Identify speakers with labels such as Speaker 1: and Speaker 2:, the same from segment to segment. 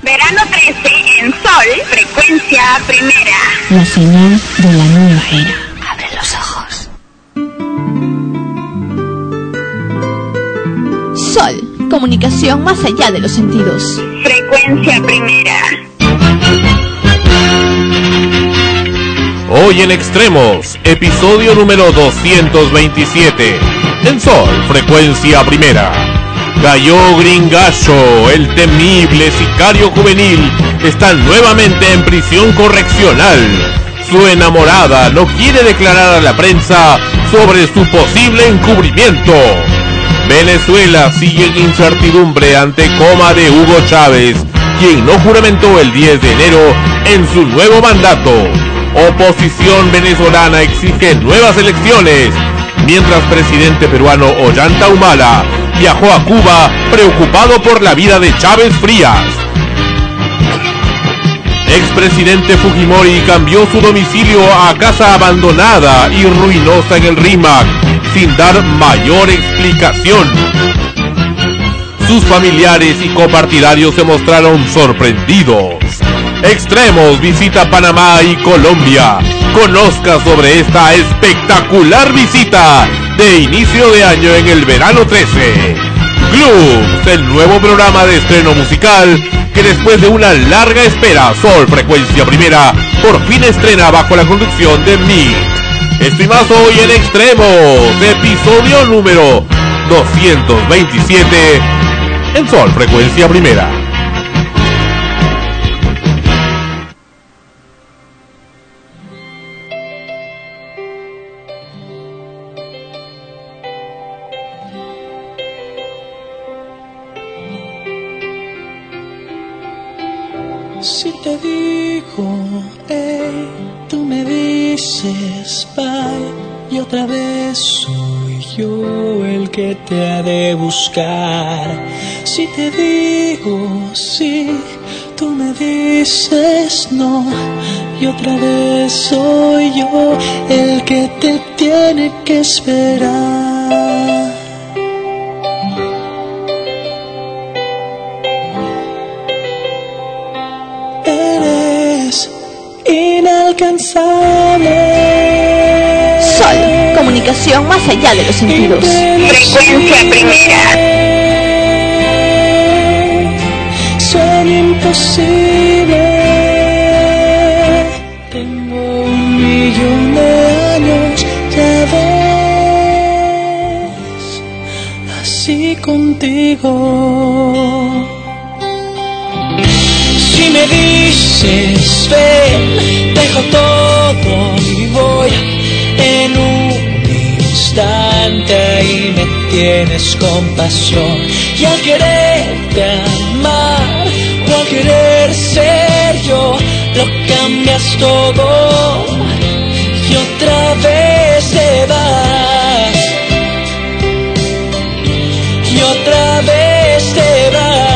Speaker 1: Verano 13 en Sol, frecuencia primera.
Speaker 2: La señal de la nueva era. Abre los ojos.
Speaker 3: Sol, comunicación más allá de los sentidos.
Speaker 1: Frecuencia primera.
Speaker 4: Hoy en Extremos, episodio número 227. En Sol, frecuencia primera. Gallo Gringallo, el temible sicario juvenil, está nuevamente en prisión correccional. Su enamorada no quiere declarar a la prensa sobre su posible encubrimiento. Venezuela sigue en incertidumbre ante coma de Hugo Chávez, quien no juramentó el 10 de enero en su nuevo mandato. Oposición venezolana exige nuevas elecciones, mientras presidente peruano Ollanta Humala viajó a Cuba preocupado por la vida de Chávez Frías. Expresidente Fujimori cambió su domicilio a casa abandonada y ruinosa en el Rímac, sin dar mayor explicación. Sus familiares y copartidarios se mostraron sorprendidos. Extremos visita Panamá y Colombia. Conozca sobre esta espectacular visita de inicio de año en el verano 13. Gloops, el nuevo programa de estreno musical que después de una larga espera, Sol frecuencia primera por fin estrena bajo la conducción de mí. Esto y más hoy en Extremos, episodio número 227 en Sol frecuencia primera.
Speaker 5: Si te digo, hey, tú me dices bye, y otra vez soy yo el que te ha de buscar. Si te digo sí, tú me dices no, y otra vez soy yo el que te tiene que esperar. Eres inalcanzable.
Speaker 3: Sol, comunicación más allá de los sentidos.
Speaker 1: Frecuencia primera.
Speaker 5: Sueño imposible. Tengo 1.000.000 de años, ya ves, así contigo. Si me dices ven, dejo todo y voy en un instante y me tienes compasión. Y al quererte amar o al querer ser yo, lo cambias todo y otra vez te vas. Y otra vez te vas.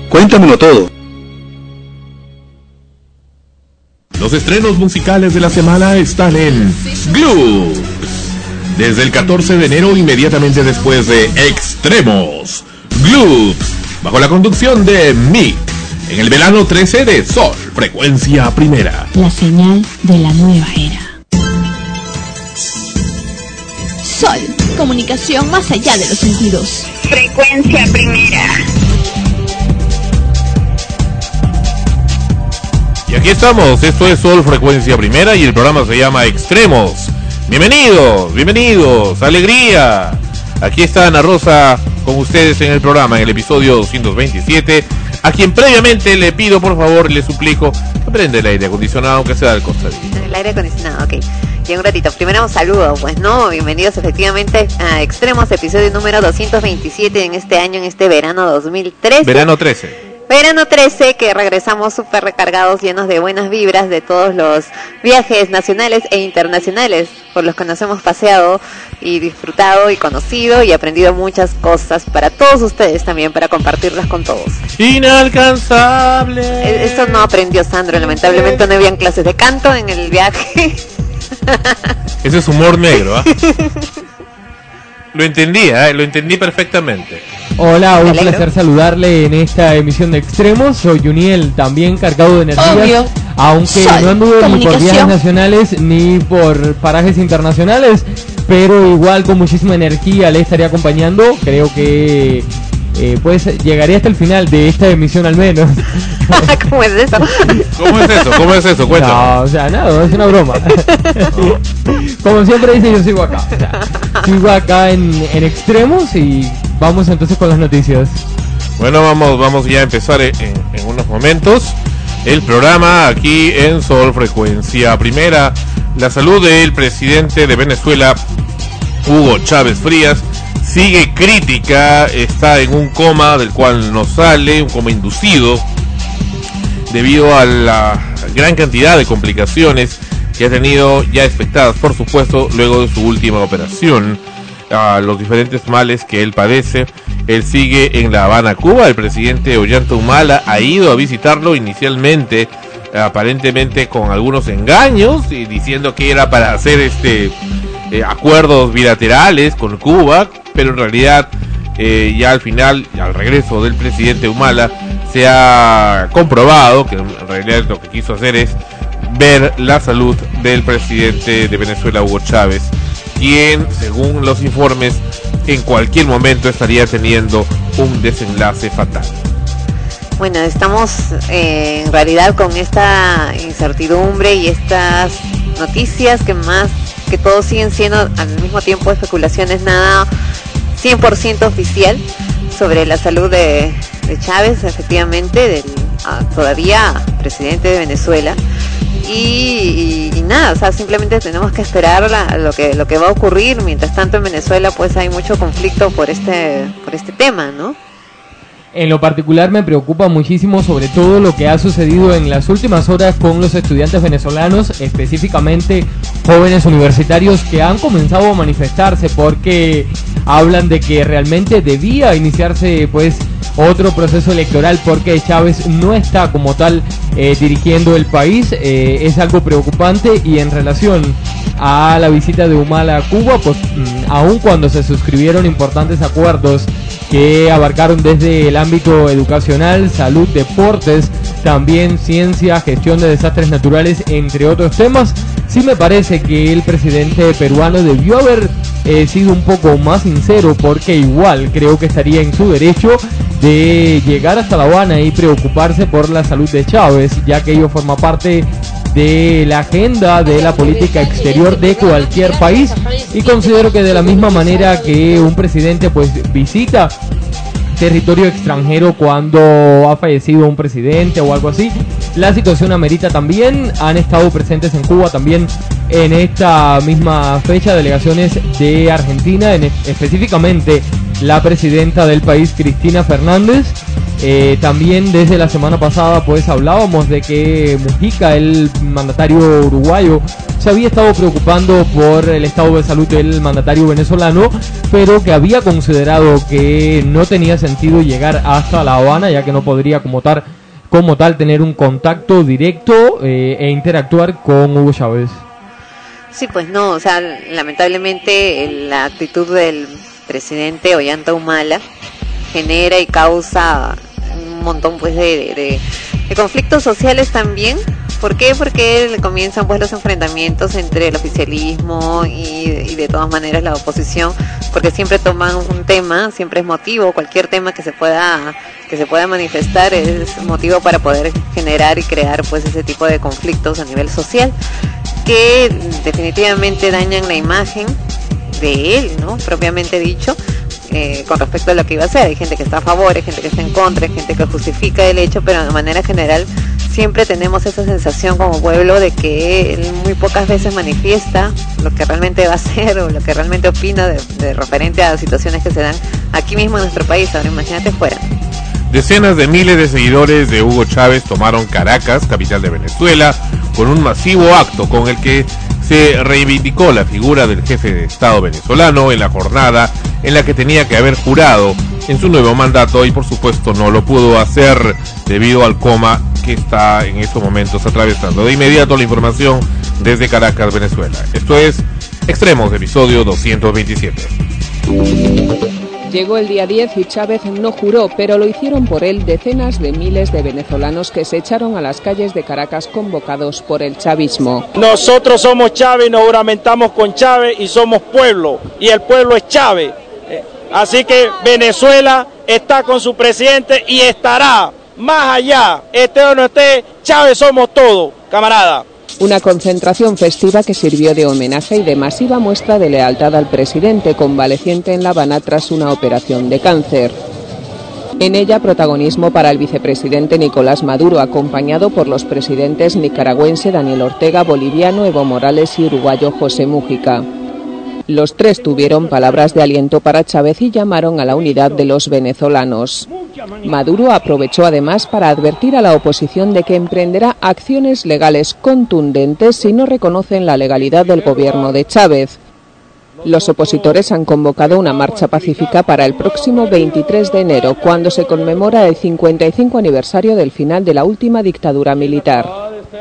Speaker 6: Cuéntamelo todo.
Speaker 4: Los estrenos musicales de la semana están en Gloops. Desde el 14 de enero, inmediatamente después de Extremos. Gloops, bajo la conducción de Mick. En el verano 13 de Sol, Frecuencia Primera.
Speaker 2: La señal de la nueva era.
Speaker 3: Sol, comunicación más allá de los sentidos.
Speaker 1: Frecuencia Primera.
Speaker 4: Y aquí estamos, esto es Sol Frecuencia Primera y el programa se llama Extremos. Bienvenidos, alegría. Aquí está Ana Rosa con ustedes en el programa, en el episodio 227, a quien previamente le pido, por favor, le suplico, que prenda el aire acondicionado, aunque sea del costadito.
Speaker 7: El aire acondicionado, ok. Y un ratito, primero un saludo, pues no, bienvenidos efectivamente a Extremos, episodio número 227 en este año, en este verano 2013.
Speaker 4: Verano 13.
Speaker 7: Verano 13, que regresamos súper recargados, llenos de buenas vibras de todos los viajes nacionales e internacionales por los que nos hemos paseado y disfrutado y conocido y aprendido muchas cosas para todos ustedes también, para compartirlas con todos.
Speaker 4: Inalcanzable.
Speaker 7: Eso no aprendió Sandro, lamentablemente no habían clases de canto en el viaje.
Speaker 4: Ese es humor negro, ¿ah? Lo entendí perfectamente.
Speaker 8: Hola, un placer saludarle en esta emisión de Extremos. Soy Juniel, también cargado de energías. Obvio. Aunque
Speaker 3: Sol,
Speaker 8: no anduve ni por viajes nacionales ni por parajes internacionales, pero igual con muchísima energía le estaré acompañando. Creo que pues llegaré hasta el final de esta emisión al menos.
Speaker 7: ¿Cómo es eso?
Speaker 4: ¿Cómo es eso? Cuéntame.
Speaker 8: No, o sea, nada, es una broma. Como siempre dice, yo sigo acá. O sea, sigo acá en Extremos y vamos entonces con las noticias.
Speaker 4: Bueno, vamos ya a empezar en unos momentos el programa aquí en Sol Frecuencia Primera. La salud del presidente de Venezuela, Hugo Chávez Frías, sigue crítica, está en un coma del cual no sale, un coma inducido, debido a la gran cantidad de complicaciones que ha tenido ya expectadas, por supuesto, luego de su última operación, a los diferentes males que él padece. Él sigue en La Habana, Cuba. El presidente Ollanta Humala ha ido a visitarlo inicialmente, aparentemente con algunos engaños, y diciendo que era para hacer acuerdos bilaterales con Cuba, pero en realidad ya al final, al regreso del presidente Humala, se ha comprobado que en realidad lo que quiso hacer es ver la salud del presidente de Venezuela, Hugo Chávez, quien, según los informes, en cualquier momento estaría teniendo un desenlace fatal.
Speaker 7: Bueno, estamos en realidad con esta incertidumbre y estas noticias que más que todo siguen siendo al mismo tiempo especulaciones, nada 100% oficial sobre la salud de Chávez, efectivamente, del todavía presidente de Venezuela. Y nada, o sea, simplemente tenemos que esperar lo que va a ocurrir. Mientras tanto en Venezuela pues hay mucho conflicto por este tema, ¿no?
Speaker 8: En lo particular me preocupa muchísimo sobre todo lo que ha sucedido en las últimas horas con los estudiantes venezolanos, específicamente jóvenes universitarios que han comenzado a manifestarse porque hablan de que realmente debía iniciarse pues otro proceso electoral porque Chávez no está como tal dirigiendo el país. Es algo preocupante. Y en relación a la visita de Humala a Cuba, pues aun cuando se suscribieron importantes acuerdos que abarcaron desde el ámbito educacional, salud, deportes, también ciencia, gestión de desastres naturales, entre otros temas, sí me parece que el presidente peruano debió haber sido un poco más sincero, porque igual creo que estaría en su derecho de llegar hasta La Habana y preocuparse por la salud de Chávez, ya que ello forma parte de la agenda de la política exterior de cualquier país, y considero que de la misma manera que un presidente pues visita territorio extranjero cuando ha fallecido un presidente o algo así, la situación amerita también. Han estado presentes en Cuba también en esta misma fecha delegaciones de Argentina, específicamente la presidenta del país, Cristina Fernández, También desde la semana pasada pues hablábamos de que Mujica, el mandatario uruguayo, se había estado preocupando por el estado de salud del mandatario venezolano, pero que había considerado que no tenía sentido llegar hasta La Habana, ya que no podría como tal tener un contacto directo e interactuar con Hugo Chávez.
Speaker 7: Sí, pues no, o sea, lamentablemente la actitud del presidente Ollanta Humala genera y causa un montón pues de conflictos sociales también. ¿Por qué? Porque comienzan pues los enfrentamientos entre el oficialismo y de todas maneras la oposición, porque siempre toman un tema, siempre es motivo, cualquier tema que se pueda manifestar es motivo para poder generar y crear pues ese tipo de conflictos a nivel social que definitivamente dañan la imagen de él, ¿no? Propiamente dicho. Con respecto a lo que iba a hacer, hay gente que está a favor, hay gente que está en contra, hay gente que justifica el hecho, pero de manera general siempre tenemos esa sensación como pueblo de que él muy pocas veces manifiesta lo que realmente va a hacer o lo que realmente opina de referente a situaciones que se dan aquí mismo en nuestro país. Ahora imagínate fuera.
Speaker 4: Decenas de miles de seguidores de Hugo Chávez tomaron Caracas, capital de Venezuela, con un masivo acto con el que se reivindicó la figura del jefe de Estado venezolano en la jornada en la que tenía que haber jurado en su nuevo mandato y por supuesto no lo pudo hacer debido al coma que está en estos momentos atravesando. De inmediato la información desde Caracas, Venezuela. Esto es Extremos, episodio 227.
Speaker 6: Llegó el día 10 y Chávez no juró, pero lo hicieron por él decenas de miles de venezolanos que se echaron a las calles de Caracas convocados por el chavismo.
Speaker 9: Nosotros somos Chávez, nos juramentamos con Chávez y somos pueblo, y el pueblo es Chávez. Así que Venezuela está con su presidente y estará más allá, esté o no esté, Chávez somos todos, camarada.
Speaker 6: Una concentración festiva que sirvió de homenaje y de masiva muestra de lealtad al presidente, convaleciente en La Habana tras una operación de cáncer. En ella, protagonismo para el vicepresidente Nicolás Maduro, acompañado por los presidentes nicaragüense Daniel Ortega, boliviano Evo Morales y uruguayo José Mújica. Los tres tuvieron palabras de aliento para Chávez y llamaron a la unidad de los venezolanos. Maduro aprovechó además para advertir a la oposición de que emprenderá acciones legales contundentes si no reconocen la legalidad del gobierno de Chávez. Los opositores han convocado una marcha pacífica para el próximo 23 de enero, cuando se conmemora el 55 aniversario del final de la última dictadura militar.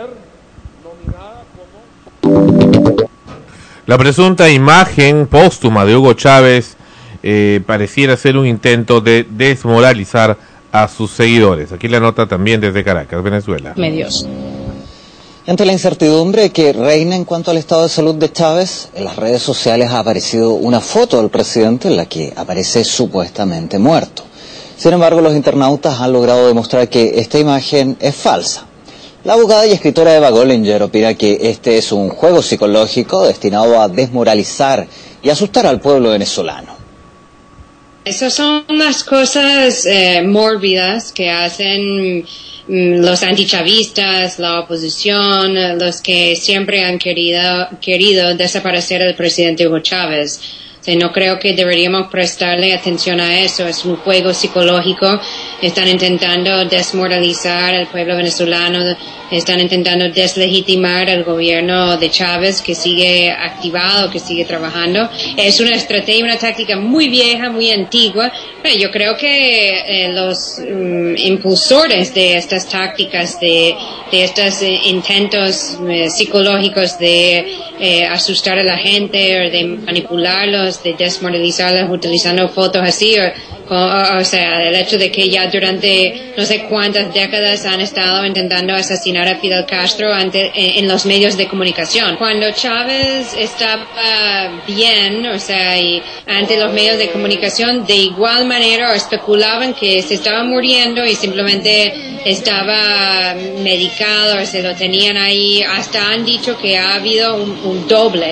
Speaker 4: La presunta imagen póstuma de Hugo Chávez pareciera ser un intento de desmoralizar a sus seguidores. Aquí la nota también desde Caracas, Venezuela.
Speaker 2: Medios.
Speaker 10: Ante la incertidumbre que reina en cuanto al estado de salud de Chávez, en las redes sociales ha aparecido una foto del presidente en la que aparece supuestamente muerto. Sin embargo, los internautas han logrado demostrar que esta imagen es falsa. La abogada y escritora Eva Gollinger opina que este es un juego psicológico destinado a desmoralizar y asustar al pueblo venezolano.
Speaker 11: Esas son las cosas mórbidas que hacen los antichavistas, la oposición, los que siempre han querido desaparecer al presidente Hugo Chávez. No creo que deberíamos prestarle atención a eso. Es un juego psicológico. Están intentando desmoralizar al pueblo venezolano, están intentando deslegitimar al gobierno de Chávez, que sigue activado, que sigue trabajando. Es una estrategia, una táctica muy vieja, muy antigua. Pero yo creo que los impulsores de estas tácticas, de estos intentos psicológicos de asustar a la gente o de manipularlos, de desmoralizarlos utilizando fotos así, o sea, el hecho de que ya durante no sé cuántas décadas han estado intentando asesinar a Fidel Castro en los medios de comunicación. Cuando Chávez estaba bien, o sea, y ante los medios de comunicación, de igual manera especulaban que se estaba muriendo y simplemente estaba medicado, o se lo tenían ahí. Hasta han dicho que ha habido un doble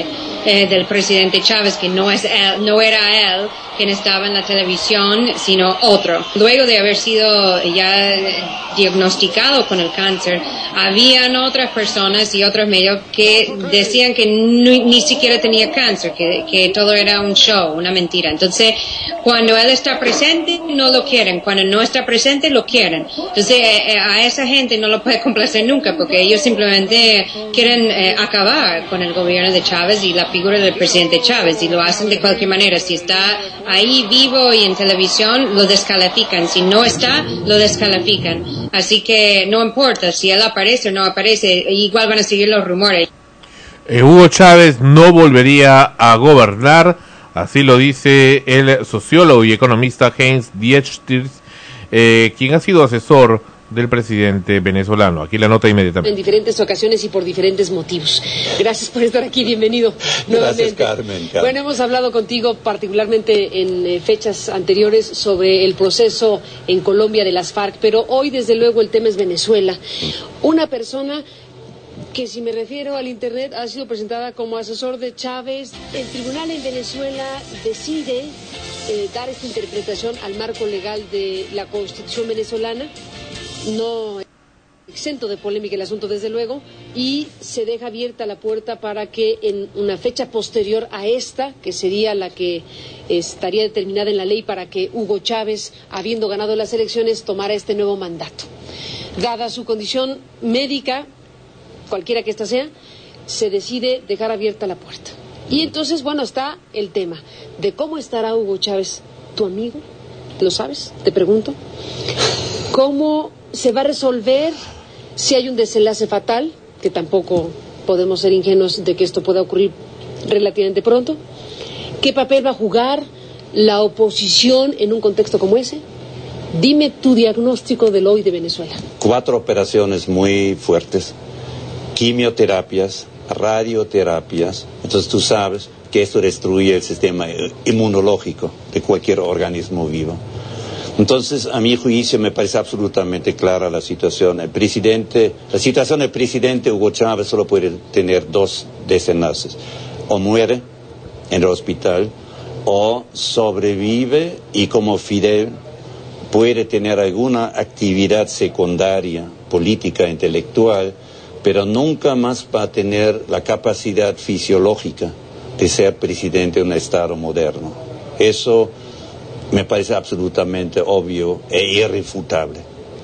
Speaker 11: del presidente Chávez, que no era él quien estaba en la televisión, sino otro. Luego de haber sido ya diagnosticado con el cáncer, habían otras personas y otros medios que decían que ni siquiera tenía cáncer, que todo era un show, una mentira. Entonces, cuando él está presente, no lo quieren. Cuando no está presente, lo quieren. Entonces, a esa gente no lo puede complacer nunca, porque ellos simplemente quieren acabar con el gobierno de Chávez y la figura del presidente Chávez, y lo hacen de cualquier manera. Si está ahí vivo y en televisión, lo descalifican. Si no está, lo descalifican. Así que no importa si él aparece o no aparece, igual van a seguir los rumores.
Speaker 4: Hugo Chávez no volvería a gobernar, así lo dice el sociólogo y economista Heinz Dietrich, quien ha sido asesor del presidente venezolano. Aquí la nota inmediatamente.
Speaker 12: En diferentes ocasiones y por diferentes motivos. Gracias por estar aquí, bienvenido nuevamente.
Speaker 13: Gracias, Carmen.
Speaker 12: Bueno, hemos hablado contigo particularmente en fechas anteriores sobre el proceso en Colombia de las FARC, pero hoy desde luego el tema es Venezuela. Una persona que, si me refiero al Internet, ha sido presentada como asesor de Chávez. El tribunal en Venezuela decide dar esta interpretación al marco legal de la Constitución venezolana. No exento de polémica el asunto, desde luego, y se deja abierta la puerta para que en una fecha posterior a esta, que sería la que estaría determinada en la ley para que Hugo Chávez, habiendo ganado las elecciones, tomara este nuevo mandato. Dada su condición médica, cualquiera que ésta sea, se decide dejar abierta la puerta. Y entonces, bueno, está el tema de cómo estará Hugo Chávez, tu amigo, ¿lo sabes? Te pregunto. ¿Cómo se va a resolver si hay un desenlace fatal, que tampoco podemos ser ingenuos de que esto pueda ocurrir relativamente pronto? ¿Qué papel va a jugar la oposición en un contexto como ese? Dime tu diagnóstico del hoy de Venezuela. 4
Speaker 13: operaciones muy fuertes, quimioterapias, radioterapias. Entonces tú sabes que esto destruye el sistema inmunológico de cualquier organismo vivo. Entonces, a mi juicio, me parece absolutamente clara la situación. La situación del presidente Hugo Chávez solo puede tener 2 desenlaces. O muere en el hospital, o sobrevive y, como Fidel, puede tener alguna actividad secundaria, política, intelectual, pero nunca más va a tener la capacidad fisiológica de ser presidente de un Estado moderno. Eso me parece absolutamente obvio e irrefutable.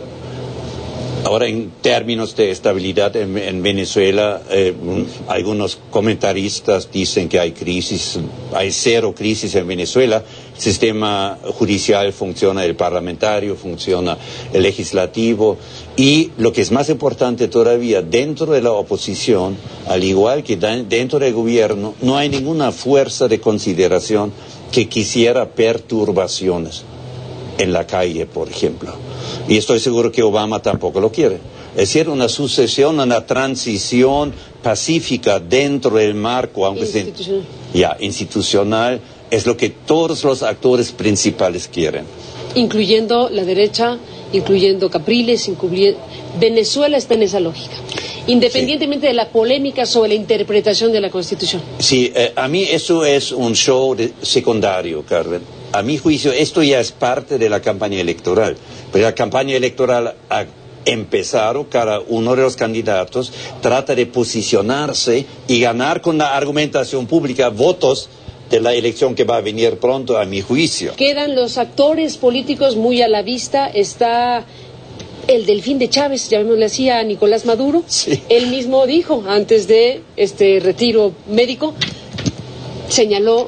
Speaker 13: Ahora, en términos de estabilidad en Venezuela, algunos comentaristas dicen que hay 0 crisis en Venezuela. El sistema judicial funciona, el parlamentario funciona, el legislativo, y lo que es más importante todavía, dentro de la oposición, al igual que dentro del gobierno, no hay ninguna fuerza de consideración que quisiera perturbaciones en la calle, por ejemplo. Y estoy seguro que Obama tampoco lo quiere. Es decir, una sucesión, una transición pacífica dentro del marco, aunque sea institucional, es lo que todos los actores principales quieren.
Speaker 12: Incluyendo la derecha, incluyendo Capriles, Venezuela está en esa lógica, independientemente de la polémica sobre la interpretación de la Constitución.
Speaker 13: Sí, a mí eso es un show secundario, Carmen. A mi juicio, esto ya es parte de la campaña electoral. Pero la campaña electoral ha empezado, cada uno de los candidatos trata de posicionarse y ganar con la argumentación pública votos de la elección que va a venir pronto, a mi juicio.
Speaker 12: Quedan los actores políticos muy a la vista. Está el delfín de Chávez, llamémosle así, a Nicolás Maduro.
Speaker 13: Sí.
Speaker 12: Él mismo dijo, antes de este retiro médico, señaló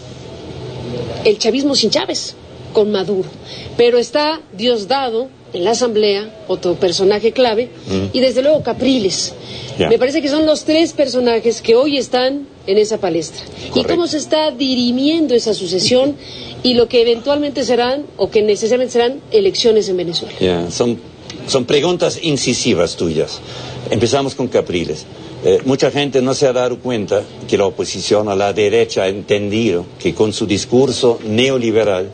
Speaker 12: el chavismo sin Chávez, con Maduro. Pero está Diosdado en la Asamblea, otro personaje clave, y desde luego Capriles. Me parece que son los 3 personajes que hoy están en esa palestra. Correcto. Y cómo se está dirimiendo esa sucesión y lo que eventualmente serán, o que necesariamente serán, elecciones en Venezuela.
Speaker 13: Son preguntas incisivas tuyas. Empezamos con Capriles. Mucha gente no se ha dado cuenta que la oposición a la derecha ha entendido que con su discurso neoliberal,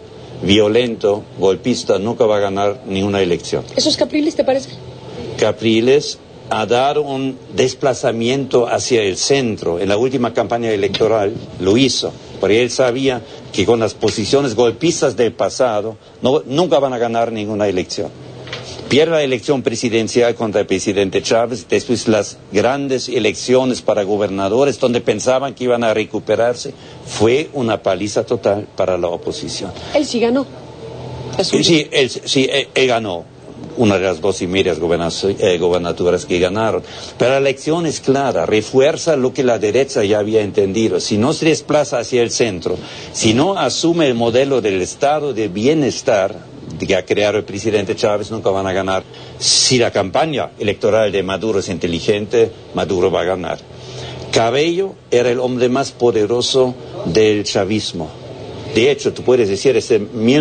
Speaker 13: violento, golpista, nunca va a ganar ninguna elección.
Speaker 12: ¿Eso es Capriles, te parece?
Speaker 13: Capriles a dar un desplazamiento hacia el centro. En la última campaña electoral lo hizo, porque él sabía que con las posiciones golpistas del pasado nunca van a ganar ninguna elección. Pierde la elección presidencial contra el presidente Chávez, después las grandes elecciones para gobernadores donde pensaban que iban a recuperarse, fue una paliza total para la oposición.
Speaker 12: Él sí ganó.
Speaker 13: Sí, él ganó una de las 2 y medias gobernaturas que ganaron. Pero la elección es clara, refuerza lo que la derecha ya había entendido. Si no se desplaza hacia el centro, si no asume el modelo del estado de bienestar que ha creado el presidente Chávez, nunca van a ganar. Si la campaña electoral de Maduro es inteligente, Maduro va a ganar. Cabello era el hombre más poderoso del chavismo. De hecho, tú puedes decir, desde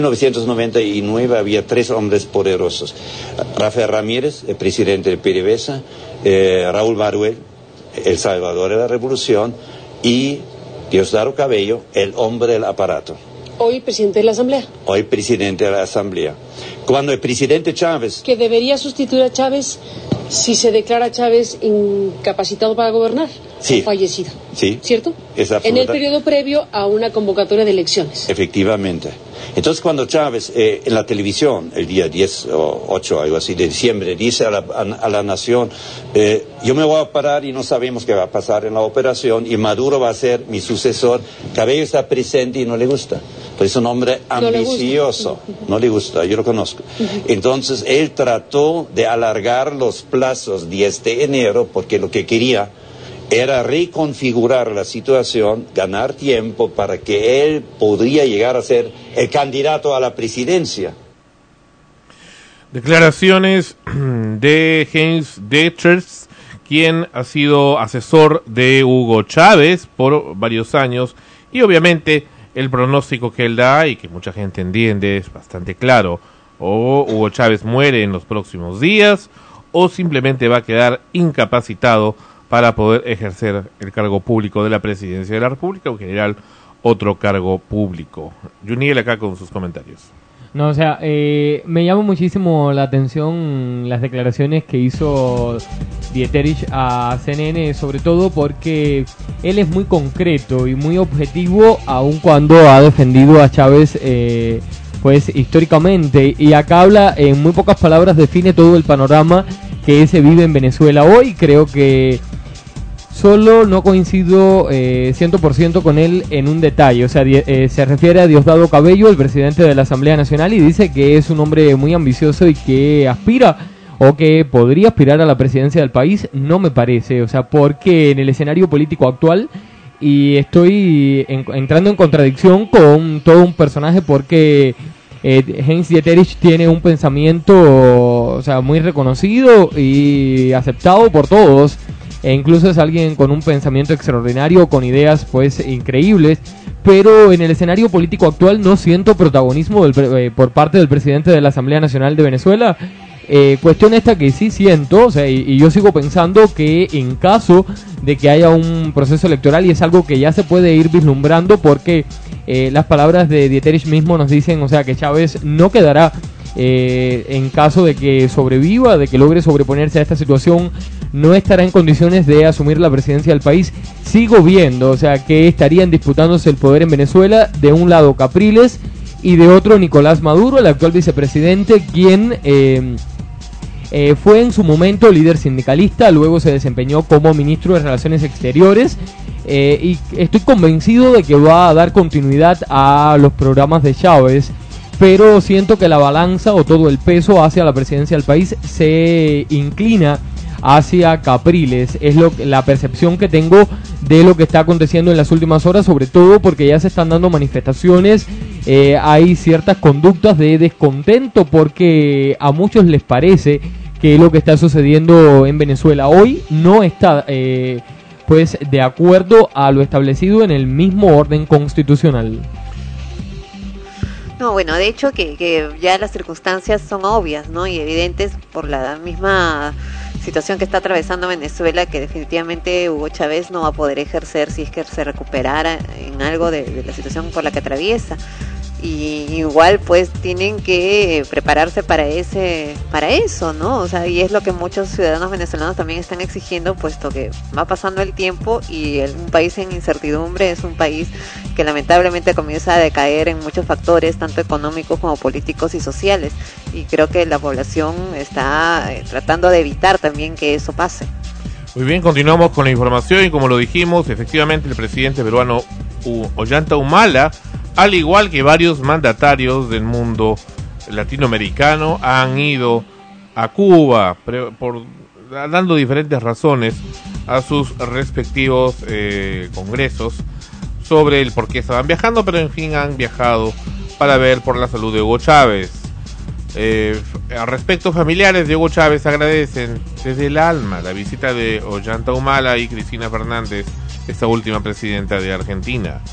Speaker 13: 1999 había 3 hombres poderosos. Rafael Ramírez, el presidente de PDVSA, Raúl Maruel, el salvador de la revolución, y Diosdado Cabello, el hombre del aparato.
Speaker 12: Hoy presidente de la Asamblea.
Speaker 13: Hoy presidente de la Asamblea. Cuando el presidente Chávez...
Speaker 12: Que debería sustituir a Chávez si se declara Chávez incapacitado para gobernar.
Speaker 13: Sí.
Speaker 12: O fallecido.
Speaker 13: Sí.
Speaker 12: ¿Cierto?
Speaker 13: Es
Speaker 12: en el periodo previo a una convocatoria de elecciones.
Speaker 13: Efectivamente. Entonces cuando Chávez en la televisión, el día 10 o 8, algo así, de diciembre, dice a la nación, yo me voy a parar y no sabemos qué va a pasar en la operación y Maduro va a ser mi sucesor, Cabello está presente y no le gusta. Pues es un hombre ambicioso, no le gusta, yo lo conozco. Entonces él trató de alargar los plazos 10 de enero porque lo que quería era reconfigurar la situación, ganar tiempo para que él podría llegar a ser el candidato a la presidencia.
Speaker 4: Declaraciones de Heinz Dietrich, quien ha sido asesor de Hugo Chávez por varios años, y obviamente el pronóstico que él da y que mucha gente entiende es bastante claro: o Hugo Chávez muere en los próximos días o simplemente va a quedar incapacitado para poder ejercer el cargo público de la presidencia de la República o en general otro cargo público. Juniel acá con sus comentarios.
Speaker 8: No, o sea, me llama muchísimo la atención las declaraciones que hizo Dieterich a CNN, sobre todo porque él es muy concreto y muy objetivo, aun cuando ha defendido a Chávez pues históricamente, y acá habla, en muy pocas palabras define todo el panorama que se vive en Venezuela hoy. Creo que solo no coincido 100% con él en un detalle. O sea, se refiere a Diosdado Cabello, el presidente de la Asamblea Nacional, y dice que es un hombre muy ambicioso y que aspira o que podría aspirar a la presidencia del país. No me parece, o sea, porque en el escenario político actual, y estoy entrando en contradicción con todo un personaje, porque Heinz Dieterich tiene un pensamiento, o sea, muy reconocido y aceptado por todos, e incluso es alguien con un pensamiento extraordinario, con ideas pues increíbles, pero en el escenario político actual no siento protagonismo por parte del presidente de la Asamblea Nacional de Venezuela. Cuestión esta que sí siento, o sea, y yo sigo pensando que en caso de que haya un proceso electoral, y es algo que ya se puede ir vislumbrando porque las palabras de Dieterich mismo nos dicen, o sea, que Chávez no quedará en caso de que sobreviva, de que logre sobreponerse a esta situación, no estará en condiciones de asumir la presidencia del país. Sigo viendo, o sea, que estarían disputándose el poder en Venezuela, de un lado Capriles y de otro Nicolás Maduro, el actual vicepresidente, quien fue en su momento líder sindicalista, luego se desempeñó como ministro de Relaciones Exteriores, y estoy convencido de que va a dar continuidad a los programas de Chávez, pero siento que la balanza o todo el peso hacia la presidencia del país se inclina hacia Capriles. Es la percepción que tengo de lo que está aconteciendo en las últimas horas, sobre todo porque ya se están dando manifestaciones, hay ciertas conductas de descontento porque a muchos les parece que lo que está sucediendo en Venezuela hoy no está pues de acuerdo a lo establecido en el mismo orden constitucional.
Speaker 7: No, bueno, de hecho que ya las circunstancias son obvias, ¿no? Y evidentes por la misma situación que está atravesando Venezuela, que definitivamente Hugo Chávez no va a poder ejercer si es que se recuperara en algo de la situación por la que atraviesa. y igual pues tienen que prepararse para eso, ¿no? O sea, y es lo que muchos ciudadanos venezolanos también están exigiendo, puesto que va pasando el tiempo y un país en incertidumbre es un país que lamentablemente comienza a decaer en muchos factores, tanto económicos como políticos y sociales, y creo que la población está tratando de evitar también que eso pase.
Speaker 4: Muy bien, continuamos con la información y como lo dijimos, efectivamente el presidente peruano Ollanta Humala, al igual que varios mandatarios del mundo latinoamericano, han ido a Cuba dando diferentes razones a sus respectivos congresos sobre el por qué estaban viajando, pero en fin han viajado para ver por la salud de Hugo Chávez. Al respecto, familiares de Hugo Chávez agradecen desde el alma la visita de Ollanta Humala y Cristina Fernández, esta última presidenta de Argentina.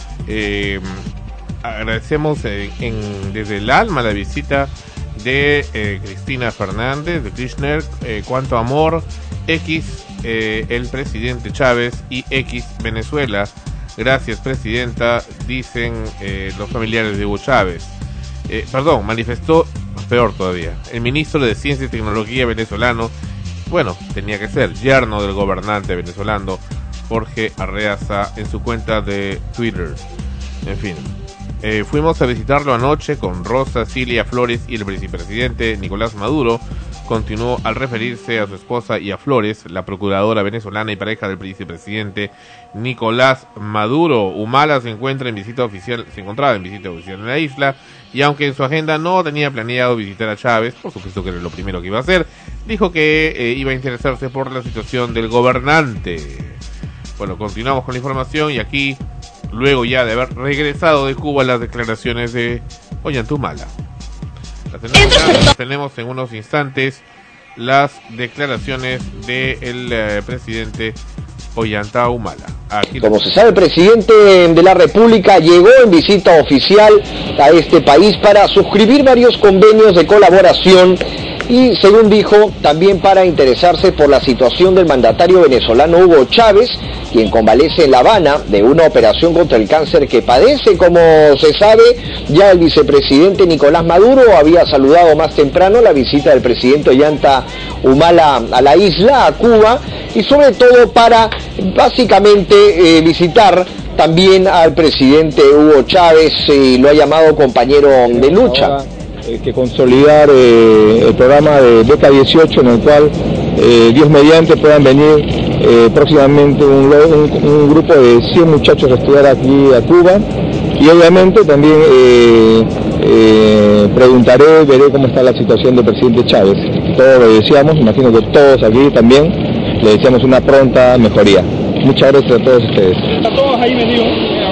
Speaker 4: Agradecemos desde el alma la visita de Cristina Fernández, de Kirchner, cuánto amor, X el presidente Chávez y X Venezuela. Gracias, presidenta, dicen los familiares de Hugo Chávez. Manifestó, peor todavía, el ministro de Ciencia y Tecnología venezolano, bueno, tenía que ser yerno del gobernante venezolano Jorge Arreaza, en su cuenta de Twitter. En fin, fuimos a visitarlo anoche con Rosa Cilia Flores y el vicepresidente Nicolás Maduro. Continuó al referirse a su esposa y a Flores, la procuradora venezolana y pareja del vicepresidente Nicolás Maduro. Humala se encontraba en visita oficial en la isla, y aunque en su agenda no tenía planeado visitar a Chávez, por supuesto que era lo primero que iba a hacer, dijo que iba a interesarse por la situación del gobernante. Bueno, continuamos con la información y aquí, luego ya de haber regresado de Cuba, las declaraciones de Ollanta Humala. Tenemos en unos instantes las declaraciones del presidente Ollanta Humala.
Speaker 14: Como se sabe, el presidente de la República llegó en visita oficial a este país para suscribir varios convenios de colaboración y, según dijo, también para interesarse por la situación del mandatario venezolano Hugo Chávez, quien convalece en La Habana de una operación contra el cáncer que padece. Como se sabe, ya el vicepresidente Nicolás Maduro había saludado más temprano la visita del presidente Ollanta Humala a la isla, a Cuba, y sobre todo para básicamente visitar también al presidente Hugo Chávez, y lo ha llamado compañero de lucha.
Speaker 15: Que consolidar el programa de Beca 18, en el cual Dios mediante puedan venir próximamente un grupo de 100 muchachos a estudiar aquí a Cuba, y obviamente también veré cómo está la situación del presidente Chávez. Todos le deseamos, imagino que todos aquí también le deseamos una pronta mejoría. Muchas gracias a todos ustedes.
Speaker 9: A todos ahí venimos.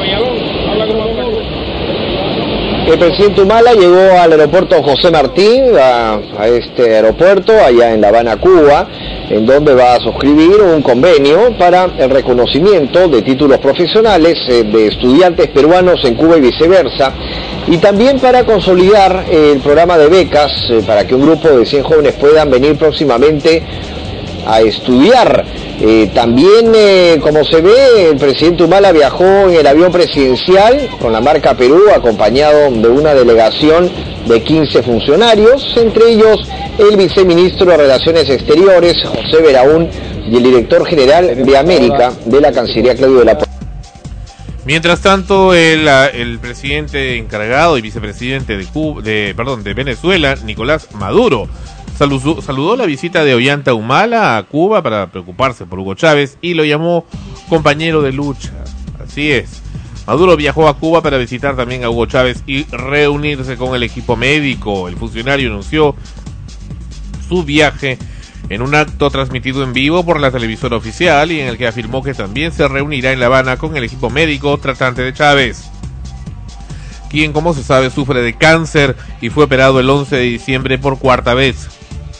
Speaker 14: El presidente Humala llegó al aeropuerto José Martí, a este aeropuerto allá en La Habana, Cuba, en donde va a suscribir un convenio para el reconocimiento de títulos profesionales de estudiantes peruanos en Cuba y viceversa, y también para consolidar el programa de becas para que un grupo de 100 jóvenes puedan venir próximamente a estudiar. También, como se ve, el presidente Humala viajó en el avión presidencial con la marca Perú, acompañado de una delegación de 15 funcionarios, entre ellos el viceministro de Relaciones Exteriores, José Veraún, y el director general de América de la Cancillería, Claudio de la Puerta.
Speaker 4: Mientras tanto, el presidente encargado y vicepresidente de Venezuela, Nicolás Maduro, saludó la visita de Ollanta Humala a Cuba para preocuparse por Hugo Chávez y lo llamó compañero de lucha. Así es. Maduro viajó a Cuba para visitar también a Hugo Chávez y reunirse con el equipo médico. El funcionario anunció su viaje en un acto transmitido en vivo por la televisora oficial y en el que afirmó que también se reunirá en La Habana con el equipo médico tratante de Chávez, quien, como se sabe, sufre de cáncer y fue operado el 11 de diciembre por cuarta vez.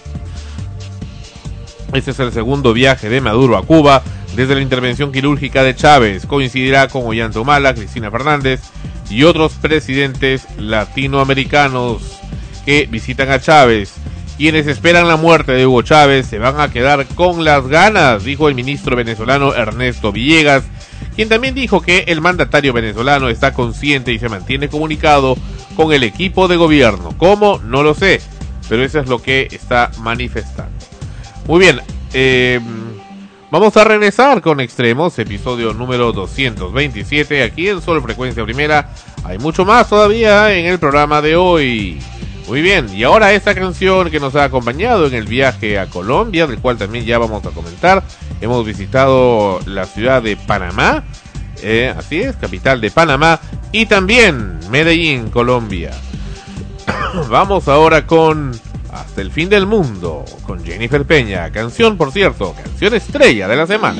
Speaker 4: Este es el segundo viaje de Maduro a Cuba desde la intervención quirúrgica de Chávez. Coincidirá con Ollanta Humala, Cristina Fernández y otros presidentes latinoamericanos que visitan a Chávez. Quienes esperan la muerte de Hugo Chávez se van a quedar con las ganas, dijo el ministro venezolano Ernesto Villegas, quien también dijo que el mandatario venezolano está consciente y se mantiene comunicado con el equipo de gobierno. ¿Cómo? No lo sé, pero eso es lo que está manifestando. Muy bien, vamos a regresar con Extremos, episodio número 227, aquí en Sol Frecuencia Primera. Hay mucho más todavía en el programa de hoy. Muy bien, y ahora esta canción que nos ha acompañado en el viaje a Colombia, del cual también ya vamos a comentar. Hemos visitado la ciudad de Panamá, así es, capital de Panamá, y también Medellín, Colombia. Vamos ahora con Hasta el fin del mundo, con Jennifer Peña, canción, por cierto, canción estrella de la semana.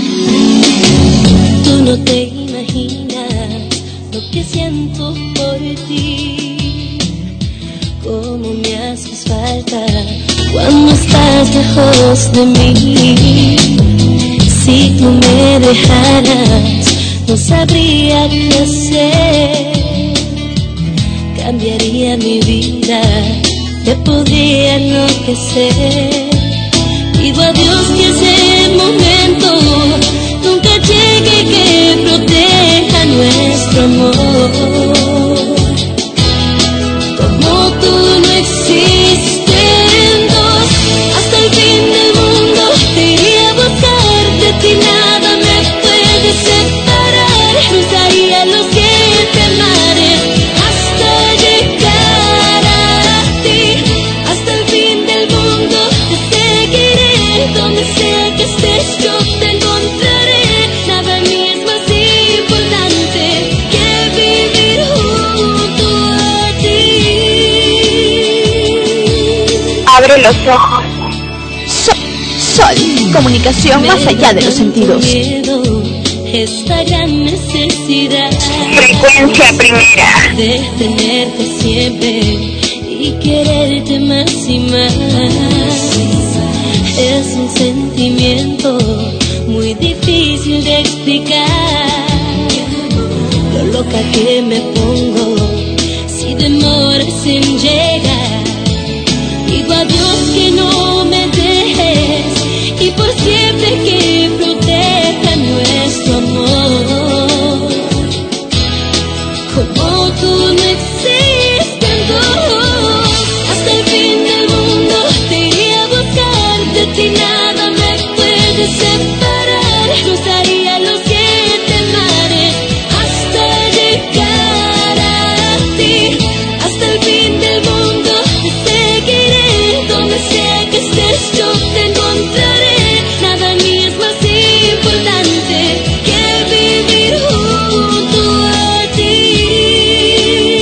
Speaker 16: Tú no te imaginas lo que siento por ti, cómo me haces falta cuando estás lejos de mí. Si tú me dejaras, no sabría qué hacer, cambiaría mi vida, te podría enloquecer. Pido a Dios que ese momento nunca llegue, que proteja nuestro amor. Como tú no existen dos, hasta el fin del mundo te iría a buscar, de ti nada me puede separar. Cruzaría los 7 mares hasta llegar a ti, hasta el fin del mundo te seguiré, donde sea que estés yo te encontraré. Nada a mí es más importante que vivir junto a ti.
Speaker 1: Abre los ojos.
Speaker 3: Sol, comunicación más allá de los sentidos.
Speaker 16: Esta gran necesidad,
Speaker 1: Frecuencia Primera,
Speaker 16: de tenerte siempre y quererte más y más. Es un sentimiento muy difícil de explicar, lo loca que me pongo si demoras en llegar. Digo a Dios que no me dejes y por siempre que proteja nuestro amor. Como tú no existen dos, hasta el fin del mundo te iría a buscar, de ti nada me puede separar. Cruzaría los 7 mares hasta llegar a ti, hasta el fin del mundo te seguiré, donde sea que estés yo te encontraré. Nada a mí es más importante que vivir junto a ti.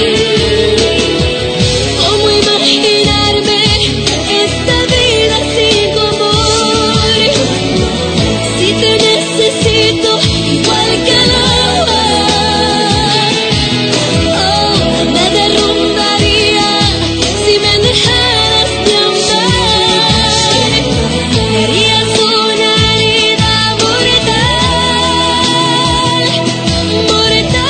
Speaker 16: ¿Cómo imaginarme esta vida sin tu amor? Si te necesito igual que al agua. Oh, me derrumbaría si me dejaras de amar. Serías una herida mortal, mortal.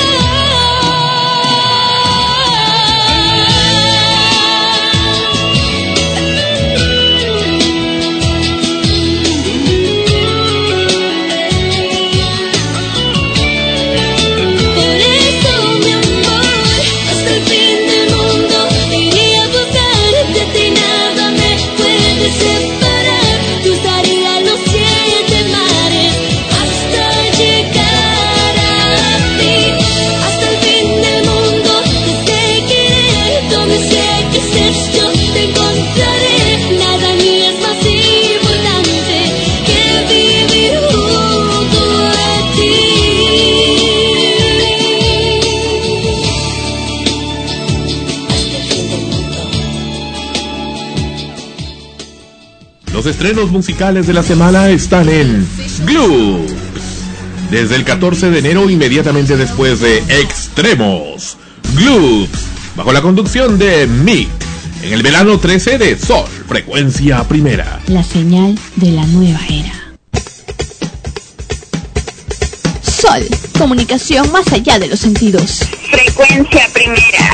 Speaker 16: Por eso, mi amor, hasta el fin del mundo iría a buscar, de ti nada me puede separar. Cruzaría los 7 mares hasta llegar a ti, hasta el fin del mundo te seguiré, donde sea que estés yo te encontraré. Nada a mí es más importante que vivir junto a ti. Hasta el fin del mundo.
Speaker 4: Los estrenos musicales de la semana están en Gloops. Desde el 14 de enero, inmediatamente después de Extremos, Gloops, bajo la conducción de Mick, en el verano 13 de Sol, Frecuencia Primera.
Speaker 2: La señal de la nueva era.
Speaker 3: Sol, comunicación más allá de los sentidos.
Speaker 1: Frecuencia Primera.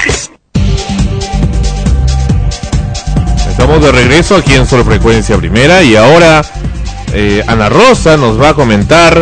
Speaker 4: Estamos de regreso aquí en Sol Frecuencia Primera y ahora Ana Rosa nos va a comentar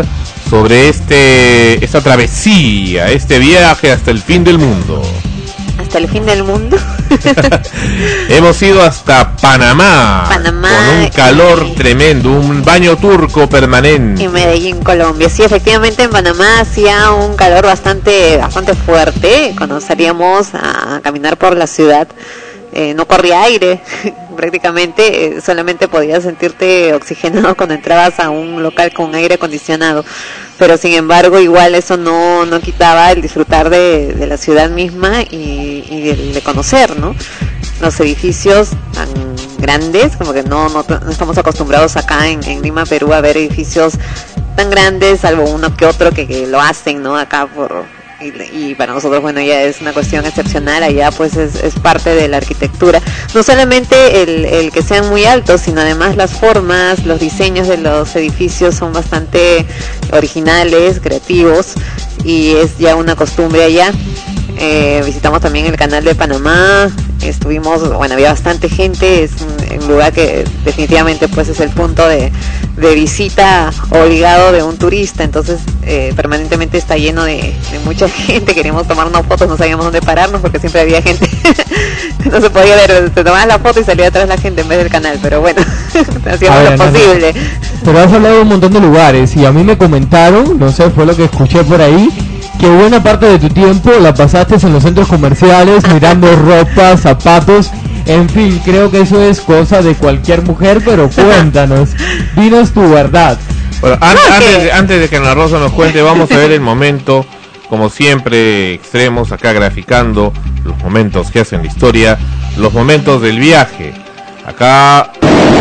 Speaker 4: sobre esta travesía, este viaje hasta el fin del mundo.
Speaker 7: ¿Hasta el fin del mundo?
Speaker 4: Hemos ido hasta Panamá, con un calor tremendo, un baño turco permanente.
Speaker 7: En Medellín, Colombia. Sí, efectivamente en Panamá hacía un calor bastante fuerte. Cuando salíamos a caminar por la ciudad, no corría aire prácticamente, solamente podías sentirte oxigenado cuando entrabas a un local con aire acondicionado, pero sin embargo igual eso no quitaba el disfrutar de la ciudad misma y de conocer, ¿no? Los edificios tan grandes, como que no estamos acostumbrados acá en Lima, Perú, a ver edificios tan grandes, salvo uno que otro que lo hacen, ¿no? Acá y para nosotros, bueno, ya es una cuestión excepcional, allá pues es parte de la arquitectura, no solamente el que sean muy altos, sino además las formas, los diseños de los edificios son bastante originales, creativos, y es ya una costumbre allá. Visitamos también el canal de Panamá, estuvimos, bueno, había bastante gente, es un lugar que definitivamente pues es el punto de visita obligado de un turista, entonces permanentemente está lleno de mucha gente. Queríamos tomarnos fotos, no sabíamos dónde pararnos porque siempre había gente, no se podía ver, te tomabas la foto y salía atrás la gente en vez del canal, pero bueno, hacíamos lo posible.
Speaker 8: Pero has hablado de un montón de lugares y a mí me comentaron, no sé, fue lo que escuché por ahí, que buena parte de tu tiempo la pasaste en los centros comerciales mirando ropa, zapatos, en fin, creo que eso es cosa de cualquier mujer, pero cuéntanos, dinos tu verdad.
Speaker 4: Bueno, antes de que Ana Rosa nos cuente, vamos a ver el momento, como siempre, extremos, acá graficando los momentos que hacen la historia, los momentos del viaje. Acá...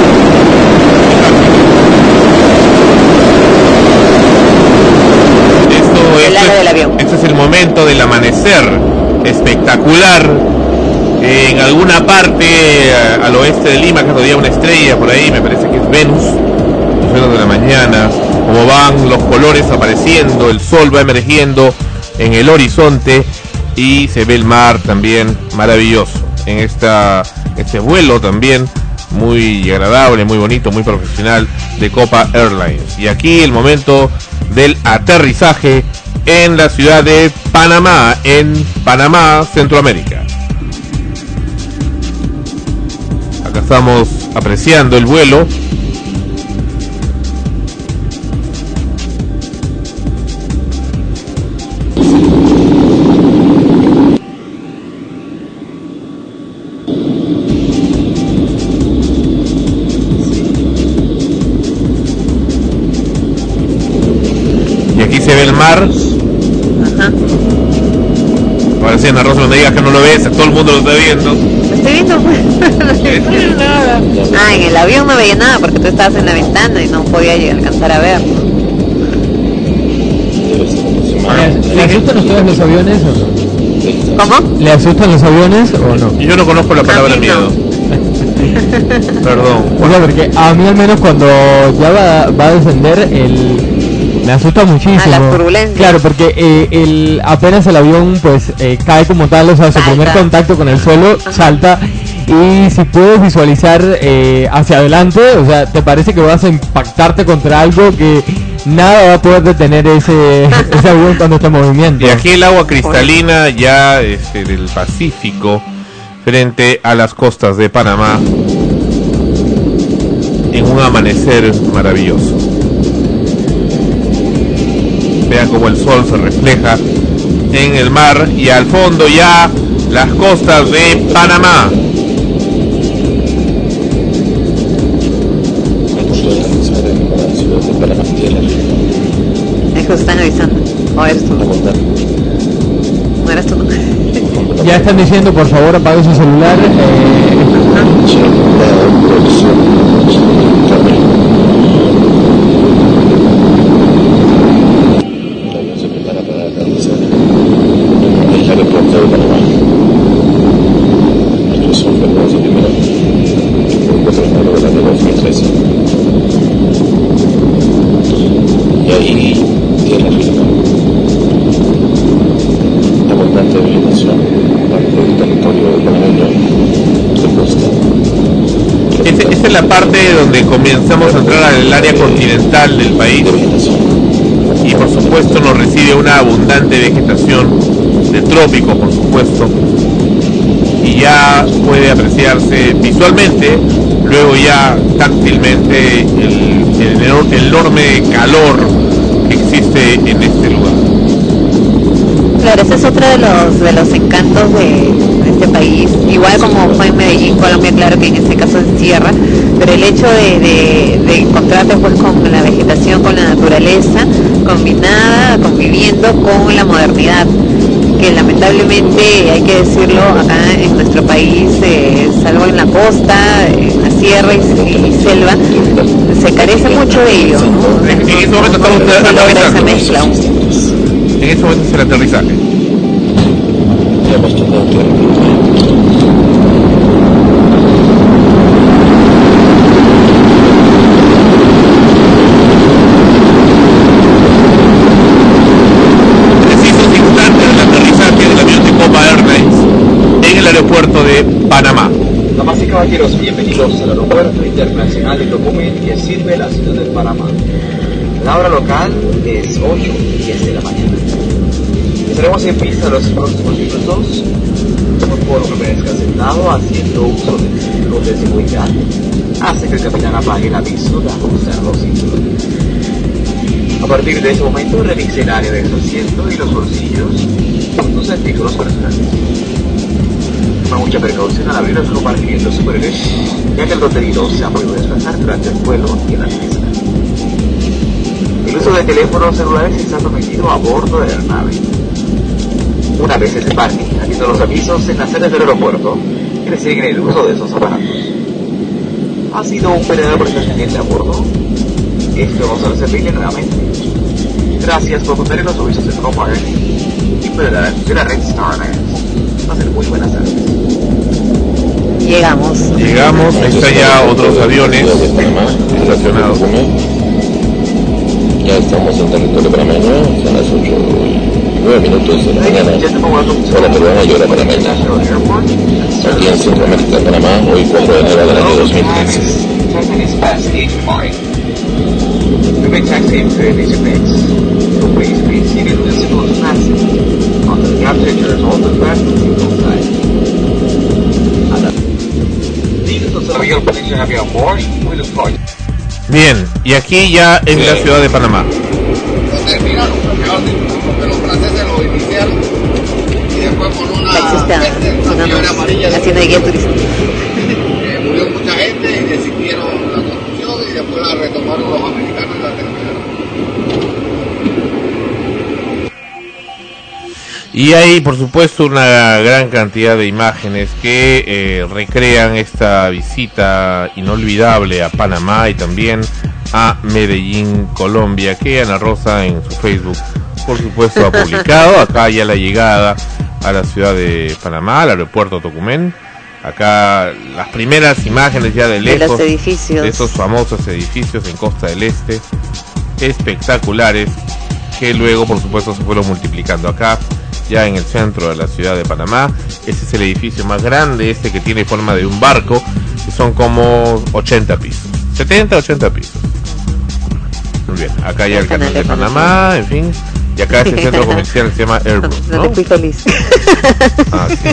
Speaker 4: Este es el momento del amanecer espectacular en alguna parte al oeste de Lima, que todavía una estrella por ahí, me parece que es Venus, luceros de la mañana, como van los colores apareciendo, el sol va emergiendo en el horizonte y se ve el mar también maravilloso en este vuelo también muy agradable, muy bonito, muy profesional de Copa Airlines. Y aquí el momento del aterrizaje en la ciudad de Panamá, en Panamá, Centroamérica. Acá estamos apreciando el vuelo. Y aquí se ve el mar.
Speaker 7: Ajá.
Speaker 4: Ahora sí, Ana Rosa, no me digas que no lo ves, todo el mundo lo está viendo.
Speaker 7: Lo estoy viendo, pues. No estoy viendo nada. Ah, en el avión no veía nada porque tú estabas en la ventana y no podía alcanzar a ver.
Speaker 8: ¿Le asustan ustedes los aviones o no?
Speaker 7: ¿Cómo?
Speaker 8: ¿Le asustan los aviones o no?
Speaker 4: Yo no conozco la palabra miedo. Perdón.
Speaker 8: O sea, porque a mí al menos cuando ya va a descender me asusta muchísimo.
Speaker 7: Las turbulencias.
Speaker 8: Claro, porque apenas el avión pues cae como tal, o sea, su primer contacto con el suelo salta, y si puedes visualizar hacia adelante, o sea, te parece que vas a impactarte contra algo que nada va a poder detener ese avión cuando está en movimiento.
Speaker 4: Y aquí el agua cristalina ya del Pacífico frente a las costas de Panamá en un amanecer maravilloso. Vean cómo el sol se refleja en el mar y al fondo ya las costas de Panamá.
Speaker 7: Es que están avisando. ¿O eres tú? ¿No eres tú?
Speaker 8: Ya están diciendo, por favor, apague su celular.
Speaker 17: Y ahí tierra firme, abundante vegetación, parte del territorio panameño de costa.
Speaker 4: Esta es la parte donde comenzamos a entrar al área continental del país. y por supuesto nos recibe una abundante vegetación de trópico, por supuesto, y ya puede apreciarse visualmente, luego ya táctilmente el enorme calor que existe en este lugar.
Speaker 7: Claro, ese es otro de los encantos de este país, igual como fue en Medellín, Colombia, claro que en este caso es tierra, pero el hecho de encontrarte pues con la vegetación, con la naturaleza, conviviendo con la modernidad, que lamentablemente, hay que decirlo, acá en nuestro país, salvo en la costa, en la sierra y selva, se carece mucho de ello, ¿no?
Speaker 4: En este momento estamos aterrizando.
Speaker 7: Esa mezcla aún.
Speaker 4: En este momento es el aterrizaje.
Speaker 17: Ya hemos tocado tierra.
Speaker 4: Precisos instantes del aterrizaje del avión de Copa Airlines en el aeropuerto de Panamá.
Speaker 18: Damas y caballeros, bienvenidos al Aeropuerto Internacional de Tocumen, que sirve la ciudad de Panamá. La hora local es 8:10 de la mañana. Estaremos en pista los próximos minutos. Por favor, permanezca sentado haciendo uso del cinturón de seguridad. Hace que el capitán apague el aviso de ajustar los cinturones. A partir de ese momento, revise el área de su asiento y los bolsillos con sus artículos personales. Toma mucha precaución al abrir los compartimientos superiores, ya que el contenido se ha podido desplazar durante el vuelo y en la pesca. El uso de teléfonos celulares está permitido a bordo de la nave. Una vez se parque, atiendo los avisos en las sedes del aeropuerto que restringen el uso de esos aparatos. ¿Ha sido un perdedor por estar pendiente a bordo? Esto vamos a servirle nuevamente. Gracias por contar los avisos de Copa Airlines y de la red Star Alliance. Pasen muy buenas tardes.
Speaker 7: Llegamos,
Speaker 4: ahí están ya otros aviones estacionados.
Speaker 17: Ya estamos en territorio panameño, son las 8:09 de la mañana, hora peruana y hora panameña. Aquí en Centroamérica, Panamá, hoy 4 de enero del año 2013.
Speaker 4: Bien, y aquí ya en la ciudad de Panamá.
Speaker 19: Terminaron, porque los franceses lo iniciaron y después con una fiebre amarilla
Speaker 7: haciendo guía turística.
Speaker 19: Murió mucha gente y decidieron la construcción y después la retomaron los americanos y la terminaron.
Speaker 4: Y hay, por supuesto, una gran cantidad de imágenes que recrean esta visita inolvidable a Panamá y también a Medellín, Colombia, que Ana Rosa en su Facebook, por supuesto, ha publicado. Acá ya la llegada a la ciudad de Panamá, al aeropuerto Tocumen. Acá las primeras imágenes ya de lejos,
Speaker 7: de los edificios,
Speaker 4: de esos famosos edificios en Costa del Este, espectaculares, que luego, por supuesto, se fueron multiplicando. Acá ya en el centro de la ciudad de Panamá, ese es el edificio más grande, este que tiene forma de un barco, que son como 80 pisos, 70, 80 pisos. Muy bien, acá ya el canal de Panamá, en fin, y acá este centro comercial se llama Airbus, ¿no?
Speaker 7: No te fui feliz.
Speaker 4: Ah, sí.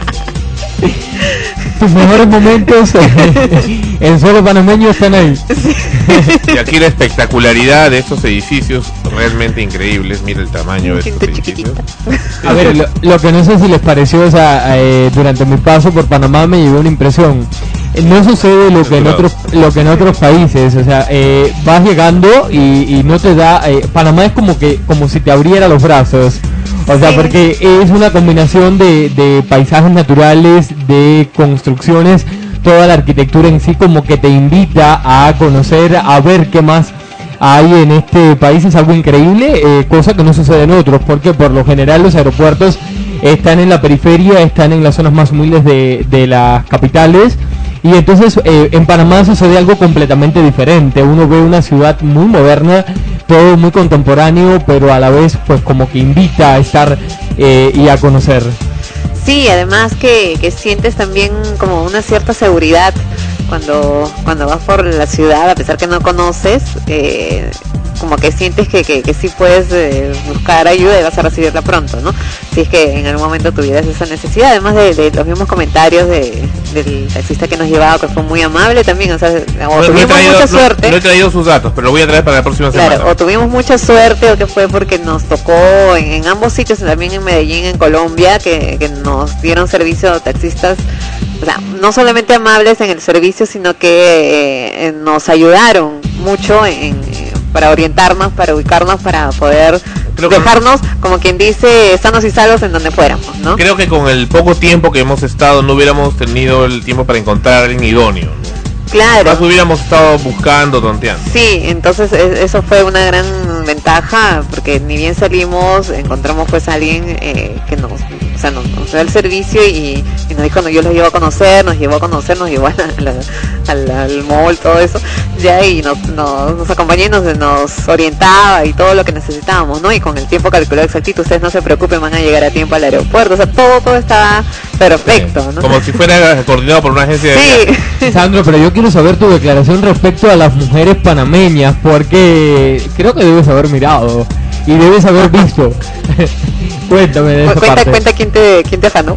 Speaker 8: Tus mejores momentos en suelo panameño están ahí.
Speaker 4: Y aquí la espectacularidad de estos edificios realmente increíbles. Mira el tamaño de estos edificios.
Speaker 8: A ver, lo que no sé si les pareció, o sea, durante mi paso por Panamá me llevó una impresión. No sucede lo que en otros países, o sea, vas llegando y no te da, Panamá es como si te abriera los brazos. O sea, porque es una combinación de paisajes naturales, de construcciones, toda la arquitectura en sí como que te invita a conocer, a ver qué más hay en este país. Es algo increíble, cosa que no sucede en otros, porque por lo general los aeropuertos están en la periferia, están en las zonas más humildes de las capitales. Y entonces en Panamá sucede algo completamente diferente. Uno ve una ciudad muy moderna, todo muy contemporáneo, pero a la vez pues como que invita a estar y a conocer.
Speaker 7: Sí, además que sientes también como una cierta seguridad cuando vas por la ciudad, a pesar que no conoces, como que sientes que sí puedes buscar ayuda y vas a recibirla pronto, ¿no? Si es que en algún momento tuvieras esa necesidad, además de los mismos comentarios del taxista que nos llevaba, que fue muy amable también, o sea, tuvimos mucha suerte.
Speaker 4: No he traído sus datos, pero lo voy a traer para la próxima semana.
Speaker 7: Claro, o tuvimos mucha suerte, o que fue porque nos tocó en ambos sitios, también en Medellín, en Colombia, que nos dieron servicio taxistas, o sea, no solamente amables en el servicio, sino que nos ayudaron mucho para orientarnos, para ubicarnos, para poder dejarnos, como quien dice, sanos y salvos en donde fuéramos, ¿no?
Speaker 4: Creo que con el poco tiempo que hemos estado no hubiéramos tenido el tiempo para encontrar a alguien idóneo, ¿no?
Speaker 7: Claro.
Speaker 4: Más hubiéramos estado buscando, tonteando.
Speaker 7: Sí, entonces eso fue una gran ventaja, porque ni bien salimos, encontramos pues a alguien que nos dio el servicio y nos dijo, no, yo los llevo a conocer, nos llevó al mall, todo eso, ya, y nos acompañó y nos orientaba y todo lo que necesitábamos, ¿no? Y con el tiempo calculado exactito, ustedes no se preocupen, van a llegar a tiempo al aeropuerto, o sea, todo estaba perfecto, ¿no?
Speaker 4: Como si fuera coordinado por una agencia de
Speaker 8: viajes. Sandro, pero yo quiero saber tu declaración respecto a las mujeres panameñas, porque creo que debes haber mirado y debes haber visto. Cuéntame de esa parte.
Speaker 7: Cuenta quién te afanó.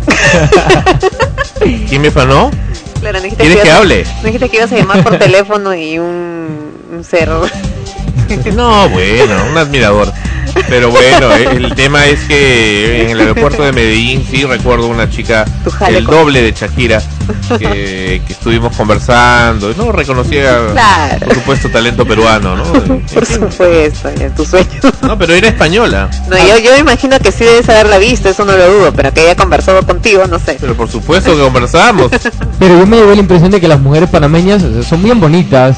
Speaker 4: ¿Quién me afanó?
Speaker 7: Claro, no
Speaker 4: ¿Quieres que hable?
Speaker 7: No dijiste que ibas a llamar por teléfono y un cerro.
Speaker 4: No, bueno, un admirador. Pero bueno, el tema es que en el aeropuerto de Medellín sí recuerdo una chica, el doble de Shakira, que estuvimos conversando. No reconocía,
Speaker 7: claro,
Speaker 4: por supuesto, talento peruano, ¿no?
Speaker 7: Por supuesto, en tu sueño.
Speaker 4: No, pero era española.
Speaker 7: No, yo imagino que sí debes haberla visto, eso no lo dudo, pero que haya conversado contigo, no sé.
Speaker 4: Pero por supuesto que conversamos.
Speaker 8: Pero yo me llevé la impresión de que las mujeres panameñas son bien bonitas,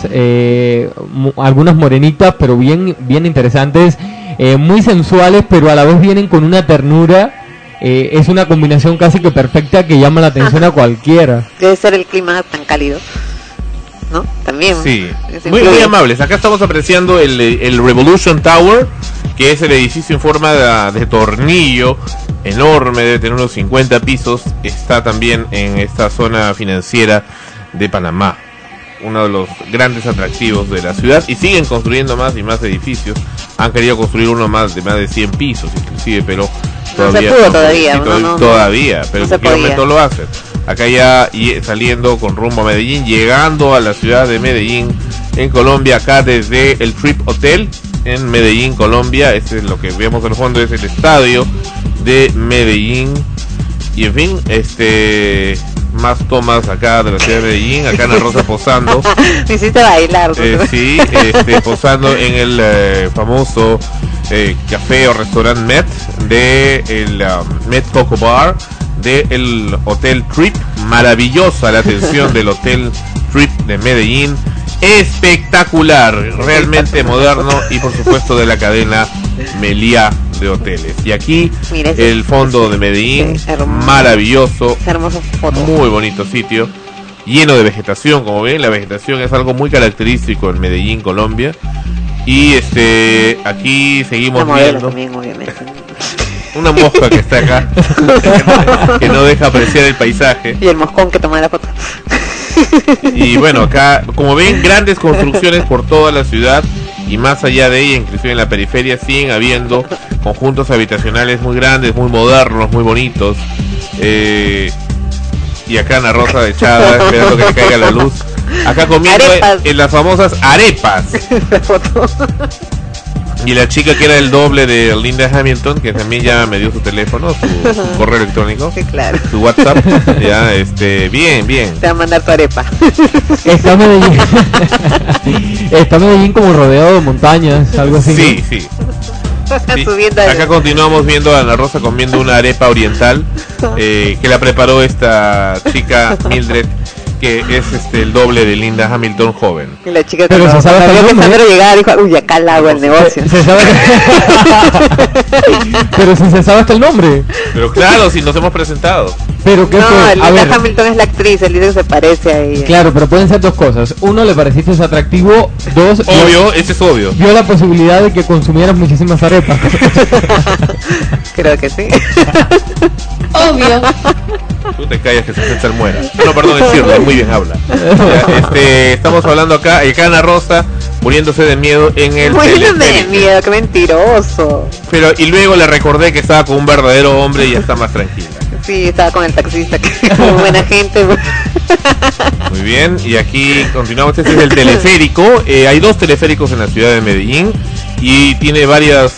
Speaker 8: algunas morenitas, pero bien interesantes. Muy sensuales, pero a la vez vienen con una ternura. Es una combinación casi que perfecta que llama la atención a cualquiera.
Speaker 7: Debe ser el clima tan cálido, ¿no? También.
Speaker 4: Sí, muy amables. Acá estamos apreciando el Revolution Tower, que es el edificio en forma de tornillo, enorme, debe tener unos 50 pisos. Está también en esta zona financiera de Panamá, uno de los grandes atractivos de la ciudad, y siguen construyendo más y más edificios. Han querido construir uno más de 100 pisos inclusive, pero todavía
Speaker 7: no se pudo,
Speaker 4: todavía, pero en cualquier momento lo hacen. Acá ya saliendo con rumbo a Medellín, llegando a la ciudad de Medellín, en Colombia, acá desde el Trip Hotel en Medellín, Colombia. Este es lo que vemos al fondo, es el estadio de Medellín. Y en fin, más tomas acá de la ciudad de Medellín, acá Ana Rosa posando.
Speaker 7: Me hiciste bailar.
Speaker 4: Sí, posando en el famoso café o restaurante Met de el Met Coco Bar del Hotel Trip. Maravillosa la atención del Hotel Trip de Medellín, espectacular, realmente moderno, y por supuesto de la cadena Meliá de hoteles. Y aquí el fondo de Medellín, maravilloso, muy bonito sitio, lleno de vegetación. Como ven, la vegetación es algo muy característico en Medellín, Colombia. Y aquí seguimos viendo
Speaker 7: también, obviamente.
Speaker 4: una mosca que está acá, que no deja apreciar el paisaje,
Speaker 7: y el moscón que toma la foto.
Speaker 4: Y bueno, acá, como ven, grandes construcciones por toda la ciudad, y más allá de ella, inclusive en la periferia, siguen habiendo conjuntos habitacionales muy grandes, muy modernos, muy bonitos. Y acá Ana Rosa echada, esperando que le caiga la luz. Acá comiendo en las famosas arepas. Y la chica que era el doble de Linda Hamilton, que también ya me dio su teléfono, su correo electrónico,
Speaker 7: sí, claro,
Speaker 4: su WhatsApp, ya, bien.
Speaker 7: Te va a mandar tu arepa.
Speaker 8: Está Medellín como rodeado de montañas, algo así.
Speaker 4: Sí, sí. Acá continuamos viendo a Ana Rosa comiendo una arepa oriental, que la preparó esta chica Mildred, que es el doble de Linda Hamilton joven.
Speaker 7: Y la chica,
Speaker 8: pero se sabe
Speaker 7: que Sandro llegaba, dijo, uy, acá al agua el negocio.
Speaker 8: Pero si se sabe hasta el nombre.
Speaker 4: Pero claro, si nos hemos presentado.
Speaker 8: Pero ¿qué fue?
Speaker 7: Linda Hamilton es la actriz, él dice que se parece a ella.
Speaker 8: Claro, pero pueden ser dos cosas. Uno, le pareciste atractivo. Dos,
Speaker 4: obvio, ese es obvio.
Speaker 8: Vio la posibilidad de que consumieras muchísimas arepas.
Speaker 7: Creo que sí.
Speaker 11: Obvio.
Speaker 4: Tú te callas que César muera. No, perdón, es Shirley, muy bien habla. Ya, estamos hablando acá Ana Rosa muriéndose de miedo en el
Speaker 7: Muriéndome de
Speaker 4: teleférico.
Speaker 7: miedo, qué mentiroso.
Speaker 4: Y luego le recordé que estaba con un verdadero hombre y ya está más tranquila.
Speaker 7: Sí, estaba con el taxista, que como buena gente.
Speaker 4: Muy bien, y aquí continuamos. Este es el teleférico. Hay 2 teleféricos en la ciudad de Medellín y tiene varias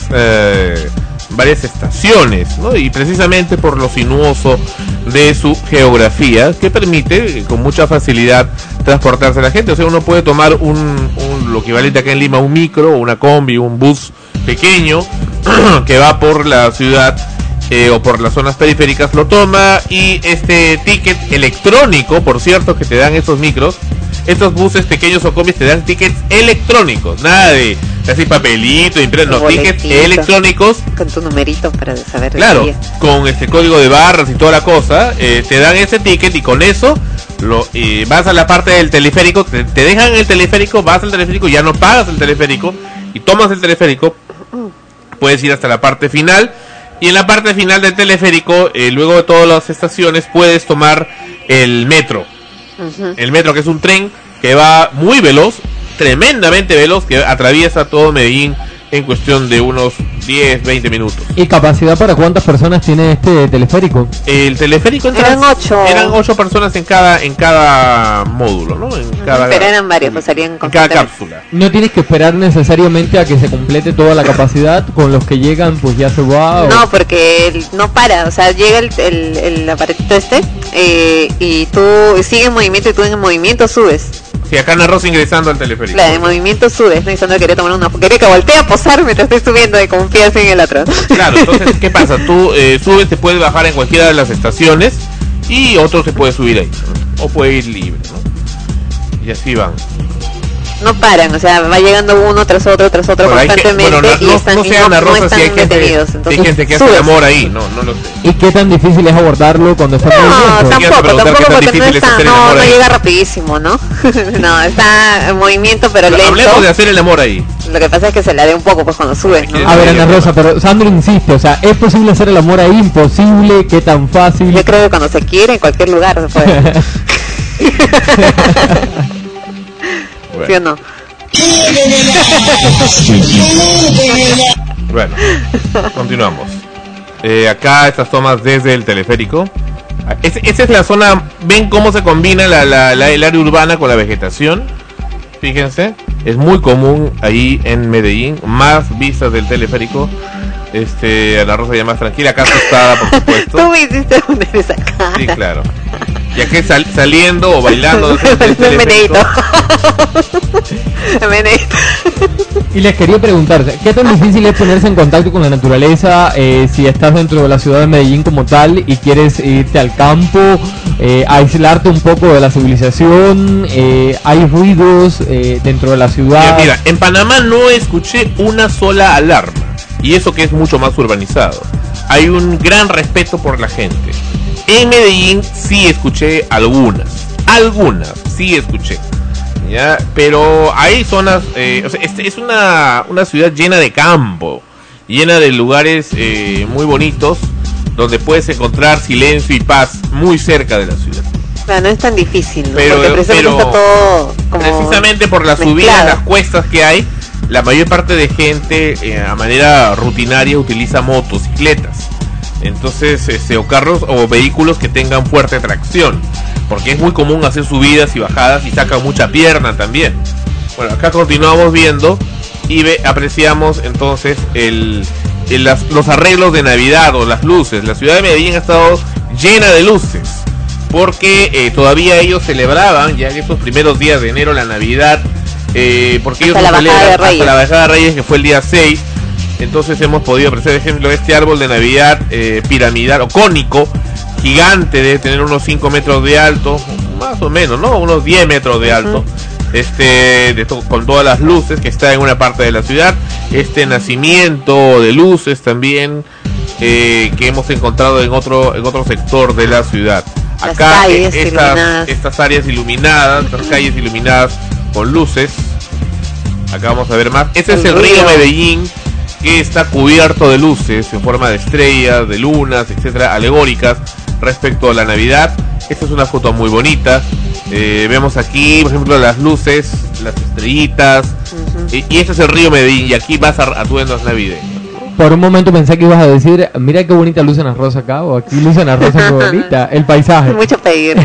Speaker 4: estaciones, ¿no? Y precisamente por lo sinuoso de su geografía, que permite con mucha facilidad transportarse a la gente. O sea, uno puede tomar lo equivalente acá en Lima, un micro, una combi, un bus pequeño que va por la ciudad o por las zonas periféricas, lo toma, y este ticket electrónico, por cierto, que te dan estos micros, estos buses pequeños o combis te dan tickets electrónicos, nada de así papelito, impreso, no, tickets electrónicos
Speaker 7: con tu numerito para saber.
Speaker 4: Claro, con este código de barras y toda la cosa, te dan ese ticket y con eso vas a la parte del teleférico, te dejan en el teleférico, vas al teleférico, ya no pagas el teleférico y tomas el teleférico, puedes ir hasta la parte final. Y en la parte final del teleférico, luego de todas las estaciones, puedes tomar el metro. El metro, que es un tren que va muy veloz, tremendamente veloz, que atraviesa todo Medellín en cuestión de unos 10, 20 minutos.
Speaker 8: ¿Y capacidad para cuántas personas tiene este teleférico?
Speaker 4: El teleférico
Speaker 7: eran 8.
Speaker 4: Eran 8 personas en cada módulo, ¿no?
Speaker 7: Pero eran varios, pues salían
Speaker 4: en cada cápsula.
Speaker 8: No tienes que esperar necesariamente a que se complete toda la capacidad. Con los que llegan, pues ya se va.
Speaker 7: No, porque no para. O sea, llega el aparatito y tú sigues en movimiento y tú en el movimiento subes.
Speaker 4: Sí, acá narró ingresando al teleférico.
Speaker 7: Claro, en movimiento subes, no diciendo que quería tomar quería que voltee a posar mientras estoy subiendo y confías en el otro.
Speaker 4: Claro, entonces, ¿qué pasa? Tú subes, te puedes bajar en cualquiera de las estaciones y otro se puede subir ahí, ¿no? O puede ir libre, ¿no? Y así van.
Speaker 7: No paran, o sea, va llegando uno tras otro constantemente, y están detenidos.
Speaker 4: Hay gente que hace el amor ahí, no lo sé.
Speaker 8: ¿Y qué tan difícil es abordarlo cuando está en movimiento?
Speaker 7: Tampoco porque no llega rapidísimo, ¿no? No, está en movimiento pero lento.
Speaker 4: Hablemos de hacer el amor ahí.
Speaker 7: Lo que pasa es que se la dé un poco pues cuando subes, ¿no?
Speaker 8: A ver, Ana Rosa, pero Sandro insiste, o sea, ¿es posible hacer el amor ahí? ¿Imposible? ¿Qué tan fácil?
Speaker 7: Yo creo que cuando se quiere, en cualquier lugar se puede. ¿Sí o no?
Speaker 4: Bueno, continuamos. Acá estas tomas desde el teleférico. Esta es la zona. ¿Ven cómo se combina el área urbana con la vegetación? Fíjense, es muy común ahí en Medellín. Más vistas del teleférico. Ana Rosa ya más tranquila, acá asustada, por supuesto.
Speaker 7: Tú me hiciste poner esa cara.
Speaker 4: Sí, claro. Y aquí saliendo o bailando
Speaker 8: Y les quería preguntar, ¿qué tan difícil es ponerse en contacto con la naturaleza si estás dentro de la ciudad de Medellín como tal y quieres irte al campo, aislarte un poco de la civilización? ¿Hay ruidos dentro de la ciudad?
Speaker 4: Mira, en Panamá no escuché una sola alarma, y eso que es mucho más urbanizado. Hay un gran respeto por la gente. En Medellín sí escuché algunas sí escuché, ¿ya? Pero hay zonas, o sea, es una ciudad llena de campo, llena de lugares muy bonitos, donde puedes encontrar silencio y paz muy cerca de la ciudad.
Speaker 7: Claro, no es tan difícil, ¿no?
Speaker 4: Pero
Speaker 7: está todo como
Speaker 4: precisamente por las
Speaker 7: mezclado.
Speaker 4: subidas, las cuestas que hay, la mayor parte de gente a manera rutinaria utiliza motocicletas. Entonces, o carros o vehículos que tengan fuerte tracción, porque es muy común hacer subidas y bajadas y saca mucha pierna también. Bueno, acá continuamos viendo y apreciamos entonces los arreglos de Navidad o las luces. La ciudad de Medellín ha estado llena de luces, porque todavía ellos celebraban ya en estos primeros días de enero la Navidad, porque ellos celebran hasta la bajada de Reyes, que fue el día 6. Entonces hemos podido apreciar, por ejemplo, este árbol de Navidad piramidal o cónico, gigante, debe tener unos 5 metros de alto, más o menos, ¿no? Unos 10 metros de alto, con todas las luces, que está en una parte de la ciudad. Este nacimiento de luces también, que hemos encontrado en otro sector de la ciudad. Acá estas áreas iluminadas, estas calles iluminadas con luces. Acá vamos a ver más. Este es el río Medellín, que está cubierto de luces en forma de estrellas, de lunas, etcétera, alegóricas respecto a la Navidad. Esta es una foto muy bonita. Vemos aquí, por ejemplo, las luces, las estrellitas, Y este es el río Medellín, y aquí vas a atuendos navideños.
Speaker 8: Por un momento pensé que ibas a decir, mira qué bonita luce Ana Rosa acá, o aquí luce Ana Rosa muy bonita, el paisaje.
Speaker 7: Mucho pedir.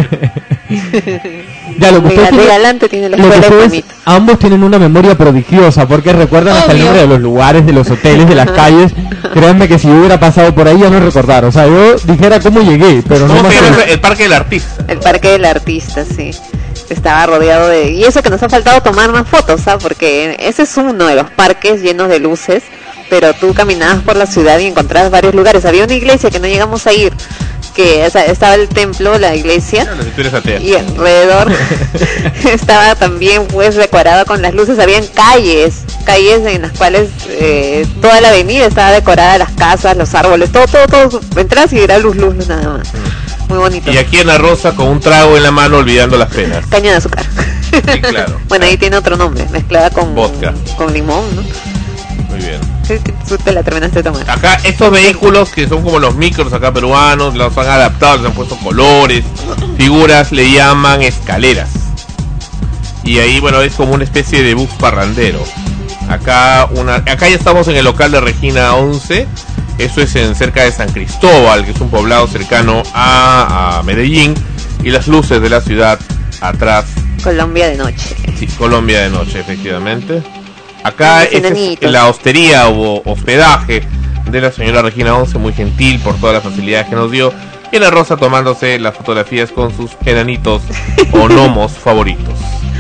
Speaker 8: Ya, lo que
Speaker 7: adelante tiene la escuela
Speaker 8: ustedes, ambos tienen una memoria prodigiosa, porque recuerdan hasta el nombre de los lugares, de los hoteles, de las calles. Créanme que si yo hubiera pasado por ahí ya no recordar, o sea, yo dijera cómo llegué, pero no más.
Speaker 4: El Parque del Artista.
Speaker 7: El Parque del Artista, sí. Estaba rodeado de... Y eso que nos ha faltado tomar más fotos, ¿sabes? Porque ese es uno de los parques llenos de luces, pero tú caminabas por la ciudad y encontrabas varios lugares. Había una iglesia que no llegamos a ir, que estaba el templo, la iglesia, y alrededor estaba también pues decorado con las luces. Habían calles en las cuales toda la avenida estaba decorada, las casas, los árboles, todo, entras y era luz nada más. Muy bonito.
Speaker 4: Y aquí en La Rosa con un trago en la mano olvidando las penas.
Speaker 7: Caña de azúcar.
Speaker 4: Sí, claro.
Speaker 7: Bueno, ahí tiene otro nombre, mezclada con
Speaker 4: vodka,
Speaker 7: con limón, ¿no?
Speaker 4: Muy bien.
Speaker 7: Sí, te la terminaste de tomar.
Speaker 4: Acá estos vehículos que son como los micros acá peruanos, los han adaptado, les han puesto colores, figuras, le llaman escaleras. Y ahí, bueno, es como una especie de bus parrandero. Acá ya estamos en el local de Regina 11. Eso es cerca de San Cristóbal, que es un poblado cercano a Medellín. Y las luces de la ciudad atrás.
Speaker 7: Colombia de noche.
Speaker 4: Sí, Colombia de noche, efectivamente. Acá es la hostería o hospedaje de la señora Regina 11, muy gentil por todas las facilidades que nos dio. Y Ana Rosa tomándose las fotografías con sus enanitos o gnomos favoritos.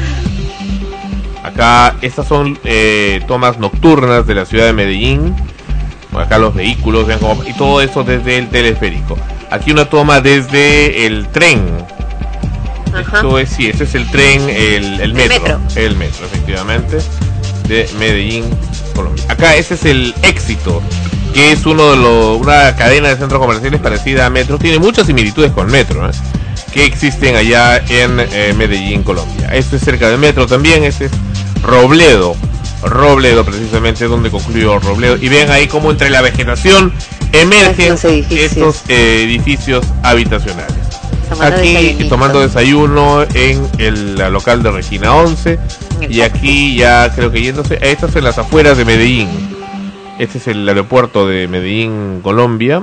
Speaker 4: Acá estas son tomas nocturnas de la ciudad de Medellín. Acá los vehículos, vean cómo, y todo eso desde el teleférico. Aquí una toma desde el tren. Esto es, sí, ese es el tren, el metro. El metro, efectivamente, de Medellín, Colombia. Acá ese es el Éxito, que es una cadena de centros comerciales parecida a Metro. Tiene muchas similitudes con Metro, que existen allá en Medellín, Colombia. Esto es cerca de Metro también. Este es Robledo precisamente, donde concluyó Robledo. Y ven ahí como entre la vegetación emergen estos edificios habitacionales. Aquí tomando desayuno en el local de Regina 11. Y aquí ya creo que yéndose. Estas en las afueras de Medellín. Este es el aeropuerto de Medellín, Colombia.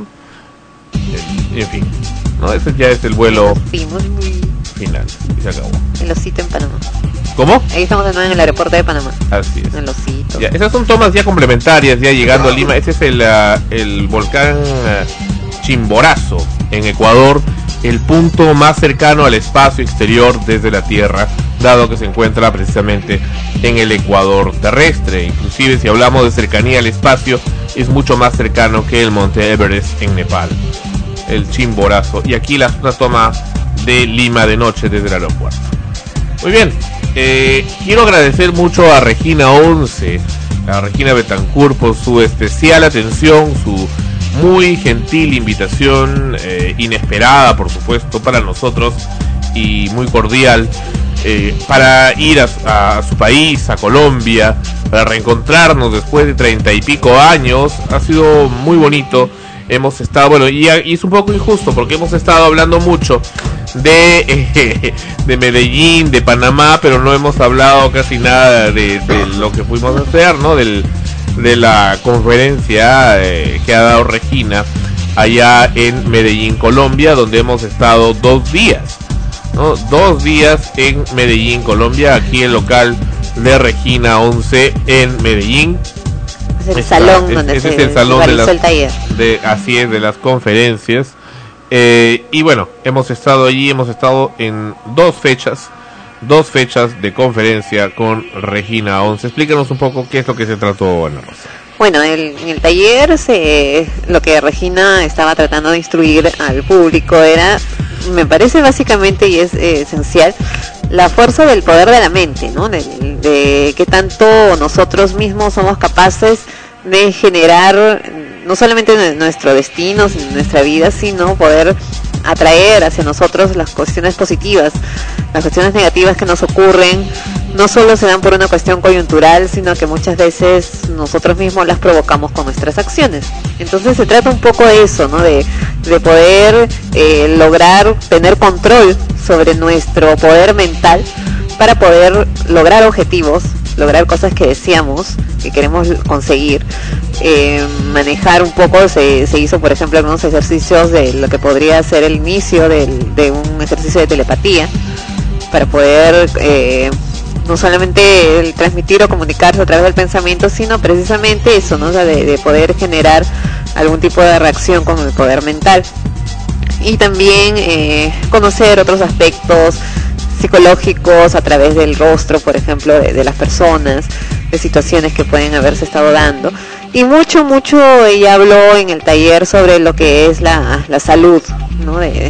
Speaker 4: En fin, ¿no? Ese ya es el vuelo final. Y se acabó.
Speaker 7: El osito en Panamá.
Speaker 4: ¿Cómo?
Speaker 7: Ahí estamos de nuevo en el aeropuerto de Panamá.
Speaker 4: Así es.
Speaker 7: El osito.
Speaker 4: Ya, esas son tomas ya complementarias, ya llegando a Lima. Ese es el volcán Chimborazo en Ecuador, el punto más cercano al espacio exterior desde la Tierra, dado que se encuentra precisamente en el Ecuador terrestre. Inclusive si hablamos de cercanía al espacio, es mucho más cercano que el monte Everest en Nepal, el Chimborazo. Y aquí una toma de Lima de noche desde el aeropuerto. Muy bien, quiero agradecer mucho a Regina 11, a Regina Betancourt, por su especial atención, su muy gentil invitación, inesperada por supuesto para nosotros y muy cordial, para ir a su país, a Colombia, para reencontrarnos después de 30 y pico años. Ha sido muy bonito. Hemos estado, bueno, y es un poco injusto porque hemos estado hablando mucho de Medellín, de Panamá, pero no hemos hablado casi nada de lo que fuimos a hacer, ¿no? De la conferencia que ha dado Regina allá en Medellín, Colombia, donde hemos estado 2 días, ¿no? 2 días en Medellín, Colombia, aquí el local de Regina 11 en Medellín.
Speaker 7: Es el salón donde se realizó el taller.
Speaker 4: Así es, de las conferencias. Y bueno, hemos estado allí, hemos estado en 2 fechas de conferencia con Regina 11. Explícanos un poco qué es lo que se trató, Ana Rosa.
Speaker 7: Bueno, en el taller lo que Regina estaba tratando de instruir al público era, me parece básicamente y es esencial, la fuerza del poder de la mente, ¿no? De qué tanto nosotros mismos somos capaces de generar no solamente nuestro destino, nuestra vida, sino poder atraer hacia nosotros las cuestiones positivas. Las cuestiones negativas que nos ocurren no solo se dan por una cuestión coyuntural, sino que muchas veces nosotros mismos las provocamos con nuestras acciones. Entonces se trata un poco de eso, ¿no? De poder lograr tener control sobre nuestro poder mental para poder lograr objetivos lograr cosas que deseamos, que queremos conseguir, manejar un poco, se hizo por ejemplo algunos ejercicios de lo que podría ser el inicio de un ejercicio de telepatía, para poder no solamente el transmitir o comunicarse a través del pensamiento, sino precisamente eso, ¿no? O sea, de poder generar algún tipo de reacción con el poder mental. Y también conocer otros aspectos psicológicos a través del rostro, por ejemplo, de las personas, de situaciones que pueden haberse estado dando. Y mucho ella habló en el taller sobre lo que es la salud, ¿no? De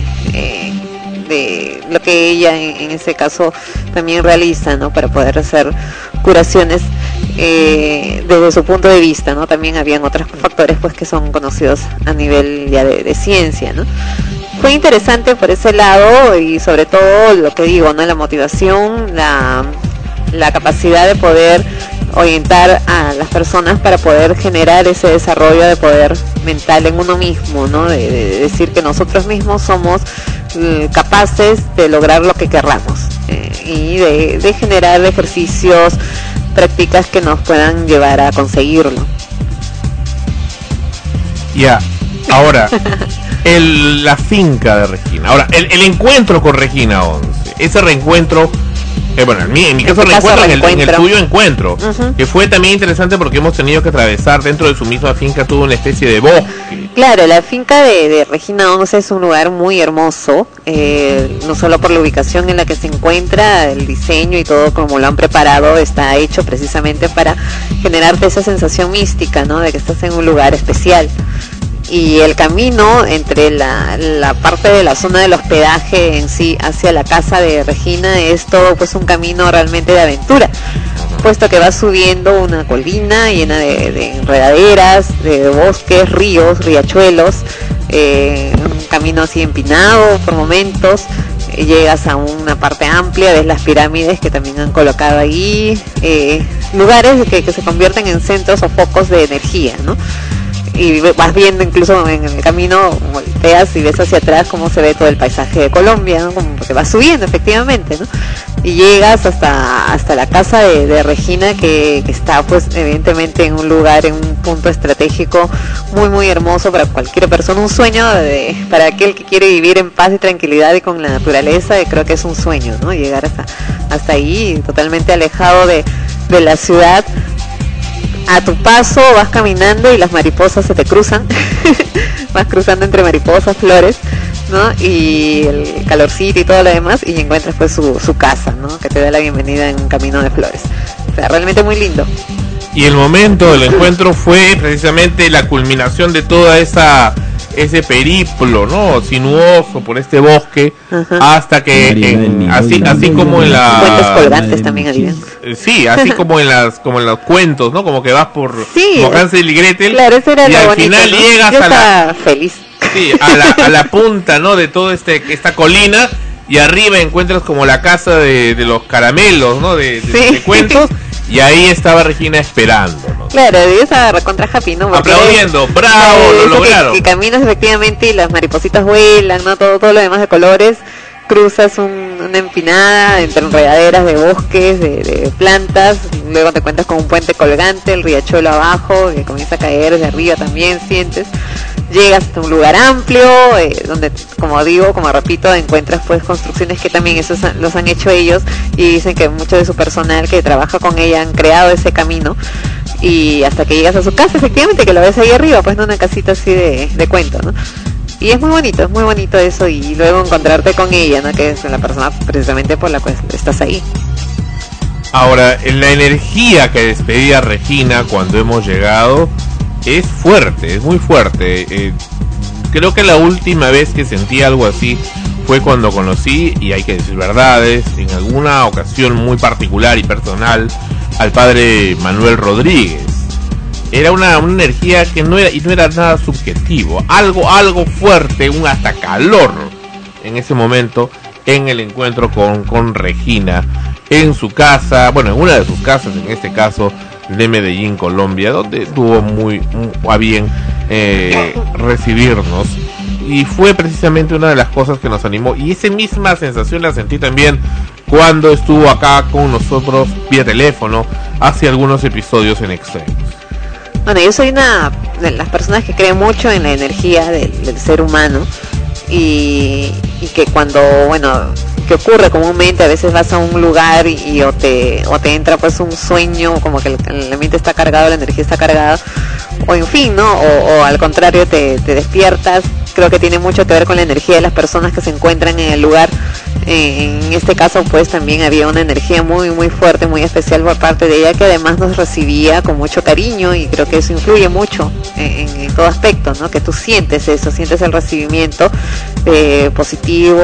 Speaker 7: lo que ella en ese caso también realiza, ¿no? Para poder hacer curaciones desde su punto de vista, ¿no? También habían otros factores pues que son conocidos a nivel ya de ciencia, ¿no? Fue interesante por ese lado, y sobre todo lo que digo, ¿no? La motivación, la capacidad de poder orientar a las personas para poder generar ese desarrollo de poder mental en uno mismo, ¿no? De decir que nosotros mismos somos capaces de lograr lo que querramos, y de generar ejercicios, prácticas que nos puedan llevar a conseguirlo.
Speaker 4: Ya, ahora la finca de Regina, ahora el encuentro con Regina 11, ese reencuentro, bueno, en mi caso reencuentro, en el tuyo encuentro, que fue también interesante porque hemos tenido que atravesar dentro de su misma finca toda una especie de bosque.
Speaker 7: Claro, la finca de Regina 11 es un lugar muy hermoso, no solo por la ubicación en la que se encuentra, el diseño y todo como lo han preparado está hecho precisamente para generarte esa sensación mística, ¿no? De que estás en un lugar especial. Y el camino entre la parte de la zona del hospedaje en sí hacia la casa de Regina es todo pues un camino realmente de aventura, puesto que vas subiendo una colina llena de enredaderas, de bosques, ríos, riachuelos, un camino así empinado por momentos. Llegas a una parte amplia, ves las pirámides que también han colocado ahí, lugares que se convierten en centros o focos de energía, ¿no? Y vas viendo incluso en el camino, volteas y ves hacia atrás cómo se ve todo el paisaje de Colombia, ¿no? Como que vas subiendo efectivamente, ¿no? Y llegas hasta la casa de Regina, que está pues evidentemente en un lugar, en un punto estratégico muy hermoso para cualquier persona, un sueño para aquel que quiere vivir en paz y tranquilidad y con la naturaleza, creo que es un sueño, ¿no? Llegar hasta ahí, totalmente alejado de la ciudad. A tu paso vas caminando y las mariposas se te cruzan, vas cruzando entre mariposas, flores, ¿no? Y el calorcito y todo lo demás, y encuentras pues su casa, ¿no? Que te da la bienvenida en un camino de flores. O sea, realmente muy lindo.
Speaker 4: Y el momento del encuentro fue precisamente la culminación de toda ese periplo, ¿no? Sinuoso por este bosque, hasta que así como en la
Speaker 7: puentes colgantes también había.
Speaker 4: Sí, así como en los cuentos, ¿no? Como que vas por como Hansel y Gretel,
Speaker 7: claro, eso era
Speaker 4: y
Speaker 7: lo
Speaker 4: al
Speaker 7: bonito,
Speaker 4: final
Speaker 7: ¿no?
Speaker 4: llegas
Speaker 7: Yo estaba feliz.
Speaker 4: Sí, a la punta, ¿no? De todo esta colina, y arriba encuentras como la casa de los caramelos, ¿no? De cuentos. Y ahí estaba Regina esperando, ¿no?
Speaker 7: Claro, y esa recontra happy, ¿no? Porque
Speaker 4: aplaudiendo, bravo, lo lograron.
Speaker 7: Que caminas efectivamente y las maripositas vuelan, ¿no? Todo lo demás de colores. Cruzas una empinada entre enredaderas de bosques, de plantas. Luego te encuentras con un puente colgante, el riachuelo abajo, que comienza a caer desde arriba también, sientes. Llegas hasta un lugar amplio, donde, como repito, encuentras pues construcciones que también esos los han hecho ellos, y dicen que mucho de su personal que trabaja con ella han creado ese camino, y hasta que llegas a su casa, efectivamente, que lo ves ahí arriba, pues no, una casita así de cuento, ¿no? Y es muy bonito eso, y luego encontrarte con ella, ¿no? Que es la persona precisamente por la cual estás ahí.
Speaker 4: Ahora, la energía que despedía Regina cuando hemos llegado es fuerte, es muy fuerte. Creo que la última vez que sentí algo así fue cuando conocí, y hay que decir verdades, en alguna ocasión muy particular y personal, al padre Manuel Rodríguez. Era una energía que no era nada subjetivo, algo fuerte, un hasta calor en ese momento, en el encuentro con Regina, en su casa, bueno, en una de sus casas, en este caso de Medellín, Colombia, donde tuvo muy a bien recibirnos, y fue precisamente una de las cosas que nos animó, y esa misma sensación la sentí también cuando estuvo acá con nosotros vía teléfono hace algunos episodios en Extremos.
Speaker 7: Bueno, yo soy una de las personas que cree mucho en la energía del ser humano y que cuando, que ocurre comúnmente, a veces vas a un lugar y o te entra pues un sueño, como que el ambiente está cargado, la energía está cargada, o en fin, ¿no? O al contrario te despiertas. Creo que tiene mucho que ver con la energía de las personas que se encuentran en el lugar. En este caso pues también había una energía muy muy fuerte, muy especial por parte de ella, que además nos recibía con mucho cariño, y creo que eso influye mucho en todo aspecto, ¿no? Que tú sientes eso, sientes el recibimiento positivo,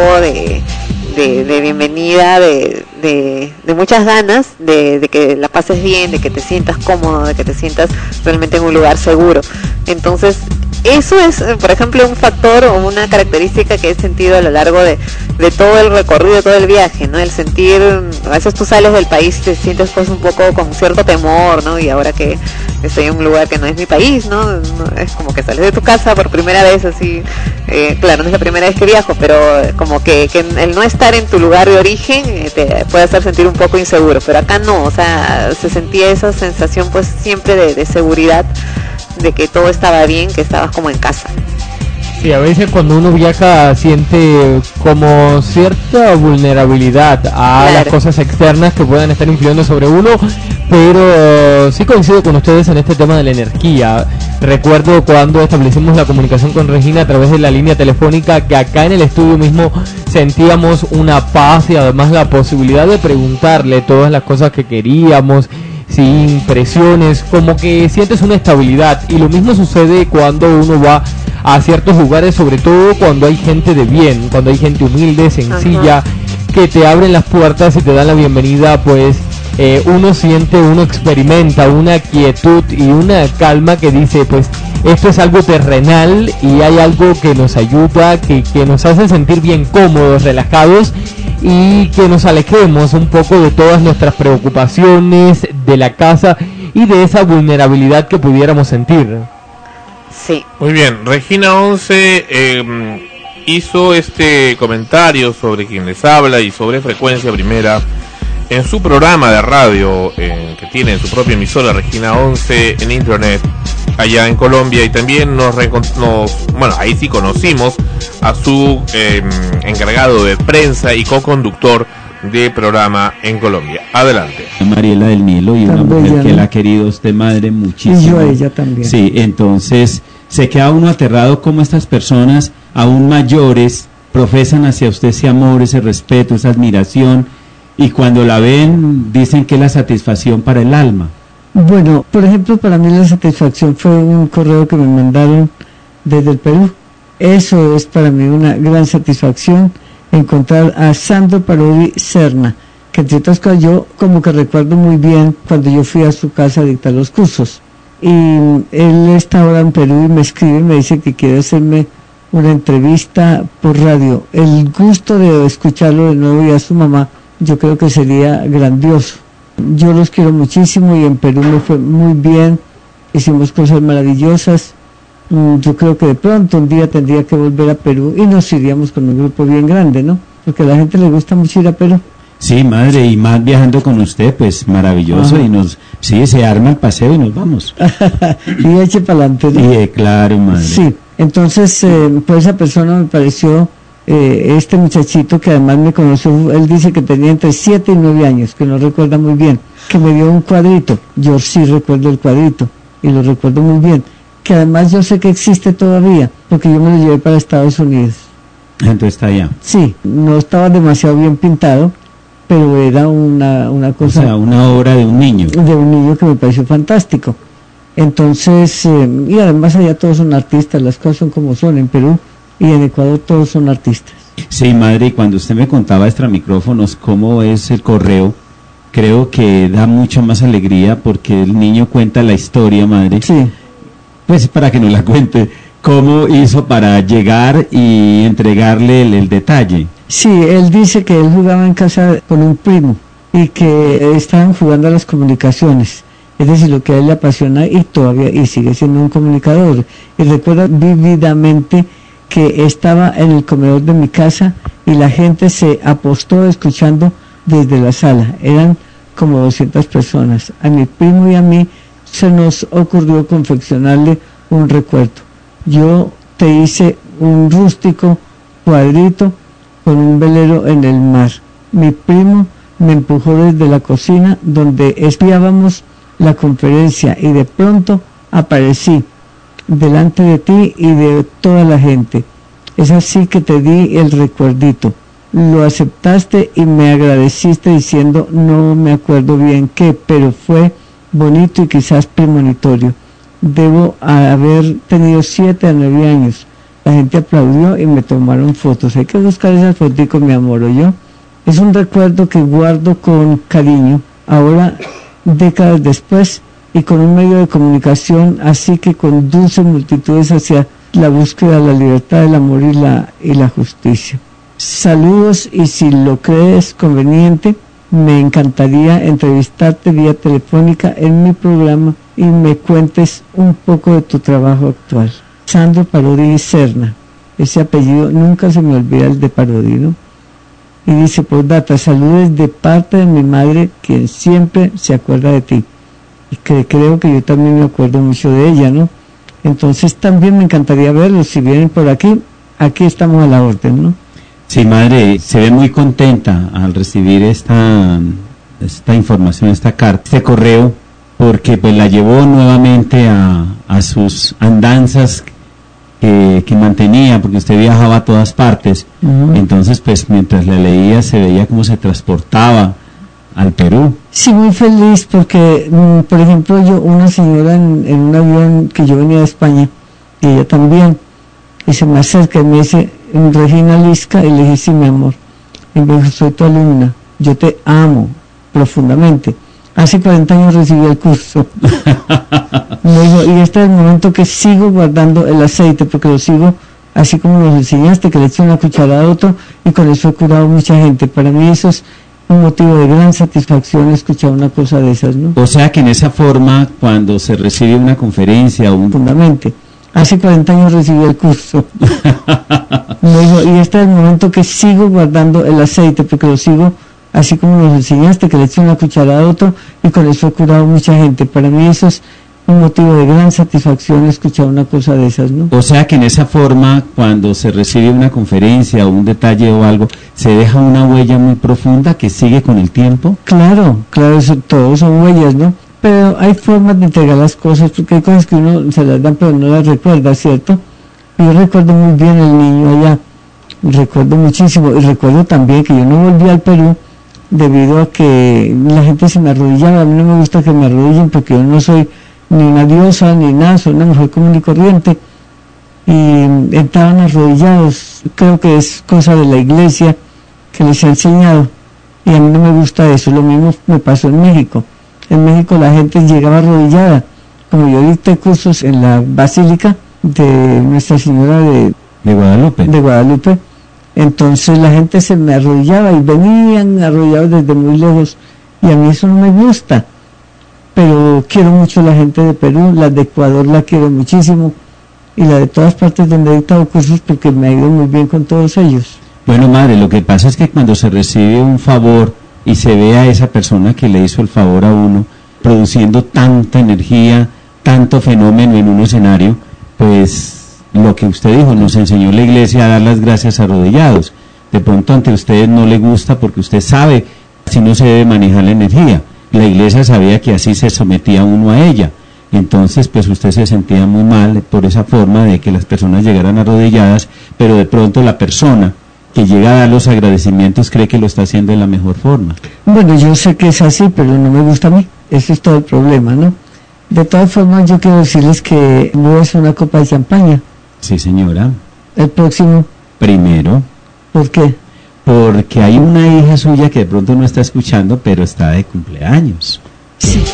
Speaker 7: de bienvenida, de muchas ganas de que la pases bien, de que te sientas cómodo, de que te sientas realmente en un lugar seguro. Entonces eso es, por ejemplo, un factor o una característica que he sentido a lo largo de todo el recorrido, todo el viaje, ¿no? El sentir, a veces tú sales del país y te sientes pues un poco con cierto temor, ¿no? Y ahora que estoy en un lugar que no es mi país, ¿no? Es como que sales de tu casa por primera vez, así, claro, no es la primera vez que viajo, pero como que el no estar en tu lugar de origen te puede hacer sentir un poco inseguro, pero acá no, o sea, se sentía esa sensación pues siempre de seguridad, de que todo estaba bien, que estabas como en casa.
Speaker 8: Sí, a veces cuando uno viaja siente como cierta vulnerabilidad a las cosas externas que puedan estar influyendo sobre uno, pero sí coincido con ustedes en este tema de la energía. Recuerdo cuando establecimos la comunicación con Regina a través de la línea telefónica, que acá en el estudio mismo sentíamos una paz y además la posibilidad de preguntarle todas las cosas que queríamos, sin presiones, como que sientes una estabilidad. Y lo mismo sucede cuando uno va a ciertos lugares, sobre todo cuando hay gente de bien, cuando hay gente humilde, sencilla, que te abren las puertas y te dan la bienvenida, pues uno siente, uno experimenta una quietud y una calma que dice, pues esto es algo terrenal y hay algo que nos ayuda, que nos hace sentir bien cómodos, relajados, y que nos alejemos un poco de todas nuestras preocupaciones, de la casa y de esa vulnerabilidad que pudiéramos sentir.
Speaker 7: Sí.
Speaker 4: Muy bien, Regina 11 hizo este comentario sobre quien les habla y sobre Frecuencia Primera en su programa de radio, que tiene su propia emisora, Regina 11, en internet, allá en Colombia, y también bueno, ahí sí conocimos a su encargado de prensa y co-conductor de programa en Colombia. Adelante.
Speaker 20: Mariela del Nilo, y una mujer que la ha querido usted, madre, muchísimo.
Speaker 21: Y yo a ella también.
Speaker 20: Sí, entonces se queda uno aterrado como estas personas aún mayores profesan hacia usted ese amor, ese respeto, esa admiración, y cuando la ven dicen que es la satisfacción para el alma.
Speaker 21: Bueno, por ejemplo, para mí la satisfacción fue un correo que me mandaron desde el Perú. Eso es para mí una gran satisfacción, encontrar a Sandro Parodi Serna, que entre otras cosas yo como que recuerdo muy bien cuando yo fui a su casa a dictar los cursos. Y él está ahora en Perú y me escribe y me dice que quiere hacerme una entrevista por radio. El gusto de escucharlo de nuevo y a su mamá, yo creo que sería grandioso. Yo los quiero muchísimo y en Perú me fue muy bien, hicimos cosas maravillosas. Yo creo que de pronto un día tendría que volver a Perú y nos iríamos con un grupo bien grande, ¿no? Porque a la gente le gusta mucho ir a Perú.
Speaker 20: Sí, madre, y más viajando con usted, pues maravilloso. Ajá. Y sí, se arma el paseo y nos vamos.
Speaker 21: Y eche para adelante, ¿no?
Speaker 20: Y claro, madre.
Speaker 21: Sí, entonces, pues esa persona me pareció, este muchachito que además me conoció, él dice que tenía entre 7 y 9 años, que no recuerda muy bien, que me dio un cuadrito. Yo sí recuerdo el cuadrito y lo recuerdo muy bien, que además yo sé que existe todavía, porque yo me lo llevé para Estados Unidos.
Speaker 20: Entonces está allá.
Speaker 21: Sí, no estaba demasiado bien pintado, pero era una cosa...
Speaker 20: O sea, una obra de un niño.
Speaker 21: De un niño que me pareció fantástico. Entonces, y además allá todos son artistas, las cosas son como son en Perú, y en Ecuador todos son artistas.
Speaker 20: Sí, madre, y cuando usted me contaba extra micrófonos cómo es el correo, creo que da mucha más alegría porque el niño cuenta la historia, madre.
Speaker 21: Sí.
Speaker 20: Pues para que nos la cuente, cómo hizo para llegar y entregarle el detalle.
Speaker 21: Sí, él dice que él jugaba en casa con un primo y que estaban jugando a las comunicaciones, es decir, lo que a él le apasiona y todavía y sigue siendo un comunicador. Y recuerda vívidamente que estaba en el comedor de mi casa y la gente se apostó escuchando desde la sala. Eran como 200 personas. A mi primo y a mí se nos ocurrió confeccionarle un recuerdo. Yo te hice un rústico cuadrito con un velero en el mar. Mi primo me empujó desde la cocina donde espiábamos la conferencia y de pronto aparecí delante de ti y de toda la gente. Es así que te di el recuerdito. Lo aceptaste y me agradeciste diciendo, no me acuerdo bien qué, pero fue bonito y quizás premonitorio. Debo haber tenido 7 a 9 años. La gente aplaudió y me tomaron fotos. Hay que buscar esas fotos, mi amor, ¿o yo? Es un recuerdo que guardo con cariño, ahora décadas después, y con un medio de comunicación así que conduce multitudes hacia la búsqueda de la libertad, el amor y la justicia. Saludos, y si lo crees conveniente, me encantaría entrevistarte vía telefónica en mi programa y me cuentes un poco de tu trabajo actual. Sandro Parodi Serna, ese apellido nunca se me olvida, el de Parodi, ¿no? Y dice, postdata, saludes de parte de mi madre, quien siempre se acuerda de ti. Y que creo que yo también me acuerdo mucho de ella, ¿no? Entonces también me encantaría verlos, si vienen por aquí estamos a la orden, ¿no?
Speaker 20: Sí, madre, se ve muy contenta al recibir esta información, esta carta, este correo, porque pues la llevó nuevamente a sus andanzas que mantenía, porque usted viajaba a todas partes. Entonces pues mientras la leía se veía cómo se transportaba al Perú.
Speaker 21: Sí, muy feliz porque, por ejemplo, una señora en un avión que yo venía de España, y ella también, y se me acerca y me dice, Regina Lisca, y le dije, sí, mi amor, y me dijo, soy tu alumna, yo te amo profundamente. Hace 40 años recibí el curso. Me dijo, y este es el momento que sigo guardando el aceite, porque lo sigo así como nos enseñaste, que le eché una cucharada a otro, y con eso he curado mucha gente. Para mí eso es un motivo de gran satisfacción escuchar una cosa de esas, ¿no?
Speaker 20: O sea que en esa forma, cuando se recibe una conferencia o
Speaker 21: Fundamente. Hace 40 años recibí el curso. Me dijo, y este es el momento que sigo guardando el aceite, porque lo sigo así como nos enseñaste, que le eché una cucharada a otro, y con eso he curado mucha gente. Para mí eso es un motivo de gran satisfacción escuchar una cosa de esas, ¿no?
Speaker 20: O sea que en esa forma, cuando se recibe una conferencia o un detalle o algo, se deja una huella muy profunda que sigue con el tiempo.
Speaker 21: Claro, eso, todos son huellas, ¿no? Pero hay formas de entregar las cosas, porque hay cosas que uno se las dan pero no las recuerda, ¿cierto? Yo recuerdo muy bien el niño allá, recuerdo muchísimo, y recuerdo también que yo no volví al Perú debido a que la gente se me arrodillaba. A mí no me gusta que me arrodillen porque yo no soy ni una diosa ni nada, soy una mujer común y corriente, y estaban arrodillados. Creo que es cosa de la iglesia que les ha enseñado, y a mí no me gusta eso. Lo mismo me pasó en México. En México la gente llegaba arrodillada. Como yo dicté cursos en la Basílica de Nuestra Señora de Guadalupe, entonces la gente se me arrodillaba y venían arrodillados desde muy lejos, y a mí eso no me gusta. Pero quiero mucho a la gente de Perú, la de Ecuador la quiero muchísimo, y la de todas partes donde he dictado cursos, porque me ha ido muy bien con todos ellos.
Speaker 20: Bueno, madre, lo que pasa es que cuando se recibe un favor y se ve a esa persona que le hizo el favor a uno produciendo tanta energía, tanto fenómeno en un escenario, pues lo que usted dijo, nos enseñó la iglesia a dar las gracias arrodillados. De pronto ante ustedes no le gusta porque usted sabe así no se debe manejar la energía. La iglesia sabía que así se sometía uno a ella. Entonces pues usted se sentía muy mal por esa forma de que las personas llegaran arrodilladas, pero de pronto la persona que llega a dar los agradecimientos cree que lo está haciendo de la mejor forma.
Speaker 21: Bueno, yo sé que es así, pero no me gusta a mí. Ese es todo el problema, ¿no? De todas formas, yo quiero decirles que no es una copa de champaña.
Speaker 20: Sí, señora.
Speaker 21: El próximo.
Speaker 20: Primero.
Speaker 21: ¿Por qué?
Speaker 20: Porque hay una hija suya que de pronto no está escuchando, pero está de cumpleaños.
Speaker 21: Sí.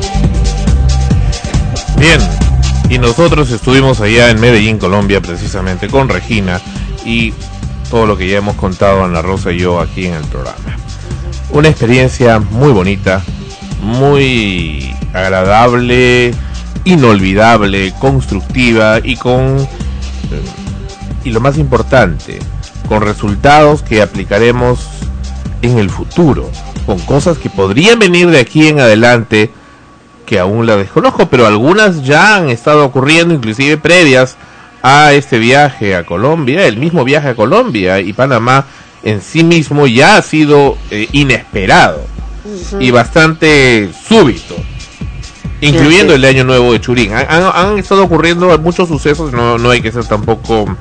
Speaker 4: Bien, y nosotros estuvimos allá en Medellín, Colombia, precisamente con Regina, y todo lo que ya hemos contado Ana Rosa y yo aquí en el programa. Una experiencia muy bonita, muy agradable, inolvidable, constructiva y y lo más importante, con resultados que aplicaremos en el futuro, con cosas que podrían venir de aquí en adelante, que aún la desconozco, pero algunas ya han estado ocurriendo, inclusive previas a este viaje a Colombia. El mismo viaje a Colombia y Panamá en sí mismo ya ha sido inesperado y bastante súbito, incluyendo el Año Nuevo de Churín. Han estado ocurriendo muchos sucesos, no hay que ser tampoco,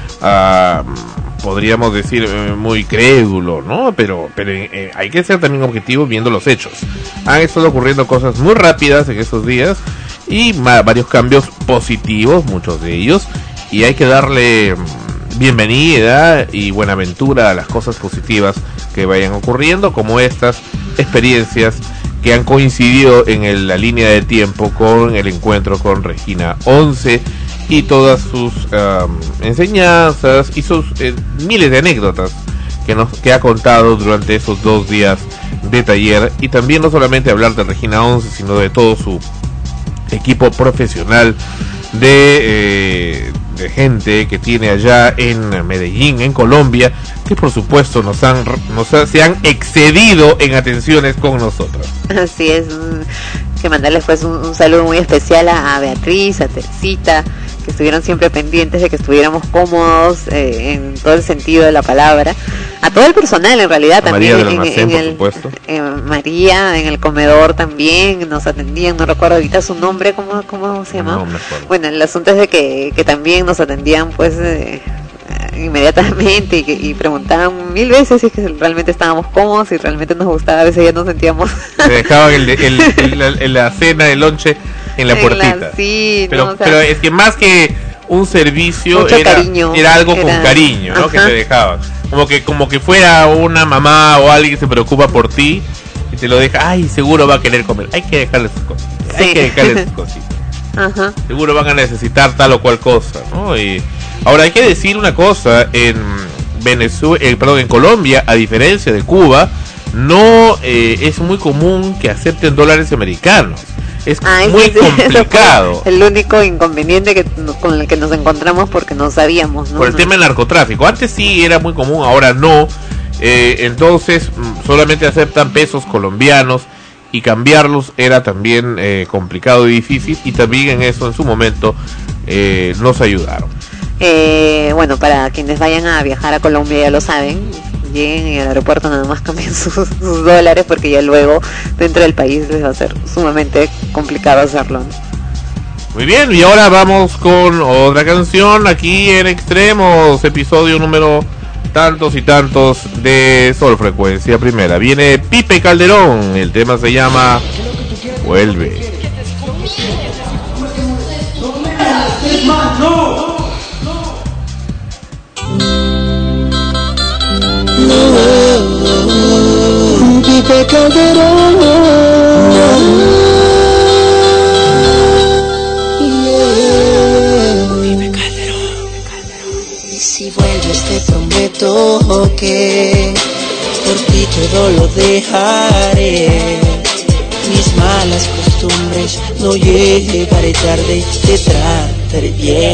Speaker 4: podríamos decir, muy crédulo, ¿no? Pero hay que ser también objetivo viendo los hechos. Han estado ocurriendo cosas muy rápidas en estos días y varios cambios positivos, muchos de ellos, y hay que darle bienvenida y buenaventura a las cosas positivas que vayan ocurriendo, como estas experiencias que han coincidido en la línea de tiempo con el encuentro con Regina 11 y todas sus enseñanzas y sus miles de anécdotas que ha contado durante esos 2 días de taller, y también no solamente hablar de Regina 11, sino de todo su equipo profesional de gente que tiene allá en Medellín, en Colombia, que por supuesto se han excedido en atenciones con nosotros.
Speaker 7: Así es, que mandarles pues un saludo muy especial a Beatriz, a Teresita, que estuvieron siempre pendientes de que estuviéramos cómodos en todo el sentido de la palabra, a todo el personal en realidad,
Speaker 4: a
Speaker 7: también
Speaker 4: María del Almacén, por supuesto.
Speaker 7: María en el comedor también nos atendían, no recuerdo ahorita su nombre, ¿cómo se llamaba?
Speaker 4: No me acuerdo.
Speaker 7: Bueno, el asunto es de que también nos atendían pues inmediatamente y preguntaban 1000 veces si es que realmente estábamos cómodos, si realmente nos gustaba. A veces ya nos sentíamos
Speaker 4: se dejaban la cena, el lonche en la puertita.
Speaker 7: Sí,
Speaker 4: pero,
Speaker 7: no, o sea,
Speaker 4: pero es que más que un servicio era algo con cariño, ¿no? Que te dejaban como que fuera una mamá o alguien que se preocupa por ti y te lo deja. Ay, seguro va a querer comer, hay que dejarle sus cosas, hay que dejarle sus cositas.
Speaker 7: Ajá.
Speaker 4: Seguro van a necesitar tal o cual cosa, ¿no? Y ahora hay que decir una cosa: en en Colombia, a diferencia de Cuba, no es muy común que acepten dólares americanos. Es muy complicado.
Speaker 7: El único inconveniente con el que nos encontramos, porque no sabíamos, ¿no?
Speaker 4: Por el tema del narcotráfico. Antes sí era muy común, ahora no. Entonces solamente aceptan pesos colombianos, y cambiarlos era también complicado y difícil, y también en eso en su momento nos ayudaron.
Speaker 7: Bueno, para quienes vayan a viajar a Colombia ya lo saben, lleguen en el aeropuerto, nada más cambien sus dólares, porque ya luego dentro del país les va a ser sumamente complicado hacerlo, ¿no?
Speaker 4: Muy bien, y ahora vamos con otra canción aquí en Extremos, episodio número tantos y tantos de Sol Frecuencia Primera. Viene Pipe Calderón, el tema se llama Vuelve.
Speaker 16: Pipe Calderón, Pipe Calderón. Si vuelves te prometo que por ti todo lo dejaré. Mis malas costumbres no llegaré tarde, te trataré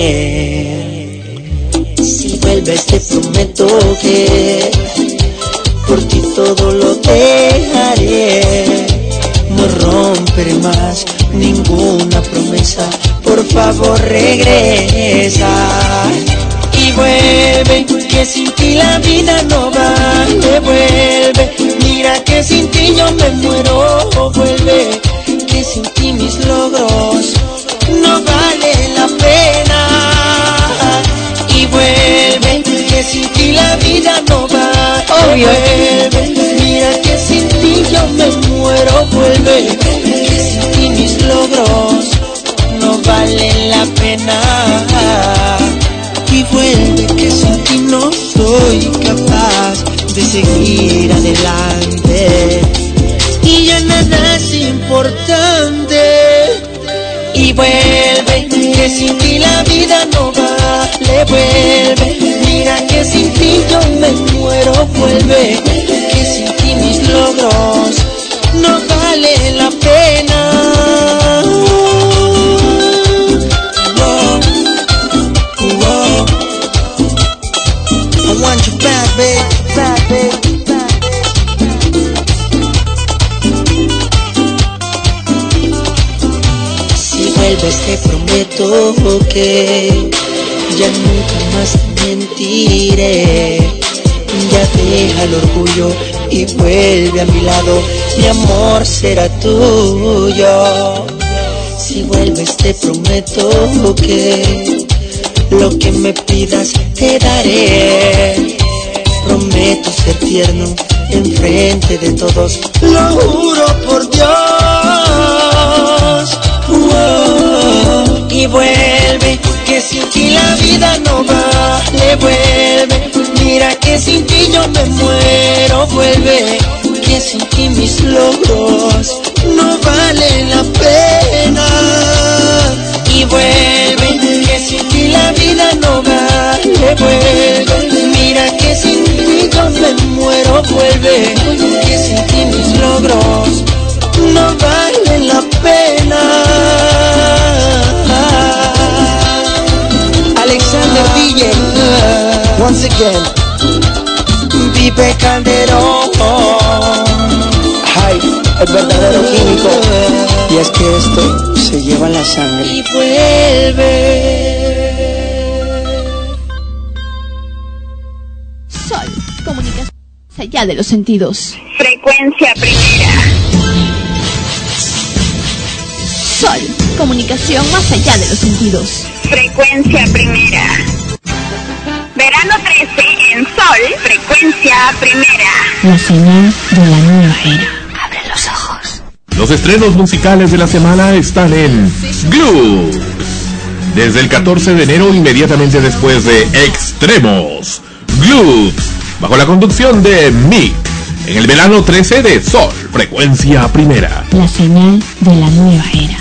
Speaker 16: bien. Si vuelves te prometo que por ti todo lo dejaré. No romperé más ninguna promesa, por favor regresa. Y vuelve, que sin ti la vida no vale, vuelve. Mira que sin ti yo me muero, vuelve. Que sin ti mis logros no vale la pena. Y vuelve, que sin ti la vida no vale, vuelve. Mira que sin ti yo me muero, vuelve. Que sin ti mis logros no valen la pena. Y vuelve, que sin ti no soy capaz de seguir adelante. Y ya nada es importante. Y vuelve, que sin ti la vida no vale, vuelve. Mira que sin ti yo me muero, vuelve. Que sin ti mis logros no valen la pena. I want you back, babe, back, babe, back.
Speaker 5: vuelves te prometo que ya nunca más te mentiré. Ya deja el orgullo y vuelve a mi lado, mi amor será tuyo. Si vuelves te prometo que lo que me pidas te daré. Prometo ser tierno enfrente de todos, lo juro por Dios. Y vuelve, que sin ti la vida no vale, vuelve. Mira que sin ti yo me muero, vuelve. Que sin ti mis logros no valen la pena. Y vuelve, que sin ti la vida no vale, vuelve. Mira que sin ti yo me muero, vuelve. Que sin ti mis logros no valen la pena. Alexander DJ, once again, Pipe Calderón. Ay, el verdadero químico. Y es que esto se lleva en la sangre. Y vuelve.
Speaker 3: Sol, comunicación más allá de los sentidos.
Speaker 1: Frecuencia primera.
Speaker 3: Sol, comunicación más allá de los sentidos.
Speaker 1: Frecuencia primera. Verano 13 en Sol, frecuencia primera.
Speaker 2: La señal de la nueva era. Abre los ojos.
Speaker 4: Los estrenos musicales de la semana están en Glue. Desde el 14 de enero, inmediatamente después de Extremos, Glue, bajo la conducción de Mick, en el verano 13 de Sol, frecuencia primera.
Speaker 2: La señal de la nueva era.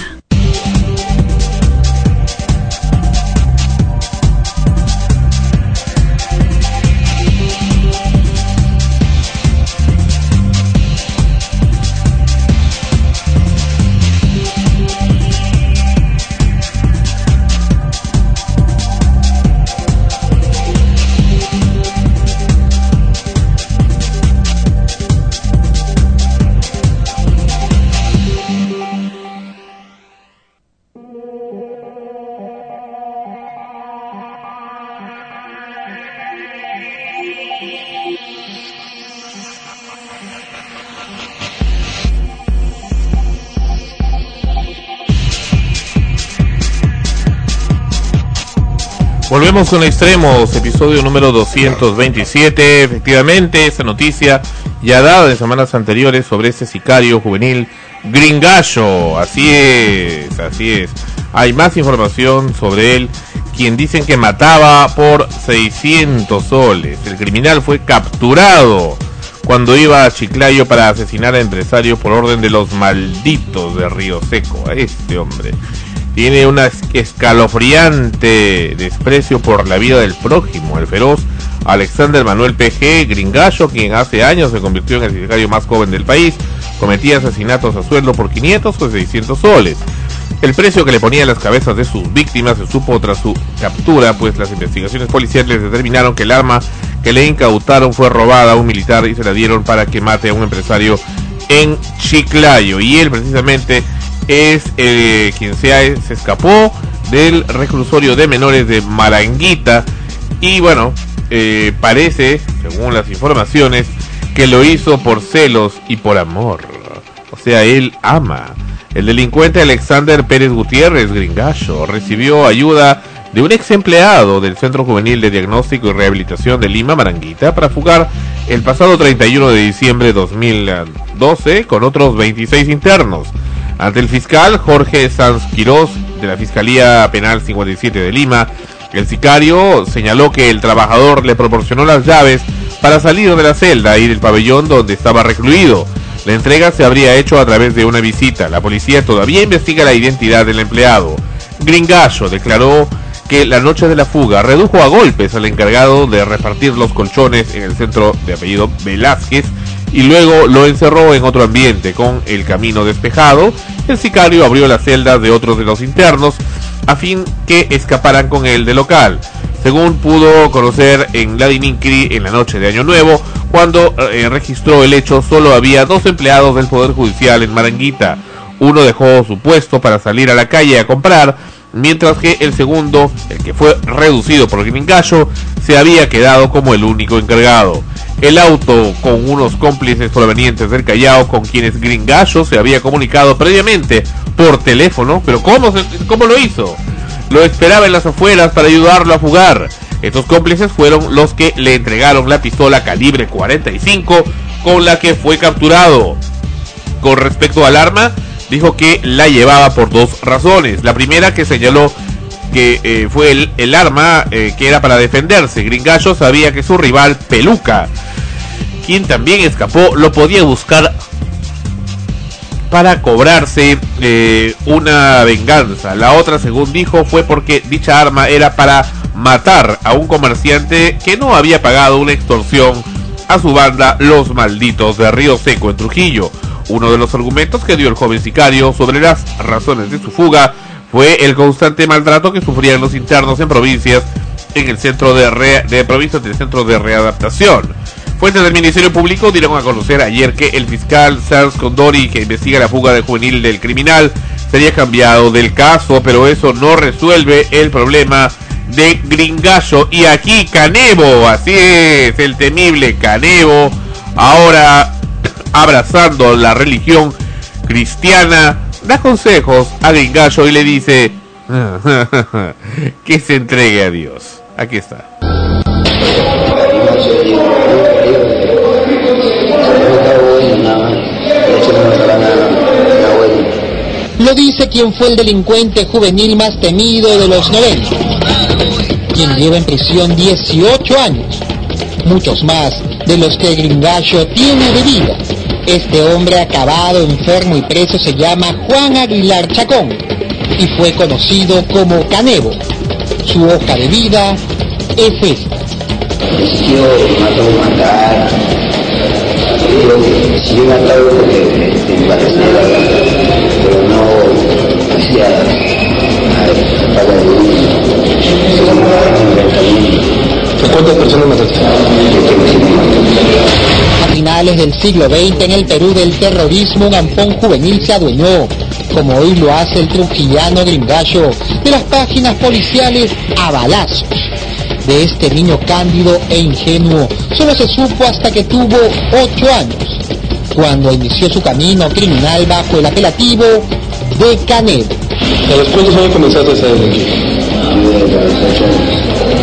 Speaker 4: Volvemos con Extremos, episodio número 227. Efectivamente, esta noticia ya dada de semanas anteriores sobre este sicario juvenil Gringallo. Así es. Hay más información sobre él, quien dicen que mataba por 600 soles. El criminal fue capturado cuando iba a Chiclayo para asesinar a empresarios por orden de los malditos de Río Seco. A este hombre tiene un escalofriante desprecio por la vida del prójimo. El feroz Alexander Manuel P.G. Gringallo, quien hace años se convirtió en el sicario más joven del país, cometía asesinatos a sueldo por 500 o 600 soles. El precio que le ponía en las cabezas de sus víctimas se supo tras su captura, pues las investigaciones policiales determinaron que el arma que le incautaron fue robada a un militar y se la dieron para que mate a un empresario en Chiclayo. Y él precisamente es quien se escapó del reclusorio de menores de Maranguita. Y bueno, parece, según las informaciones, que lo hizo por celos y por amor. O sea, él ama. El delincuente Alexander Pérez Gutiérrez Gringallo recibió ayuda de un ex empleado del Centro Juvenil de Diagnóstico y Rehabilitación de Lima, Maranguita, para fugar el pasado 31 de diciembre de 2012 con otros 26 internos. Ante el fiscal Jorge Sanz Quirós de la Fiscalía Penal 57 de Lima, el sicario señaló que el trabajador le proporcionó las llaves para salir de la celda y del pabellón donde estaba recluido. La entrega se habría hecho a través de una visita. La policía todavía investiga la identidad del empleado. Gringallo declaró que la noche de la fuga redujo a golpes al encargado de repartir los colchones en el centro de apellido Velázquez y luego lo encerró en otro ambiente. Con el camino despejado, el sicario abrió las celdas de otros de los internos a fin que escaparan con él del local. Según pudo conocer en Ladinincri en la noche de Año Nuevo, cuando registró el hecho, solo había 2 empleados del Poder Judicial en Maranguita. Uno dejó su puesto para salir a la calle a comprar, mientras que el segundo, el que fue reducido por Gringallo, se había quedado como el único encargado. El auto con unos cómplices provenientes del Callao, con quienes Gringallo se había comunicado previamente por teléfono, pero ¿cómo lo hizo? Lo esperaba en las afueras para ayudarlo a fugar. Estos cómplices fueron los que le entregaron la pistola calibre 45 con la que fue capturado. Con respecto al arma, dijo que la llevaba por dos razones. La primera, que señaló que fue el arma que era para defenderse. Gringallo sabía que su rival, Peluca, quien también escapó, lo podía buscar para cobrarse una venganza. La otra, según dijo, fue porque dicha arma era para matar a un comerciante que no había pagado una extorsión a su banda Los Malditos de Río Seco en Trujillo. Uno de los argumentos que dio el joven sicario sobre las razones de su fuga fue el constante maltrato que sufrían los internos en provincias en el centro del centro de readaptación. Fuentes del Ministerio Público dieron a conocer ayer que el fiscal Charles Condori, que investiga la fuga del juvenil del criminal, sería cambiado del caso, pero eso no resuelve el problema de Gringallo. Y aquí Canevo, así es, el temible Canevo, ahora abrazando la religión cristiana, da consejos a Gringallo y le dice que se entregue a Dios. Aquí está.
Speaker 6: Lo dice quien fue el delincuente juvenil más temido de los 90, quien lleva en prisión 18 años, muchos más de los que Gringallo tiene de vida. Este hombre acabado, enfermo y preso se llama Juan Aguilar Chacón y fue conocido como Canevo. Su hoja de vida es esta.
Speaker 22: Si yo matar, si yo mataba porque me parecía pero no hacía para
Speaker 15: ¿Cuántas personas mataste?
Speaker 6: A finales del siglo XX, en el Perú del terrorismo, un ampón juvenil se adueñó, como hoy lo hace el trujillano Gringallo, de las páginas policiales a balazos. De este niño cándido e ingenuo solo se supo hasta que tuvo 8 años, cuando inició su camino criminal bajo el apelativo de Canevo.
Speaker 15: ¿A los cuántos años comenzaste a delinquir?
Speaker 22: De los 8 años.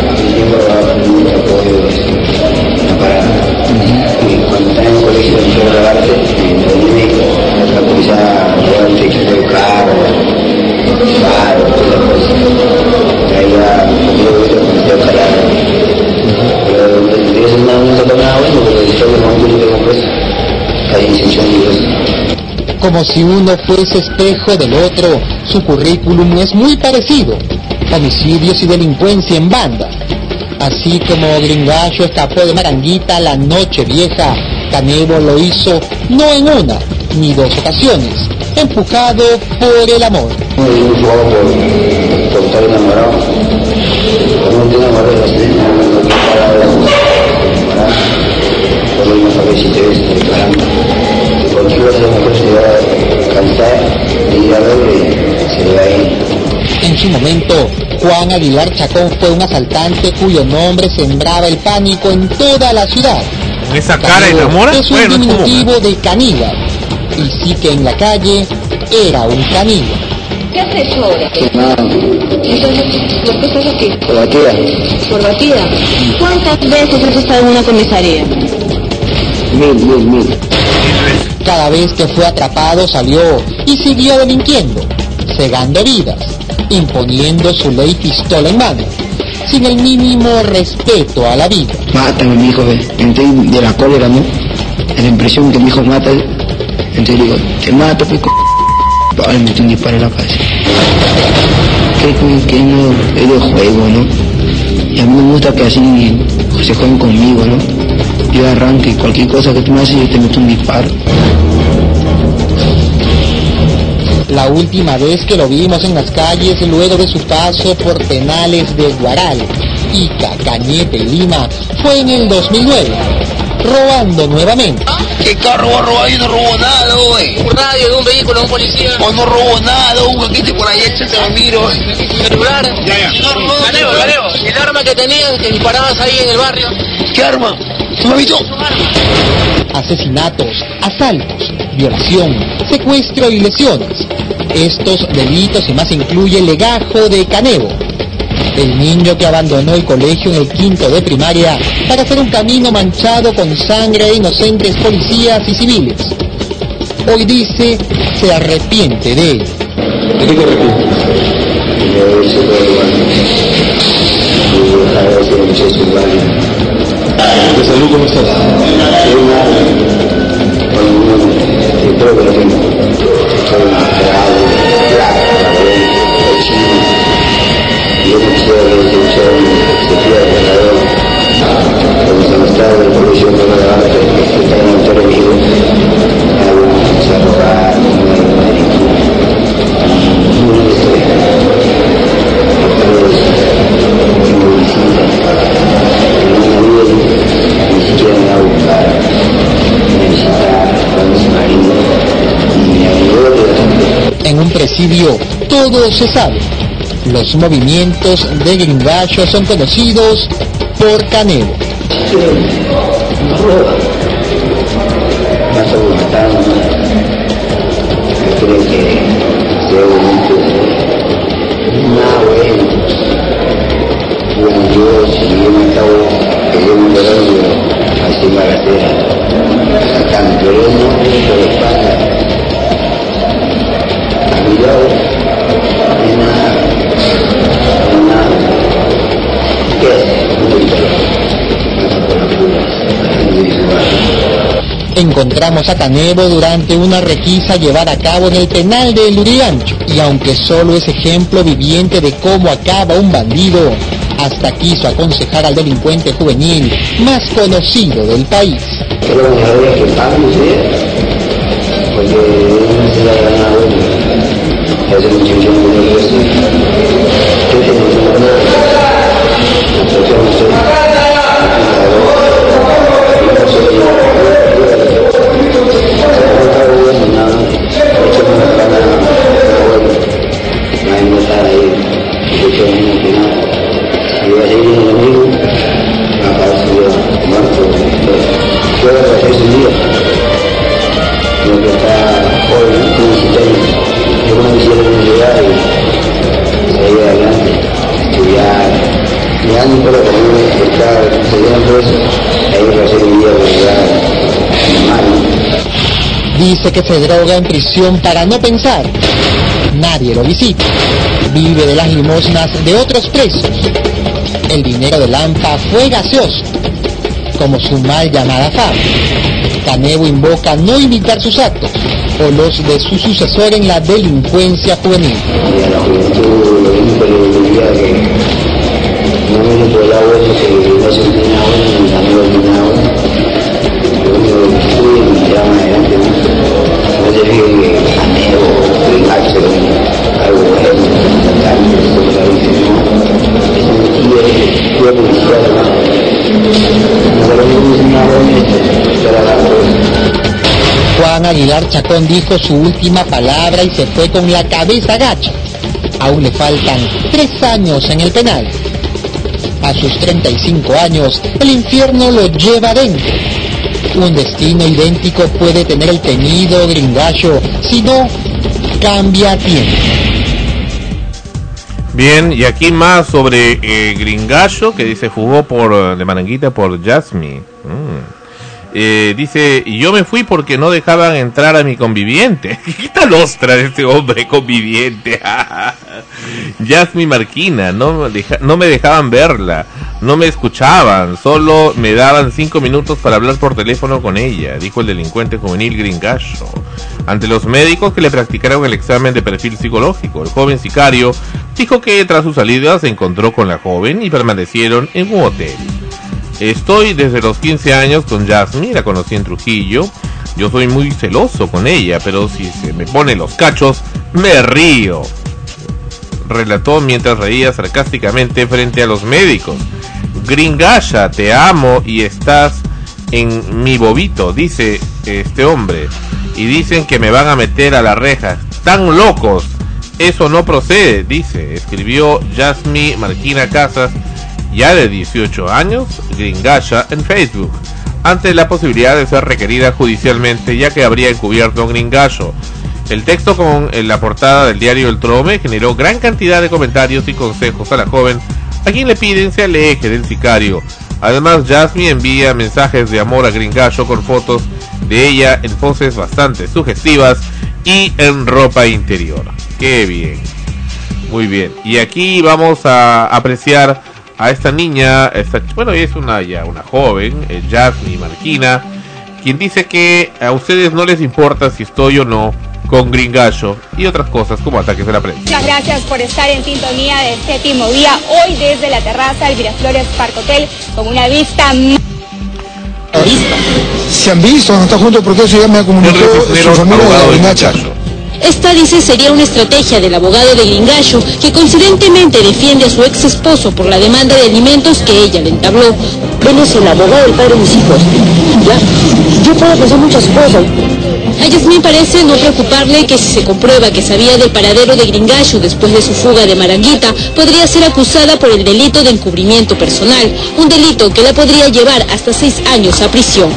Speaker 22: Y cuando estaba en el colegio de Arte, la policía realmente quiso educar, todas las cosas. Traía yo calado. Pero de eso no se nada bueno, porque después de momento yo tengo preso. Hay 18 años.
Speaker 6: Como si uno fuese espejo del otro, su currículum es muy parecido. Homicidios y delincuencia en banda. Así como Gringallo escapó de Maranguita la noche vieja, Canevo lo hizo no en una ni dos ocasiones, empujado por el amor.
Speaker 22: Yo jugaba por estar enamorado. Cuando te enamoras, por una cabecita de este caramba. Cualquier cosa de mujer se va a cansar de ir a verle, se va a ir.
Speaker 6: En su momento, Juan Aguilar Chacón fue un asaltante cuyo nombre sembraba el pánico en toda la ciudad.
Speaker 4: ¿Esa cara enamora?
Speaker 6: Es un diminutivo de caníbal, y sí que en la calle era un caníbal.
Speaker 1: ¿Qué has hecho ahora?
Speaker 22: Nada.
Speaker 1: Entonces, ¿por qué estás aquí?
Speaker 22: Por batida.
Speaker 1: ¿Por batida? ¿Cuántas veces has estado en una comisaría?
Speaker 22: Mil.
Speaker 6: Cada vez que fue atrapado salió y siguió delinquiendo, cegando vidas, imponiendo su ley pistola en mano, sin el mínimo respeto a la vida.
Speaker 22: Mátame, mi hijo, entré de la cólera, ¿no? En la impresión que mi hijo mata, entonces digo, te mato, pico. Ay, me metí un disparo en la cabeza. Que no es de juego, ¿no? Y a mí me gusta que así se jueguen conmigo, ¿no? Yo arranque cualquier cosa que tú me haces, yo te meto un disparo.
Speaker 6: La última vez que lo vimos en las calles luego de su paso por penales de Guaral, Ica, Cañete y Lima fue en el 2009. robando nuevamente.
Speaker 22: ¿Qué carro va a robar? Yo no robo nada, güey.
Speaker 10: Un radio de un vehículo, un policía.
Speaker 22: O no robo nada, güey. Aquí por ahí, échate a miro.
Speaker 10: Celular. Galego. El arma que tenías, que disparabas ahí en el barrio.
Speaker 22: ¿Qué arma? ¿No me visto?
Speaker 6: Asesinatos, asaltos, violación, secuestro y lesiones. Estos delitos y más incluye el legajo de Canevo, el niño que abandonó el colegio en el quinto de primaria para hacer un camino manchado con sangre de inocentes policías y civiles. Hoy dice se arrepiente de ello.
Speaker 22: ¿De qué te arrepientes?
Speaker 15: ¿De salud cómo estás?
Speaker 22: Creo que lo tengo. Soy operado, y yo no quisiera que se pierda la verdad. Cuando se me estaba en el colegio de la arte, que está en el enemigo, algo se robar,
Speaker 6: En un presidio todo se sabe. Los movimientos de Gringallo son conocidos por Canevo.
Speaker 22: Creo que sea bonito. Bueno, yo si yo me acabo que yo me quedo así en la gatera, sacando, pero no por la espalda. Cuidado,
Speaker 6: Encontramos a Canevo durante una requisa llevada a cabo en el penal de Lurigancho, y aunque solo es ejemplo viviente de cómo acaba un bandido, hasta quiso aconsejar al delincuente juvenil más conocido del país.
Speaker 22: Ese muchacho no tiene que decir. ¿Qué tiene que hacer?
Speaker 6: Dice que se droga en prisión para no pensar. Nadie lo visita. Vive de las limosnas de otros presos. El dinero del ANFA fue gaseoso, como su mal llamada fama. Canevo invoca no imitar sus actos o los de su sucesor en la delincuencia juvenil. Juan Aguilar Chacón dijo su última palabra y se fue con la cabeza gacha. Aún le faltan 3 años en el penal. A sus 35 años, el infierno lo lleva adentro. Un destino idéntico puede tener el temido Gringallo si no cambia a tiempo.
Speaker 4: Bien, y aquí más sobre Gringallo, que dice jugó de Maranguita por Jasmine. Dice, yo me fui porque no dejaban entrar a mi conviviente. ¿Qué tal ostra de este hombre conviviente? Jasmine Marquina, no me dejaban verla, no me escuchaban, solo me daban 5 minutos para hablar por teléfono con ella, dijo el delincuente juvenil Gringallo ante los médicos que le practicaron el examen de perfil psicológico. El joven sicario dijo que tras su salida se encontró con la joven y permanecieron en un hotel. Estoy desde los 15 años con Jasmine, la conocí en Trujillo. Yo soy muy celoso con ella, pero si se me ponen los cachos, me río, relató mientras reía sarcásticamente frente a los médicos. Gringalla, te amo y estás en mi bobito, dice este hombre, y dicen que me van a meter a la reja. Están locos, eso no procede, dice, escribió Yasmi Marquina Casas, ya de 18 años, Gringasha, en Facebook, ante la posibilidad de ser requerida judicialmente, ya que habría encubierto a Gringallo. El texto con la portada del diario El Trome generó gran cantidad de comentarios y consejos a la joven, a quien le piden se aleje del sicario. Además, Yasmi envía mensajes de amor a Gringallo con fotos de ella en poses bastante sugestivas y en ropa interior. ¡Qué bien! Muy bien. Y aquí vamos a apreciar a esta niña, bueno, es una joven, Yasmi Marquina, quien dice que a ustedes no les importa si estoy o no con Gringallo y otras cosas como ataques de la prensa.
Speaker 12: Muchas gracias por estar en sintonía del séptimo día, hoy desde la terraza del Miraflores Park Hotel, con una vista...
Speaker 13: Se han visto, no está junto porque eso ya me ha comunicado su familia de Gringallo.
Speaker 23: Esta, dice, sería una estrategia del abogado de Gringallo, que coincidentemente defiende a su ex esposo por la demanda de alimentos que ella le entabló.
Speaker 24: Él es el abogado del padre de mis hijos. Ya, yo puedo pensar muchas cosas.
Speaker 23: A Yasmín parece no preocuparle que si se comprueba que sabía del paradero de Gringallo después de su fuga de Maranguita, podría ser acusada por el delito de encubrimiento personal, un delito que la podría llevar hasta 6 años a prisión.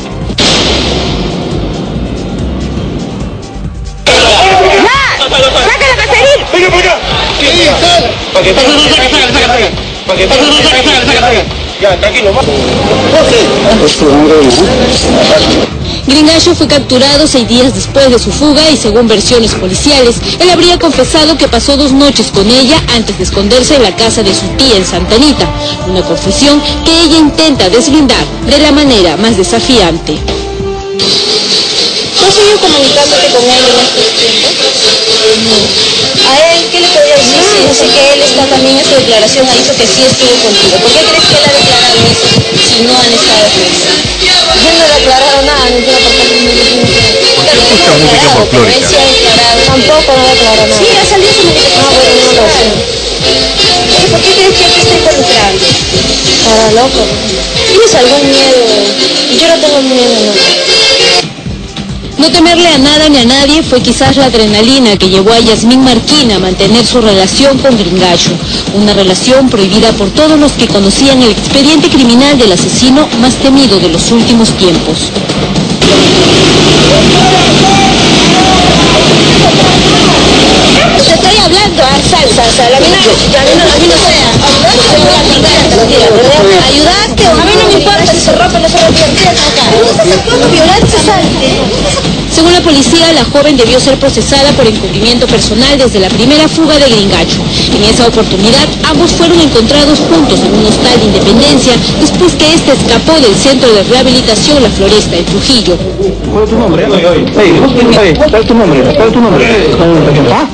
Speaker 23: Gringallo fue capturado 6 días después de su fuga y, según versiones policiales, él habría confesado que pasó 2 noches con ella antes de esconderse en la casa de su tía en Santa Anita, una confesión que ella intenta deslindar de la manera más desafiante.
Speaker 24: ¿No has seguido comunicándote con él en estos tiempos? ¿A él qué le podría decir? Sí, así que él está también en su declaración, ha dicho que sí estuvo contigo. ¿Por qué crees que él ha declarado eso si no han estado juntos? Él no ha declarado nada, ninguna parte de él sí ha declarado. Tampoco no ha declarado nada. Sí, ha salido su medicación. Ah, bueno, no lo sé. ¿Por qué crees que él te está involucrando? Para loco. ¿Tienes algún miedo? Yo no tengo miedo, no.
Speaker 23: No temerle a nada ni a nadie fue quizás la adrenalina que llevó a Yasmín Marquina a mantener su relación con Gringallo, una relación prohibida por todos los que conocían el expediente criminal del asesino más temido de los últimos tiempos.
Speaker 24: Te estoy hablando, salsa, a mí no sea. Ayudarte, a mí no me importa si se rompen los ojos acá.
Speaker 23: Según la policía, la joven debió ser procesada por encubrimiento personal desde la primera fuga de Gringallo. En esa oportunidad, ambos fueron encontrados juntos en un hostal de Independencia después que éste escapó del centro de rehabilitación La Floresta en Trujillo.
Speaker 15: ¿Cuál es tu nombre? ¿Cuál es tu nombre? ¿Ah?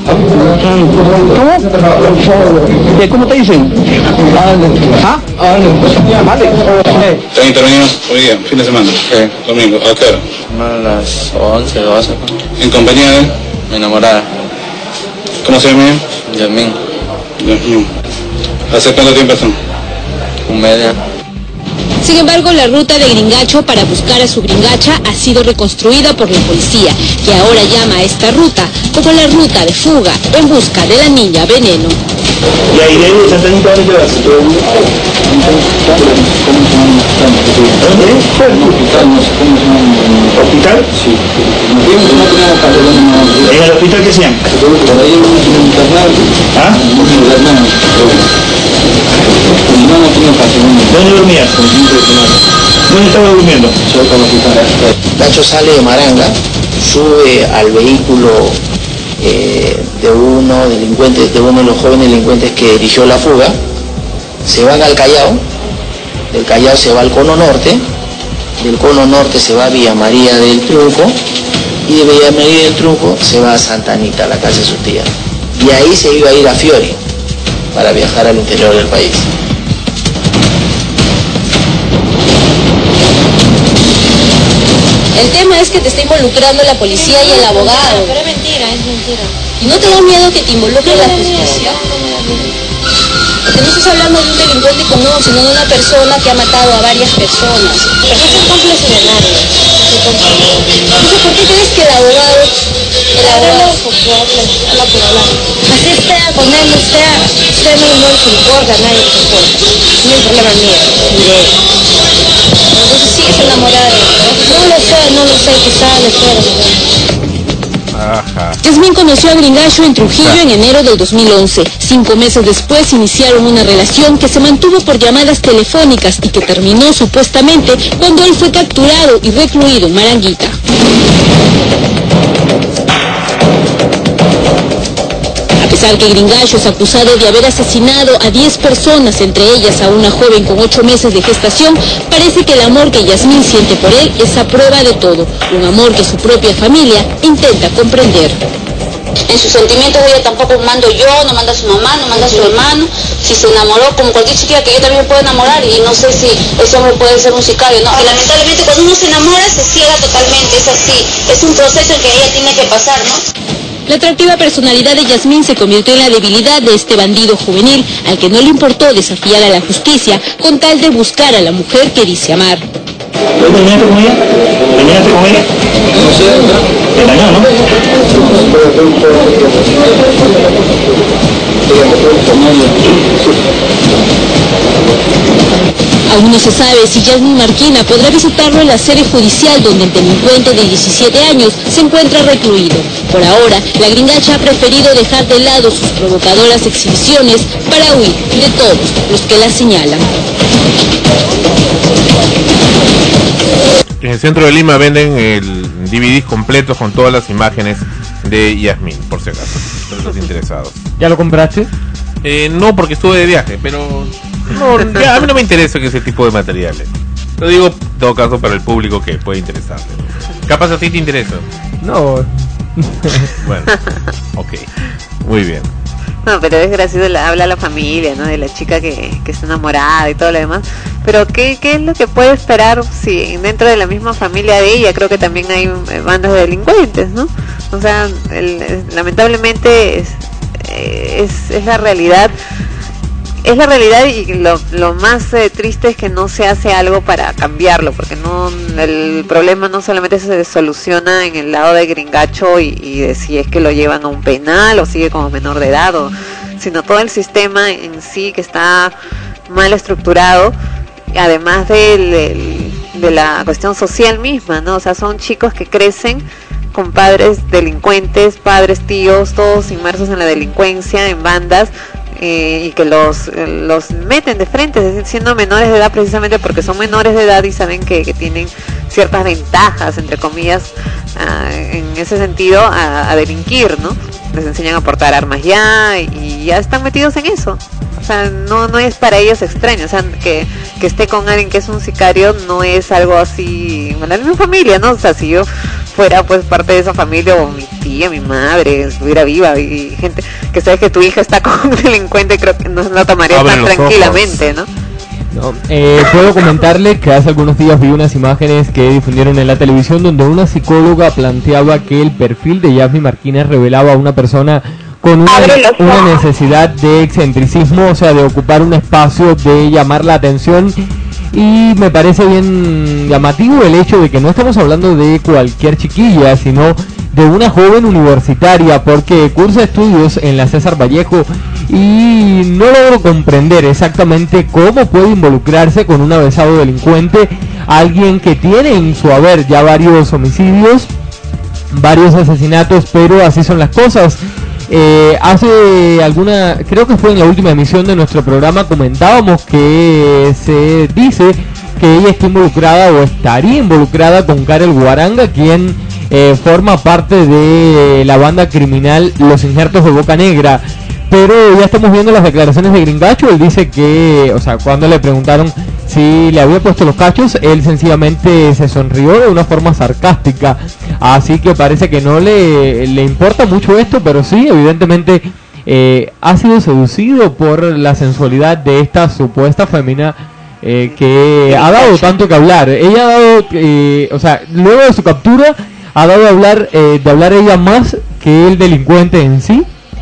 Speaker 15: ¿Cómo? ¿Cómo te dicen? ¿Ah? Vale.
Speaker 19: ¿Están intervenidos hoy día, fin de semana? Domingo, ¿a qué hora?
Speaker 25: A las 11, 12.
Speaker 19: ¿En compañía de?
Speaker 25: Mi enamorada.
Speaker 19: ¿Cómo se llama ella?
Speaker 25: Yasmín.
Speaker 19: ¿Hace cuánto tiempo están?
Speaker 25: 1 mes.
Speaker 23: Sin embargo, la ruta de Gringallo para buscar a su Gringacha ha sido reconstruida por la policía, que ahora llama a esta ruta como la ruta de fuga en busca de la niña Veneno.
Speaker 15: Y ahí de Santa Anita, ¿dónde quedas? ¿Hospital? Sí. ¿En el hospital qué hacían? ¿Ah? ¿Dónde dormías? ¿Dónde estaba durmiendo?
Speaker 22: Nacho sale de Maranga, sube al vehículo de uno de los jóvenes delincuentes que dirigió la fuga, se van al Callao, del Callao se va al Cono Norte, del Cono Norte se va a Villa María del Triunfo y de Villa María del Triunfo se va a Santa Anita, a la casa de su tía. Y ahí se iba a ir a Fiori para viajar al interior del país.
Speaker 24: El tema es que te está involucrando la policía y el abogado.
Speaker 23: Pero es mentira, es mentira.
Speaker 24: ¿Y no te da miedo que te involucre la justicia? Porque no estás hablando de un delincuente común, sino de una persona que ha matado a varias personas. Pero es un cómplice de nadie. Entonces, ¿por qué crees que el abogado habla por hablar? Así esté con él, usted no le importa, a nadie le importa. No es un problema mío, ni de él. Entonces sigues enamorada de él. No lo sé, quizás después.
Speaker 4: Ajá.
Speaker 23: Yasmín conoció a Gringallo en Trujillo en enero del 2011. 5 meses después iniciaron una relación que se mantuvo por llamadas telefónicas y que terminó supuestamente cuando él fue capturado y recluido en Maranguita. A pesar que Gringallo es acusado de haber asesinado a 10 personas, entre ellas a una joven con 8 meses de gestación, parece que el amor que Yasmín siente por él es a prueba de todo, un amor que su propia familia intenta comprender.
Speaker 24: En sus sentimientos ella tampoco mando yo, no manda su mamá, no manda su hermano. Si se enamoró, como cualquier chica que yo también puedo enamorar, y no sé si ese hombre puede ser un sicario, ¿no? Y lamentablemente cuando uno se enamora se ciega totalmente, es así, es un proceso en que ella tiene que pasar, ¿no?
Speaker 23: La atractiva personalidad de Yasmín se convirtió en la debilidad de este bandido juvenil, al que no le importó desafiar a la justicia con tal de buscar a la mujer que dice amar.
Speaker 9: ¿Terminaste con ella? ¿Terminaste con ella? No sé, ¿te engañó, no?
Speaker 23: Aún no se sabe si Yasmín Marquina podrá visitarlo en la sede judicial donde el delincuente de 17 años se encuentra recluido. Por ahora, la Gringacha ha preferido dejar de lado sus provocadoras exhibiciones para huir de todos los que la señalan.
Speaker 4: En el centro de Lima venden el DVD completo con todas las imágenes de Yasmín, por si acaso, para los interesados.
Speaker 8: ¿Ya lo compraste?
Speaker 4: No, porque estuve de viaje, pero no, ya, a mí no me interesa ese tipo de materiales. Lo digo en todo caso para el público que puede interesarle. ¿Capaz a ti te interesa?
Speaker 8: No.
Speaker 4: Bueno, ok, muy bien.
Speaker 7: No, pero es gracioso, habla la familia, ¿no? De la chica que está enamorada y todo lo demás. Pero ¿qué es lo que puede esperar si dentro de la misma familia de ella creo que también hay bandas de delincuentes, ¿no? O sea, lamentablemente es la realidad. Es la realidad, y lo más triste es que no se hace algo para cambiarlo, porque no, el problema no solamente se soluciona en el lado de Gringacho y de si es que lo llevan a un penal o sigue como menor de edad, sino todo el sistema en sí que está mal estructurado, además de la cuestión social misma, ¿no? O sea, son chicos que crecen con padres delincuentes, padres, tíos, todos inmersos en la delincuencia, en bandas, y que los meten de frente, es decir, siendo menores de edad, precisamente porque son menores de edad y saben que tienen ciertas ventajas, entre comillas, en ese sentido, a delinquir, ¿no? Les enseñan a portar armas y ya están metidos en eso. O sea, no es para ellos extraño, o sea, que esté con alguien que es un sicario no es algo así, en la misma familia, ¿no? O sea, si yo fuera pues parte de esa familia, o mi tía, mi madre estuviera viva, y gente que sabe que tu hija está con un delincuente, creo que no lo tomaría tan tranquilamente, ¿no?
Speaker 8: No, puedo comentarle que hace algunos días vi unas imágenes que difundieron en la televisión donde una psicóloga planteaba que el perfil de Yasmín Marquina revelaba a una persona con una necesidad de excentricismo, o sea, de ocupar un espacio, de llamar la atención. Y me parece bien llamativo el hecho de que no estamos hablando de cualquier chiquilla, sino de una joven universitaria, porque cursa estudios en la César Vallejo, y no logro comprender exactamente cómo puede involucrarse con un avesado delincuente, alguien que tiene en su haber ya varios homicidios, varios asesinatos, pero así son las cosas. Creo que fue en la última emisión de nuestro programa, comentábamos que se dice que ella está involucrada o estaría involucrada con Karel Guaranga, quien forma parte de la banda criminal Los Injertos de Boca Negra. Pero ya estamos viendo las declaraciones de Gringacho. Él dice que, o sea, cuando le preguntaron si le había puesto los cachos, él sencillamente se sonrió de una forma sarcástica. Así que parece que no le importa mucho esto, pero sí, evidentemente ha sido seducido por la sensualidad de esta supuesta fémina que ha dado tanto que hablar. Ella ha dado, o sea, luego de su captura, ha dado de hablar ella más que el delincuente en sí.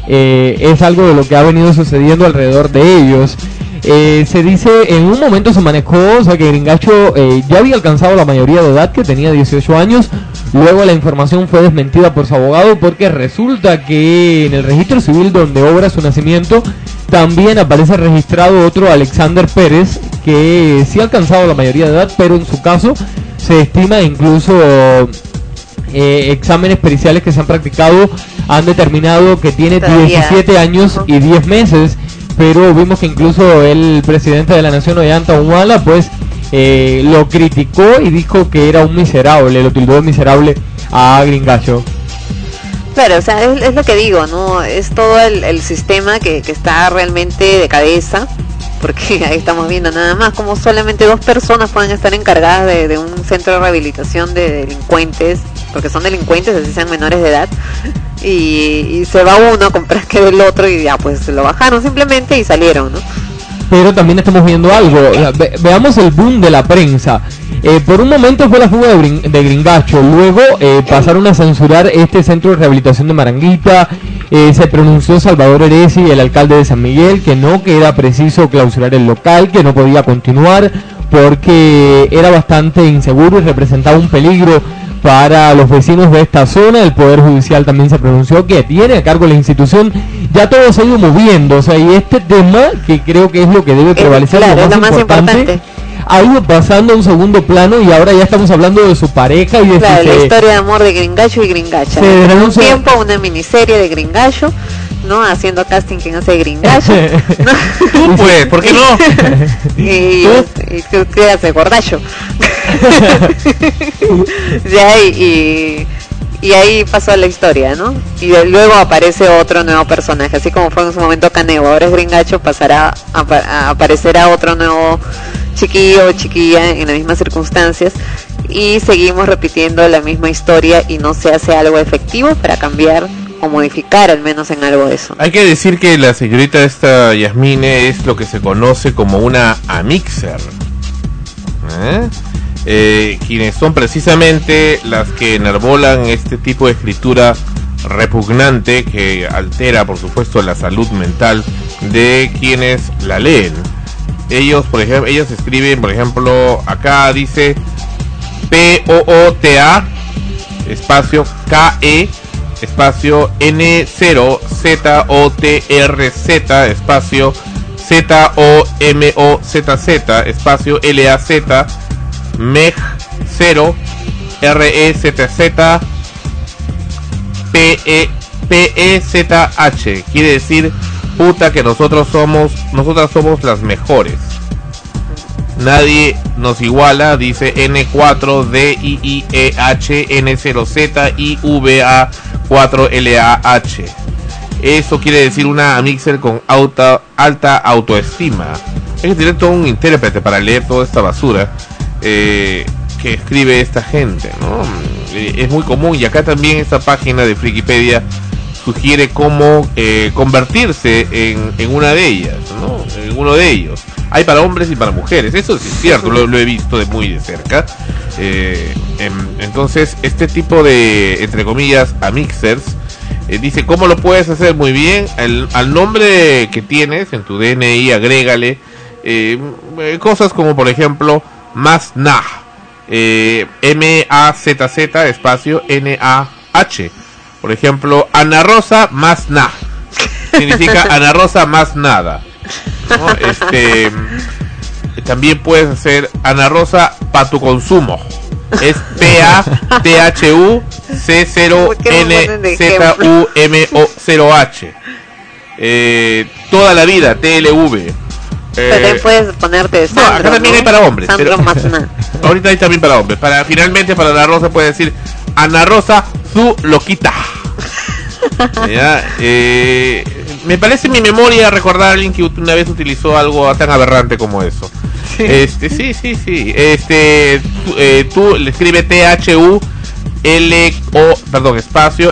Speaker 8: es algo de lo que ha venido sucediendo alrededor de ellos. Se dice, en un momento se manejó, o sea, que Gringacho ya había alcanzado la mayoría de edad, que tenía 18 años. Luego la información fue desmentida por su abogado, porque resulta que en el registro civil donde obra su nacimiento también aparece registrado otro Alexander Pérez, que sí ha alcanzado la mayoría de edad, pero en su caso se estima, incluso exámenes periciales que se han practicado han determinado que tiene 17 años y 10 meses. Pero vimos que incluso el presidente de la nación, Ollanta Humala, pues lo criticó y dijo que era un miserable, lo tildó de miserable a Gringacho.
Speaker 7: Claro, o sea, es lo que digo, ¿no? Es todo el sistema que está realmente de cabeza, porque ahí estamos viendo nada más como solamente 2 personas pueden estar encargadas de un centro de rehabilitación de delincuentes, porque son delincuentes, así sean menores de edad. Y se va uno a comprar que del otro y ya pues lo bajaron simplemente y salieron, ¿no?
Speaker 8: Pero también estamos viendo algo, veamos el boom de la prensa. Por un momento fue la fuga de Gringacho, luego pasaron a censurar este centro de rehabilitación de Maranguita. Se pronunció Salvador Eresi, el alcalde de San Miguel, que era preciso clausurar el local, que no podía continuar porque era bastante inseguro y representaba un peligro para los vecinos de esta zona. El Poder Judicial también se pronunció, que tiene a cargo la institución. Ya todo se ha ido moviendo, o sea, y este tema, que creo que es lo que debe prevalecer,
Speaker 7: claro,
Speaker 8: lo más importante, ha ido pasando a un segundo plano y ahora ya estamos hablando de su pareja y de
Speaker 7: la historia de amor de Gringacho y Gringacha. En un tiempo una miniserie de Gringacho, ¿no? Haciendo casting que no sé Gringacho, ¿no?
Speaker 4: Tú pues, ¿por qué no?
Speaker 7: y tú quédate gordacho. Ya, y ahí pasó la historia, ¿no? Y luego aparece otro nuevo personaje, así como fue en su momento Caneo, ahora es Gringacho, pasará a aparecer a otro nuevo chiquillo o chiquilla en las mismas circunstancias, y seguimos repitiendo la misma historia y no se hace algo efectivo para cambiar o modificar al menos en algo de eso.
Speaker 4: Hay que decir que la señorita esta Yasmine es lo que se conoce como una amixer, quienes son precisamente las que enarbolan este tipo de escritura repugnante que altera, por supuesto, la salud mental de quienes la leen. Ellos, por ejemplo, ellos escriben, por ejemplo, acá dice POOTA espacio KE espacio N0ZOTRZ espacio ZOMOZZ espacio LAZ MEG 0 REZZ PEZH, quiere decir puta que nosotras somos las mejores. Nadie nos iguala, dice N4DIIEH N0Z IVA4LAH. Eso quiere decir una amixer con alta autoestima. Hay que tener todo un intérprete para leer toda esta basura que escribe esta gente, ¿no? Es muy común, y acá también esta página de Frikipedia sugiere cómo convertirse en una de ellas, ¿no? En uno de ellos. Hay para hombres y para mujeres, eso sí es cierto, lo he visto de muy de cerca. Entonces, este tipo de, entre comillas, amixers, dice cómo lo puedes hacer muy bien. Al nombre que tienes en tu DNI agrégale cosas como, por ejemplo, Masnah, MAZZ espacio NAH. Por ejemplo, Ana Rosa más nada. Significa Ana Rosa más nada, ¿no? También puedes hacer Ana Rosa para tu consumo. Es PATHU-C0NZUMO0H. Toda la vida, TLV.
Speaker 7: También puedes ponerte Sandro,
Speaker 4: acá también, ¿no? Hay para hombres.
Speaker 7: Sandro más nada.
Speaker 4: Ahorita hay también para hombres. Finalmente para Ana Rosa puede decir Ana Rosa su loquita. ¿Ya? Me parece en mi memoria recordar a alguien que una vez utilizó algo tan aberrante como eso. Sí. Tú le escribe espacio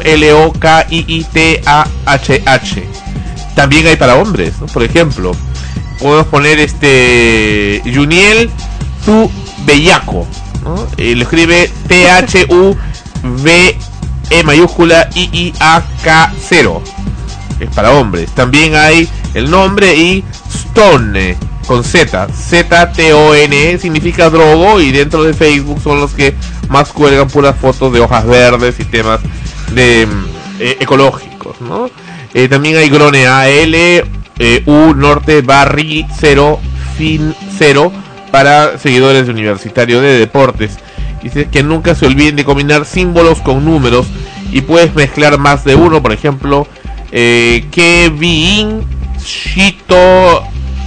Speaker 4: LOKIITAHH. También hay para hombres, ¿no? Por ejemplo, podemos poner Juniel su bellaco, ¿no? Le escribe THUVE mayúscula IIAK0. es para hombres. También hay el nombre y Stone, con Z, Z-T-O-N, significa drogo, y dentro de Facebook son los que más cuelgan puras fotos de hojas verdes y temas de ecológicos, ¿no? También hay Grone A-L, U Norte Barri 0 Fin 0 para seguidores de Universitario de Deportes. Dice que nunca se olviden de combinar símbolos con números y puedes mezclar más de uno. Por ejemplo, Kevin Shito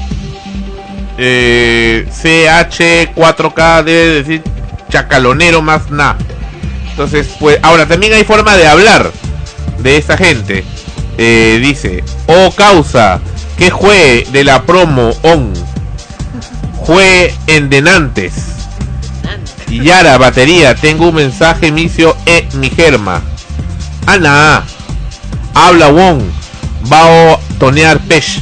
Speaker 4: CH4K debe decir chacalonero más na. Entonces, pues ahora también hay forma de hablar de esta gente. Dice, oh causa, que jue de la promo on, jue en denantes. Yara, batería, tengo un mensaje micio mi germa. Ana, habla won, bao tonear pech.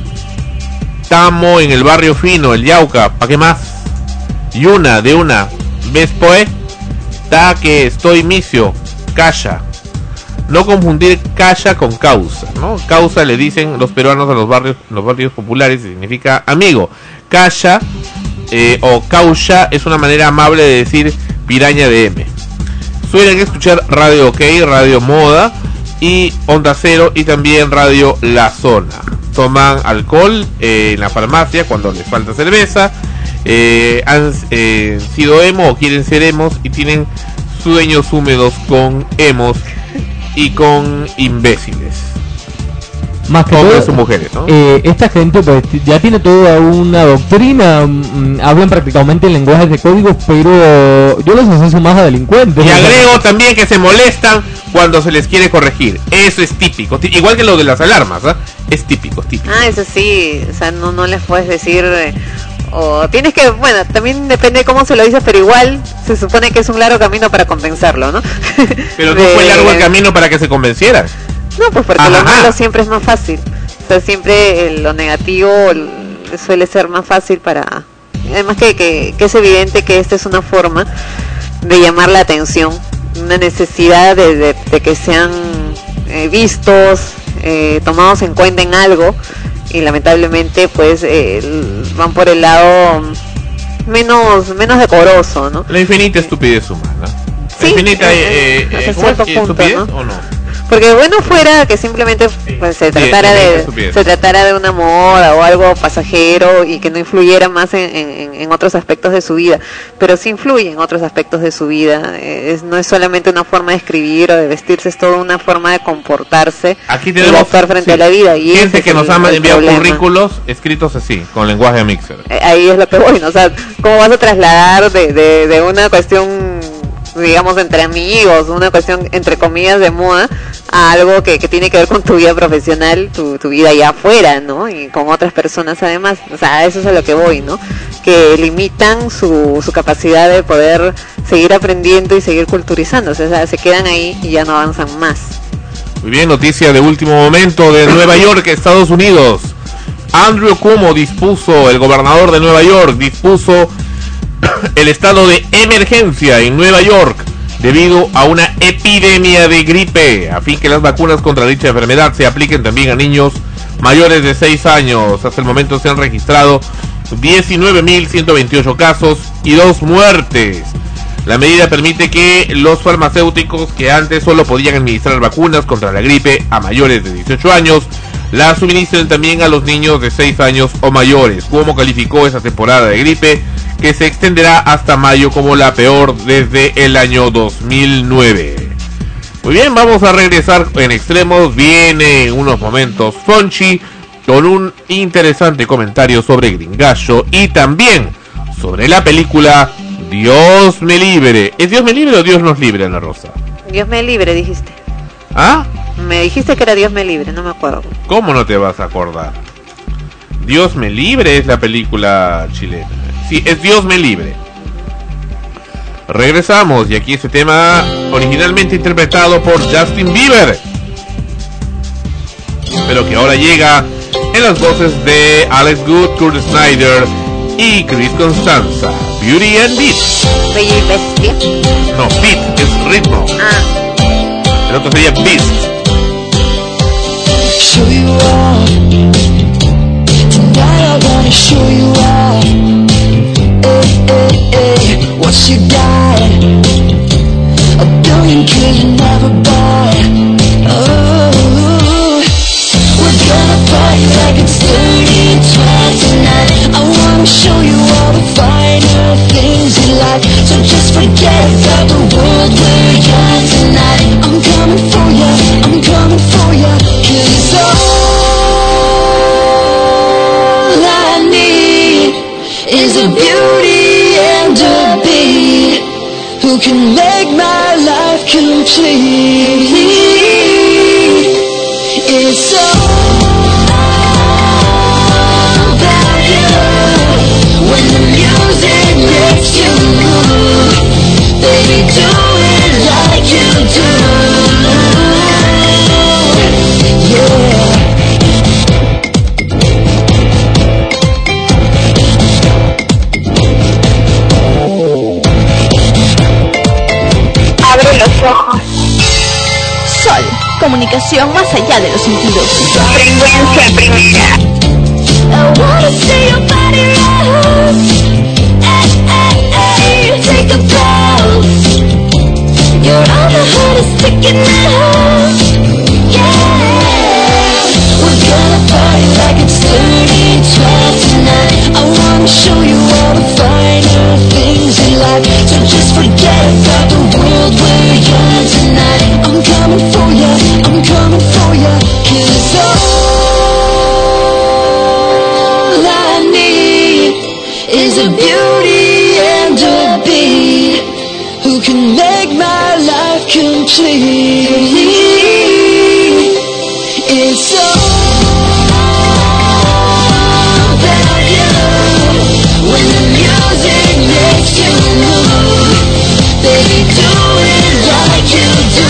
Speaker 4: Estamos en el barrio fino, el Yauca, ¿pa' qué más? Y una, de una, ¿ves poe? Ta que estoy micio, calla. No confundir calla con causa, ¿no? Causa le dicen los peruanos a los barrios populares, significa amigo. Calla o caucha es una manera amable de decir piraña de M. Suelen escuchar Radio OK, Radio Moda y Onda Cero y también Radio La Zona. Toman alcohol en la farmacia cuando les falta cerveza. Han sido emo o quieren ser emos y tienen sueños húmedos con emos y con imbéciles.
Speaker 8: Más que
Speaker 4: hombres
Speaker 8: todo,
Speaker 4: o mujeres, ¿no?
Speaker 8: Esta gente pues ya tiene toda una doctrina, hablan prácticamente en lenguajes de códigos, pero yo los asocio más a delincuentes.
Speaker 4: Y agrego también que se molestan cuando se les quiere corregir. Eso es típico, igual que lo de las alarmas, ¿eh? Es típico.
Speaker 7: Ah, eso sí, o sea, no les puedes decir... o tienes que, bueno, también depende de cómo se lo dices, pero igual se supone que es un largo camino para compensarlo, ¿no?
Speaker 4: Pero no fue largo el camino para que se convenciera.
Speaker 7: No, pues porque lo malo siempre es más fácil. O sea, siempre lo negativo suele ser más fácil para... Además que es evidente que esta es una forma de llamar la atención, una necesidad de que sean vistos, tomados en cuenta en algo, y lamentablemente pues van por el lado menos decoroso, ¿no?
Speaker 4: La infinita estupidez humana.
Speaker 7: Sí,
Speaker 4: la infinita
Speaker 7: estupidez,
Speaker 4: ¿no? ¿O no?
Speaker 7: Porque bueno fuera que simplemente pues, se tratara de una moda o algo pasajero y que no influyera más en otros aspectos de su vida, pero sí influye en otros aspectos de su vida. No es solamente una forma de escribir o de vestirse, es toda una forma de comportarse.
Speaker 4: Aquí tenemos
Speaker 7: y actuar frente a la vida. Y
Speaker 4: gente que nos ha enviado currículos escritos así, con lenguaje mixer.
Speaker 7: Ahí es lo que voy, ¿no? O sea, ¿cómo vas a trasladar de una cuestión, digamos, entre amigos, una cuestión entre comillas de moda, a algo que tiene que ver con tu vida profesional, tu vida allá afuera, ¿no? Y con otras personas además. O sea, eso es a lo que voy, ¿no? Que limitan su capacidad de poder seguir aprendiendo y seguir culturizándose. O sea, se quedan ahí y ya no avanzan más.
Speaker 4: Muy bien, noticia de último momento de Nueva York, Estados Unidos. Andrew Cuomo el gobernador de Nueva York, dispuso el estado de emergencia en Nueva York debido a una epidemia de gripe, a fin que las vacunas contra dicha enfermedad se apliquen también a niños mayores de 6 años. Hasta el momento se han registrado 19.128 casos y 2 muertes. La medida permite que los farmacéuticos que antes solo podían administrar vacunas contra la gripe a mayores de 18 años, la suministren también a los niños de 6 años o mayores. Cuomo calificó esa temporada de gripe, que se extenderá hasta mayo, como la peor desde el año 2009. Muy bien, vamos a regresar en extremos. Viene en unos momentos Fonchi con un interesante comentario sobre Gringallo y también sobre la película Dios me libre. ¿Es Dios me libre o Dios nos libre, Ana Rosa?
Speaker 7: Dios me libre, dijiste.
Speaker 4: ¿Ah?
Speaker 7: Me dijiste que era Dios me libre, no me acuerdo.
Speaker 4: ¿Cómo no te vas a acordar? Dios me libre es la película chilena. Sí, es Dios me libre. Regresamos y aquí este tema originalmente interpretado por Justin Bieber, pero que ahora llega en las voces de Alex Good, Kurt Snyder y Chris Constanza. Beauty and Beat.
Speaker 7: Bella y bestia.
Speaker 4: No, beat es ritmo. El otro sería beast.
Speaker 5: show you all. Tonight I wanna show you all. What you got? A billion could you never buy. Oh, we're gonna party like it's 30-12 tonight. I wanna show you all the finer things in life. So just forget about the world we're in tonight. I'm coming for ya, I'm coming for ya. 'Cause all I need is a beauty and a beat who can make my life complete. It's all about you. When the music makes you move, baby, do it like you do. Yeah.
Speaker 1: Abre los ojos.
Speaker 3: Sol, comunicación más allá de los sentidos.
Speaker 1: Frecuencia primera.
Speaker 16: I wanna see your body rock. Take a pulse. You're on the hottest ticket now. Yeah. We're gonna party like it's 30-12 tonight. I wanna show you all the finer things in life. So just forget about the world we're in tonight. I'm coming for ya, I'm coming for ya. 'Cause all I need is a beauty and a beat who can make my life complete. It's all about you. When the music makes you move, baby, do it like you do.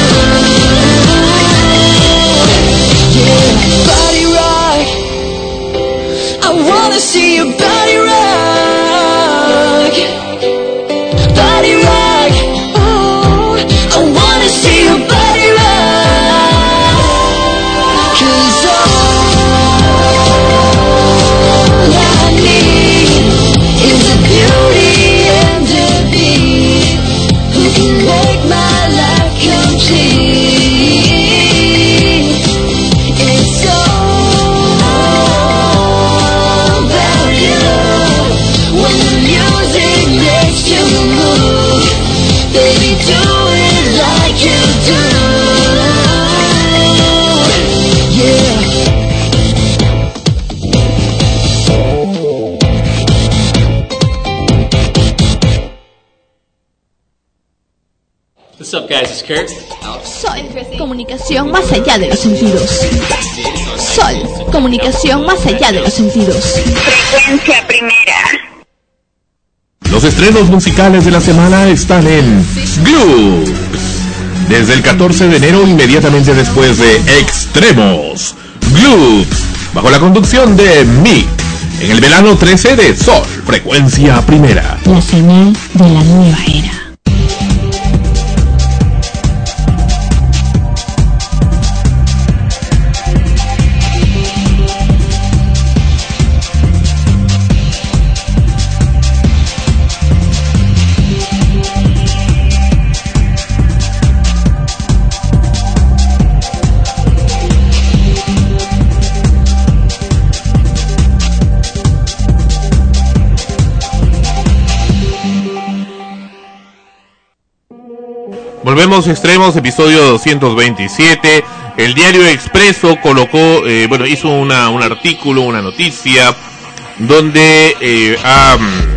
Speaker 16: Yeah, body rock. I wanna see your body rock. Body rock. Oh, I wanna see your body rock. 'Cause all I need is a beauty and a beat who can make my life complete. It's all about you. When the music makes you move, baby, do it like you do. Yeah.
Speaker 11: What's up, guys? It's Kurt.
Speaker 3: Sol, comunicación más allá de los sentidos. Sol, comunicación más allá de los sentidos.
Speaker 1: Frecuencia primera.
Speaker 4: Los estrenos musicales de la semana están en Gloops. Desde el 14 de enero, inmediatamente después de Extremos. Gloops, bajo la conducción de Mick. En el verano 13 de Sol, frecuencia primera.
Speaker 2: La señal de la nueva era.
Speaker 4: Volvemos a Extremos, episodio 227. El diario Expreso colocó, hizo un artículo, una noticia, donde ha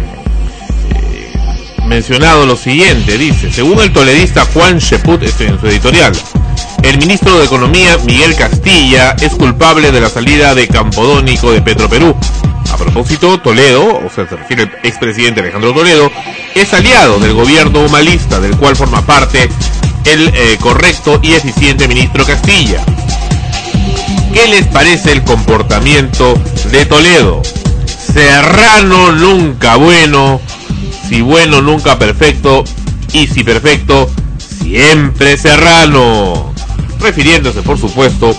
Speaker 4: mencionado lo siguiente. Dice: según el toledista Juan Cheput, en su editorial, el ministro de Economía, Miguel Castilla, es culpable de la salida de Campodónico de Petroperú. A propósito, Toledo, o sea, se refiere al expresidente Alejandro Toledo, es aliado del gobierno humanista, del cual forma parte el correcto y eficiente ministro Castilla. ¿Qué les parece el comportamiento de Toledo? Serrano nunca bueno, si bueno nunca perfecto, y si perfecto, siempre Serrano. Refiriéndose, por supuesto,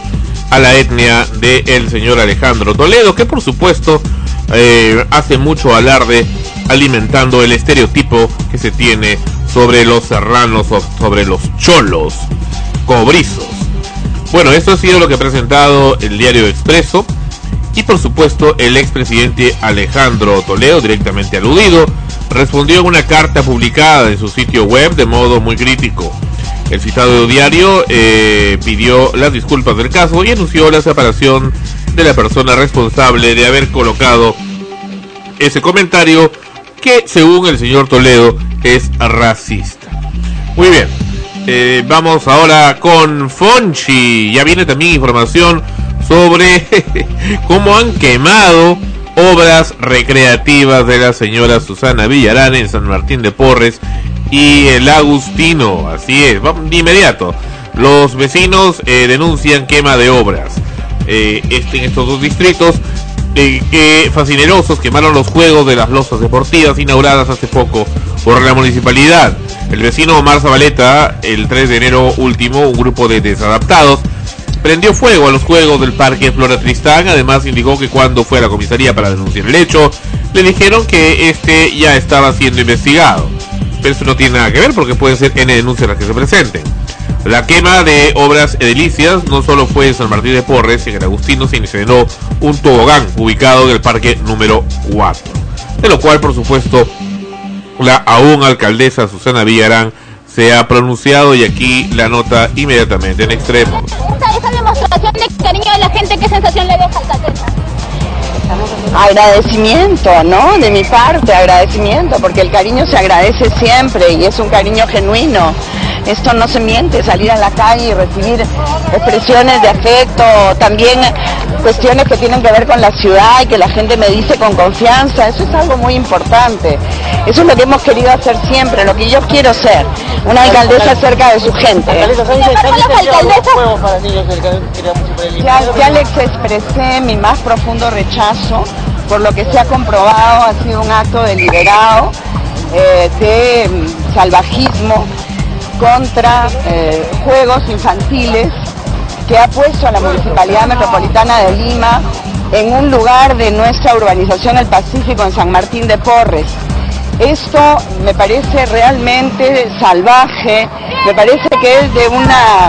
Speaker 4: a la etnia del señor Alejandro Toledo, que por supuesto hace mucho alarde alimentando el estereotipo que se tiene sobre los serranos o sobre los cholos cobrizos. Bueno, esto ha sido lo que ha presentado el diario Expreso, y por supuesto el expresidente Alejandro Toledo, directamente aludido, respondió en una carta publicada en su sitio web de modo muy crítico. El citado diario pidió las disculpas del caso y anunció la separación de la persona responsable de haber colocado ese comentario que, según el señor Toledo, es racista. Muy bien, vamos ahora con Fonchi. Ya viene también información sobre cómo han quemado obras recreativas de la señora Susana Villarán en San Martín de Porres y el Agustino. Así es, vamos de inmediato. Los vecinos denuncian quema de obras en estos dos distritos, que fascinerosos quemaron los juegos de las losas deportivas inauguradas hace poco por la municipalidad. El vecino Omar Zabaleta, el 3 de enero último, un grupo de desadaptados prendió fuego a los juegos del Parque Flora Tristán. Además indicó que cuando fue a la comisaría para denunciar el hecho, le dijeron que ya estaba siendo investigado. Pero eso no tiene nada que ver, porque pueden ser N denuncias las que se presenten. La quema de obras edilicias no solo fue en San Martín de Porres, en el Agustino se incendió un tobogán ubicado en el parque número 4, de lo cual por supuesto la aún alcaldesa Susana Villarán se ha pronunciado, y aquí la nota inmediatamente en Extremos.
Speaker 12: Esa demostración de cariño de la gente, ¿qué sensación le deja, alcaldesa?
Speaker 11: Agradecimiento, ¿no? De mi parte, agradecimiento, porque el cariño se agradece siempre y es un cariño genuino. Esto no se miente, salir a la calle y recibir expresiones de afecto, también cuestiones que tienen que ver con la ciudad y que la gente me dice con confianza, eso es algo muy importante. Eso es lo que hemos querido hacer siempre, lo que yo quiero ser, una alcaldesa cerca de su gente. Ya les expresé mi más profundo rechazo por lo que se ha comprobado, ha sido un acto deliberado de salvajismo contra juegos infantiles que ha puesto a la Municipalidad Metropolitana de Lima en un lugar de nuestra urbanización El Pacífico en San Martín de Porres. Esto me parece realmente salvaje, me parece que es de una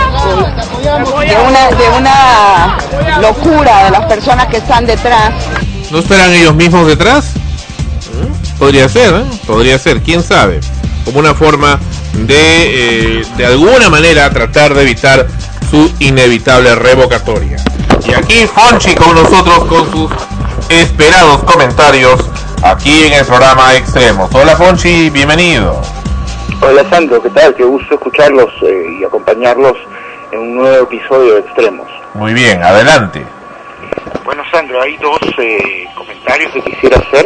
Speaker 11: locura de las personas que están detrás.
Speaker 4: ¿No estarán ellos mismos detrás? Podría ser, quién sabe, como una forma de alguna manera tratar de evitar su inevitable revocatoria. Y aquí Fonchi con nosotros con sus esperados comentarios aquí en el programa Extremos. Hola Fonchi, bienvenido.
Speaker 14: Hola Sandro, ¿qué tal? Qué gusto escucharlos y acompañarlos en un nuevo episodio de Extremos.
Speaker 4: Muy bien, adelante.
Speaker 14: Bueno Sandro, hay dos comentarios que quisiera hacer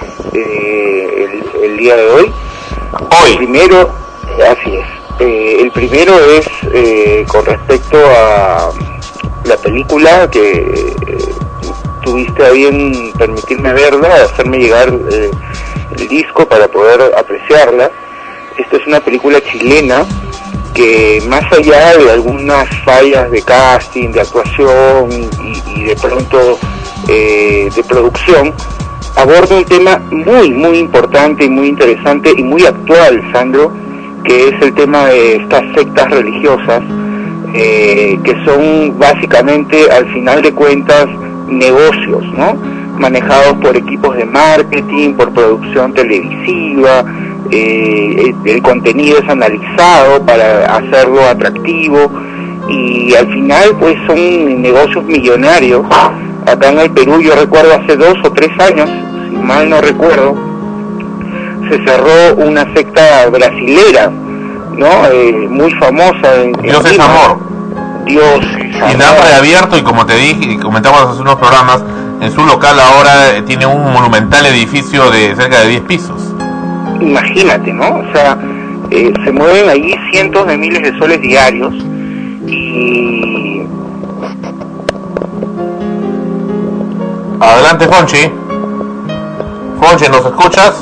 Speaker 14: el día de hoy. El primero, así es. El primero es con respecto a la película que tuviste a bien permitirme verla, hacerme llegar el disco para poder apreciarla. Esta es una película chilena que, más allá de algunas fallas de casting, de actuación y de pronto de producción, aborda un tema muy, muy importante y muy interesante y muy actual, Sandro, que es el tema de estas sectas religiosas, que son básicamente, al final de cuentas, negocios, ¿no? Manejados por equipos de marketing, por producción televisiva, el contenido es analizado para hacerlo atractivo y al final pues son negocios millonarios. Acá en el Perú, yo recuerdo hace 2 o 3 años, si mal no recuerdo, se cerró una secta brasilera, ¿no? Muy famosa en
Speaker 4: Dios es amor.
Speaker 14: Dios
Speaker 4: y nada de abierto, y como te dije y comentamos hace unos programas, en su local ahora tiene un monumental edificio de cerca de 10 pisos.
Speaker 14: Imagínate, ¿no? O sea, se mueven allí cientos de miles de soles diarios y...
Speaker 4: Adelante, Fonchi. Fonchi, ¿nos escuchas?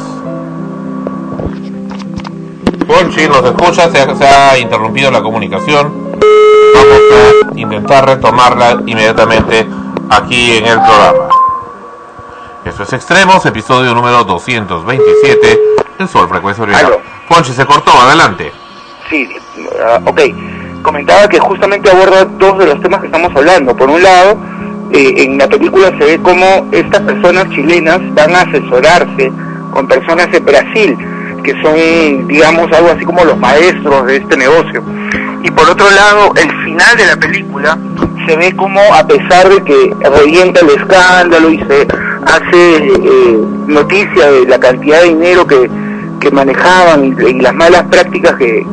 Speaker 4: Fonchi, ¿nos escuchas? Se ha interrumpido la comunicación. vamos a intentar retomarla inmediatamente aquí en el programa. Eso es Extremos, episodio número 227, en Sol Frecuencia Primera. Ponche, se cortó, adelante.
Speaker 14: Sí, ok. Comentaba que justamente aborda dos de los temas que estamos hablando. Por un lado, en la película se ve cómo estas personas chilenas van a asesorarse con personas de Brasil, que son, digamos, algo así como los maestros de este negocio. Y por otro lado, el final de la película se ve como, a pesar de que revienta el escándalo y se hace noticia de la cantidad de dinero que manejaban y las malas prácticas que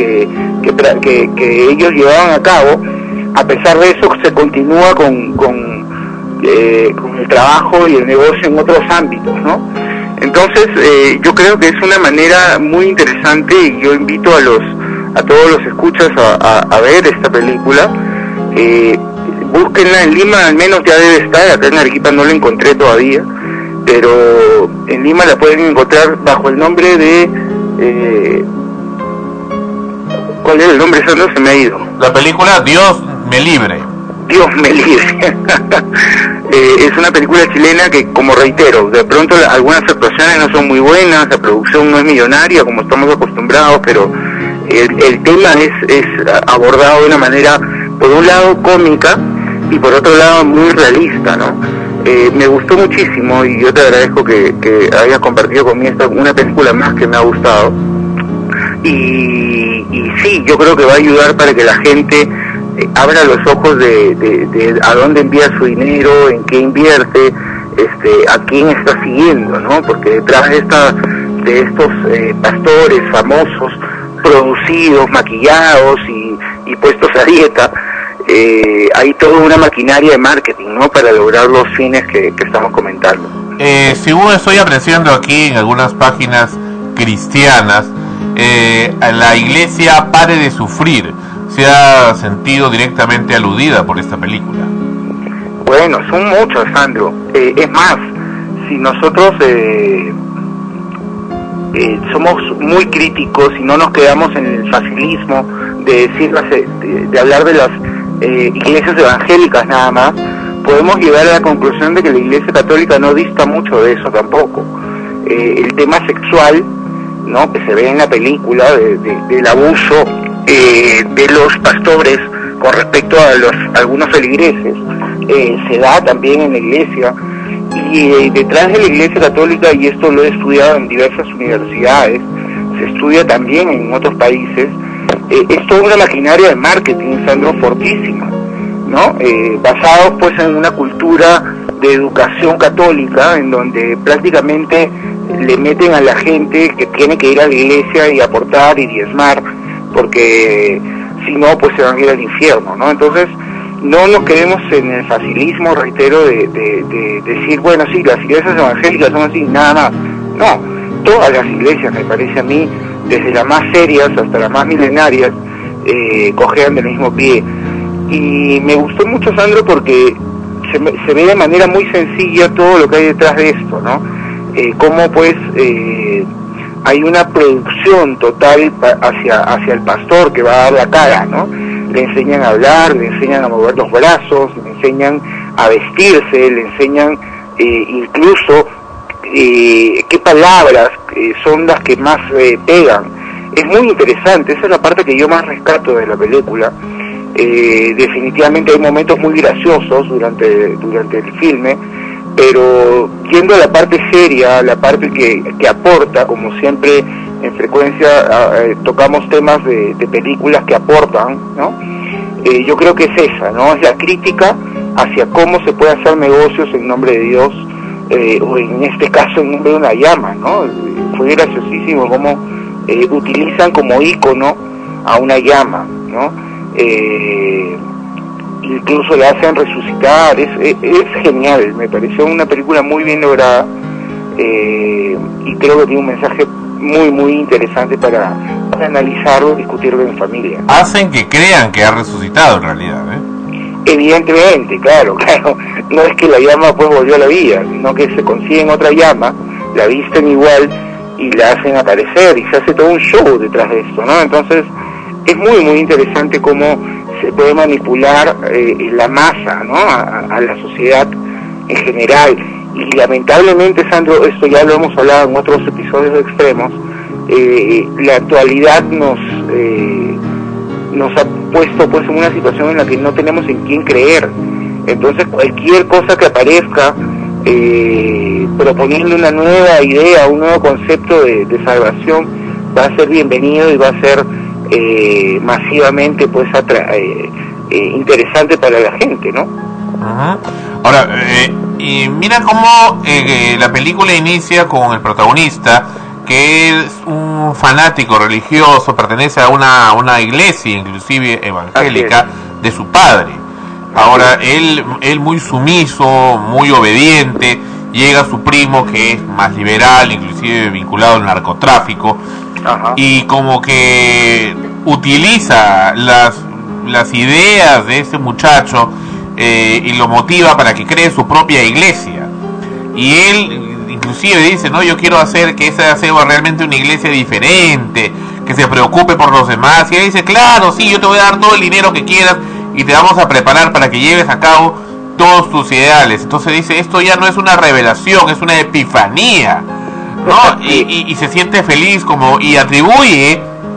Speaker 14: ellos llevaban a cabo, a pesar de eso se continúa con el trabajo y el negocio en otros ámbitos, ¿no? Entonces yo creo que es una manera muy interesante, y yo invito a todos los escuchas a ver esta película. Búsquenla en Lima, al menos ya debe estar. Acá en Arequipa no la encontré todavía, pero en Lima la pueden encontrar bajo el nombre de ¿cuál era el nombre? Eso no se me ha ido.
Speaker 4: La película Dios me libre.
Speaker 14: Dios me libre. Es una película chilena que, como reitero, de pronto algunas actuaciones no son muy buenas, la producción no es millonaria como estamos acostumbrados, pero el tema es abordado de una manera, por un lado cómica y por otro lado muy realista, ¿no? Me gustó muchísimo, y yo te agradezco que hayas compartido conmigo una película más que me ha gustado. Y sí, yo creo que va a ayudar para que la gente abra los ojos de a dónde envía su dinero, en qué invierte, a quién está siguiendo, ¿no? Porque detrás de estos pastores famosos, producidos, maquillados y puestos a dieta, hay toda una maquinaria de marketing, ¿no? Para lograr los fines que estamos comentando.
Speaker 4: Según estoy apreciando aquí en algunas páginas cristianas, la iglesia Pare de Sufrir se ha sentido directamente aludida por esta película.
Speaker 14: Bueno, son muchos, Sandro. Es más, si nosotros somos muy críticos y no nos quedamos en el facilismo de decir de hablar de las iglesias evangélicas nada más, podemos llegar a la conclusión de que la Iglesia Católica no dista mucho de eso tampoco. El tema sexual, ¿no?, que se ve en la película del abuso de los pastores con respecto a algunos feligreses, se da también en la iglesia, y detrás de la Iglesia Católica, y esto lo he estudiado en diversas universidades, se estudia también en otros países, es toda una maquinaria de marketing, Sandro, fortísima, ¿no? Basados pues en una cultura de educación católica, en donde prácticamente le meten a la gente que tiene que ir a la iglesia y aportar y diezmar, porque si no, pues se van a ir al infierno, ¿no? Entonces, no nos quedemos en el facilismo, reitero, de decir, bueno, sí, las iglesias evangélicas son así, nada más. No, todas las iglesias, me parece a mí, desde las más serias hasta las más milenarias, cojean del mismo pie. Y me gustó mucho, Sandro, porque se ve de manera muy sencilla todo lo que hay detrás de esto, ¿no? Cómo pues hay una producción total hacia el pastor que va a dar la cara, ¿no? Le enseñan a hablar, le enseñan a mover los brazos, le enseñan a vestirse, le enseñan incluso qué palabras son las que más pegan. Es muy interesante, esa es la parte que yo más rescato de la película. Definitivamente hay momentos muy graciosos durante el filme, pero yendo a la parte seria, la parte que aporta, como siempre en Frecuencia tocamos temas de películas que aportan, ¿no? Yo creo que es esa, ¿no? Es la crítica hacia cómo se puede hacer negocios en nombre de Dios, o en este caso en nombre de una llama, ¿no? Fue graciosísimo cómo utilizan como ícono a una llama, ¿no? Incluso la hacen resucitar, es genial, me pareció una película muy bien lograda, y creo que tiene un mensaje muy muy interesante para analizarlo, discutirlo en familia.
Speaker 4: Hacen que crean que ha resucitado en realidad,
Speaker 14: Evidentemente, claro, no es que la llama pues volvió a la vida, sino que se consiguen otra llama, la visten igual y la hacen aparecer, y se hace todo un show detrás de esto, ¿no? Entonces es muy muy interesante cómo se puede manipular la masa, ¿no? A la sociedad en general. Y lamentablemente, Sandro, esto ya lo hemos hablado en otros episodios de Extremos, la actualidad nos ha puesto pues en una situación en la que no tenemos en quién creer. Entonces cualquier cosa que aparezca proponiendo una nueva idea, un nuevo concepto de salvación, va a ser bienvenido y va a ser masivamente pues interesante para la gente, ¿no?
Speaker 10: Uh-huh. Ahora, y mira cómo la película inicia con el protagonista, que es un fanático religioso, pertenece a una iglesia inclusive evangélica de su padre. Ahora él muy sumiso, muy obediente, llega su primo que es más liberal, inclusive vinculado al narcotráfico. Ajá. Y como que utiliza las ideas de ese muchacho y lo motiva para que cree su propia iglesia. Y él inclusive dice, no, yo quiero hacer que esa sea realmente una iglesia diferente, que se preocupe por los demás. Y él dice, claro, sí, yo te voy a dar todo el dinero que quieras y te vamos a preparar para que lleves a cabo todos tus ideales. Entonces dice, esto ya no es una revelación, es una epifanía, ¿no? Y se siente feliz y atribuye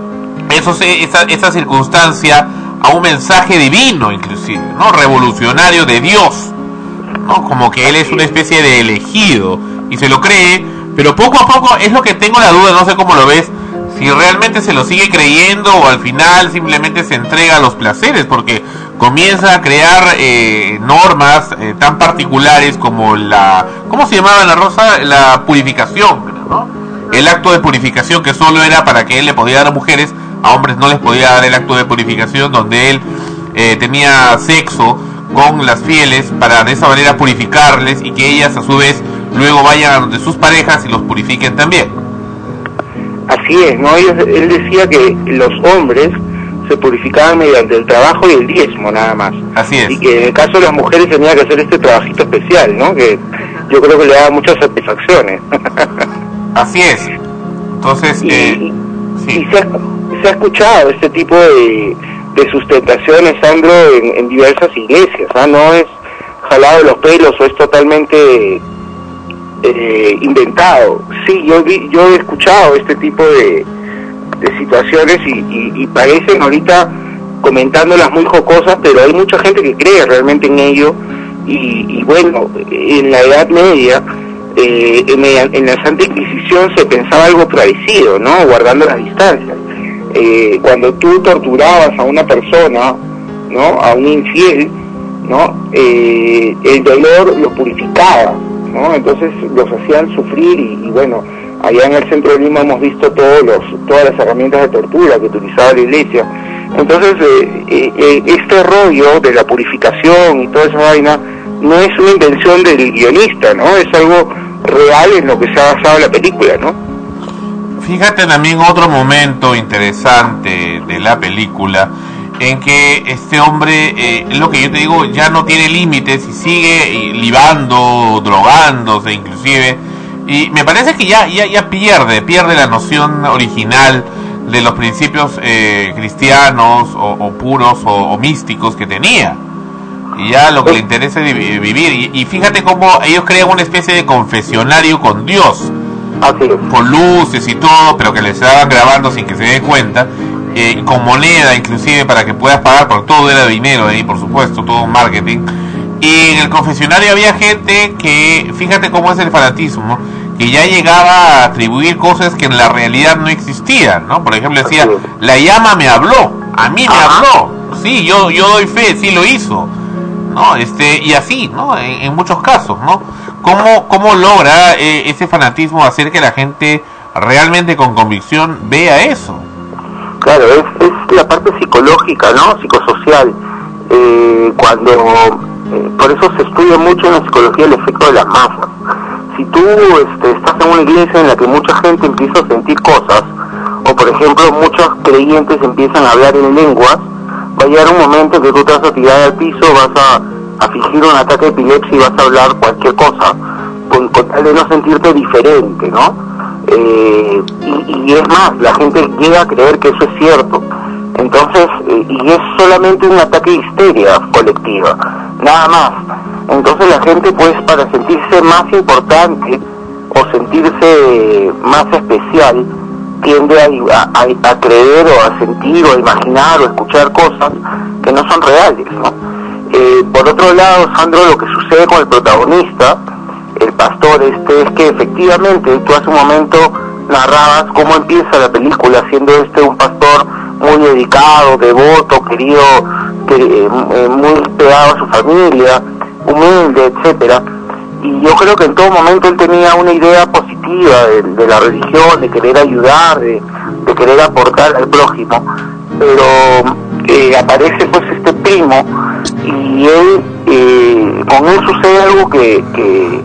Speaker 10: esa circunstancia a un mensaje divino, inclusive, ¿no? Revolucionario de Dios, ¿no? Como que él es una especie de elegido y se lo cree, pero poco a poco es lo que tengo la duda, no sé cómo lo ves, si realmente se lo sigue creyendo o al final simplemente se entrega a los placeres, porque comienza a crear normas tan particulares como ¿cómo se llamaba, la Rosa? La purificación, ¿no? El acto de purificación, que solo era para que él le podía dar a mujeres, a hombres no les podía dar el acto de purificación, donde él tenía sexo con las fieles para de esa manera purificarles y que ellas a su vez luego vayan a donde sus parejas y los purifiquen también.
Speaker 14: Así es, ¿no? Él decía que los hombres se purificaban mediante el trabajo y el diezmo nada más.
Speaker 10: Así es.
Speaker 14: Y que en el caso de las mujeres tenía que hacer este trabajito especial, ¿no? Que yo creo que le daba muchas satisfacciones.
Speaker 10: Así es. Entonces,
Speaker 14: sí. Y se ha escuchado este tipo de sustentaciones, Sandro, en diversas iglesias, ¿ah? No es jalado de los pelos o es totalmente inventado. Sí, yo he escuchado este tipo de situaciones y parecen ahorita comentándolas muy jocosas, pero hay mucha gente que cree realmente en ello y bueno, en la Edad Media, en la Santa Inquisición se pensaba algo parecido, ¿no? Guardando las distancias. Cuando tú torturabas a una persona, ¿no? A un infiel, ¿no? El dolor lo purificaba, ¿no? Entonces los hacían sufrir y bueno, allá en el centro de Lima hemos visto todas las herramientas de tortura que utilizaba la iglesia. Entonces este rollo de la purificación y toda esa vaina no es una invención del guionista, ¿no? Es algo real en lo que se ha basado la película, ¿no?
Speaker 10: Fíjate también otro momento interesante de la película en que este hombre, es lo que yo te digo, ya no tiene límites y sigue libando, drogándose inclusive, y me parece que ya pierde la noción original de los principios cristianos o puros o místicos que tenía, y ya lo que le interesa es vivir, y fíjate cómo ellos crean una especie de confesionario con Dios, con luces y todo, pero que les estaban grabando sin que se dé cuenta, con moneda inclusive para que puedas pagar, porque todo era dinero ahí, por supuesto, todo marketing. Y en el confesionario había gente que, fíjate cómo es el fanatismo, que ya llegaba a atribuir cosas que en la realidad no existían, ¿no? Por ejemplo, decía, la llama me habló, a mí me habló, sí, yo doy fe, sí lo hizo, ¿no? Y así, ¿no? En muchos casos, ¿no? ¿Cómo logra ese fanatismo hacer que la gente realmente con convicción vea eso?
Speaker 14: Claro, es la parte psicológica, ¿no? Psicosocial. Por eso se estudia mucho en la psicología el efecto de las masas. Si tú estás en una iglesia en la que mucha gente empieza a sentir cosas, o por ejemplo muchos creyentes empiezan a hablar en lenguas, va a llegar un momento que tú te vas a tirar al piso, vas a fingir un ataque de epilepsia y vas a hablar cualquier cosa, con tal de no sentirte diferente, ¿no? Y es más, la gente llega a creer que eso es cierto. Entonces, y es solamente un ataque de histeria colectiva, nada más. Entonces la gente, pues, para sentirse más importante o sentirse más especial, tiende a creer o a sentir o a imaginar o a escuchar cosas que no son reales, ¿no? Por otro lado, Sandro, lo que sucede con el protagonista, el pastor es que efectivamente, tú hace un momento narrabas cómo empieza la película, siendo un pastor muy dedicado, devoto, querido, muy pegado a su familia, humilde, etcétera. Y yo creo que en todo momento él tenía una idea positiva de la religión, de querer ayudar, de querer aportar al prójimo, pero aparece pues este primo y él, con él sucede algo que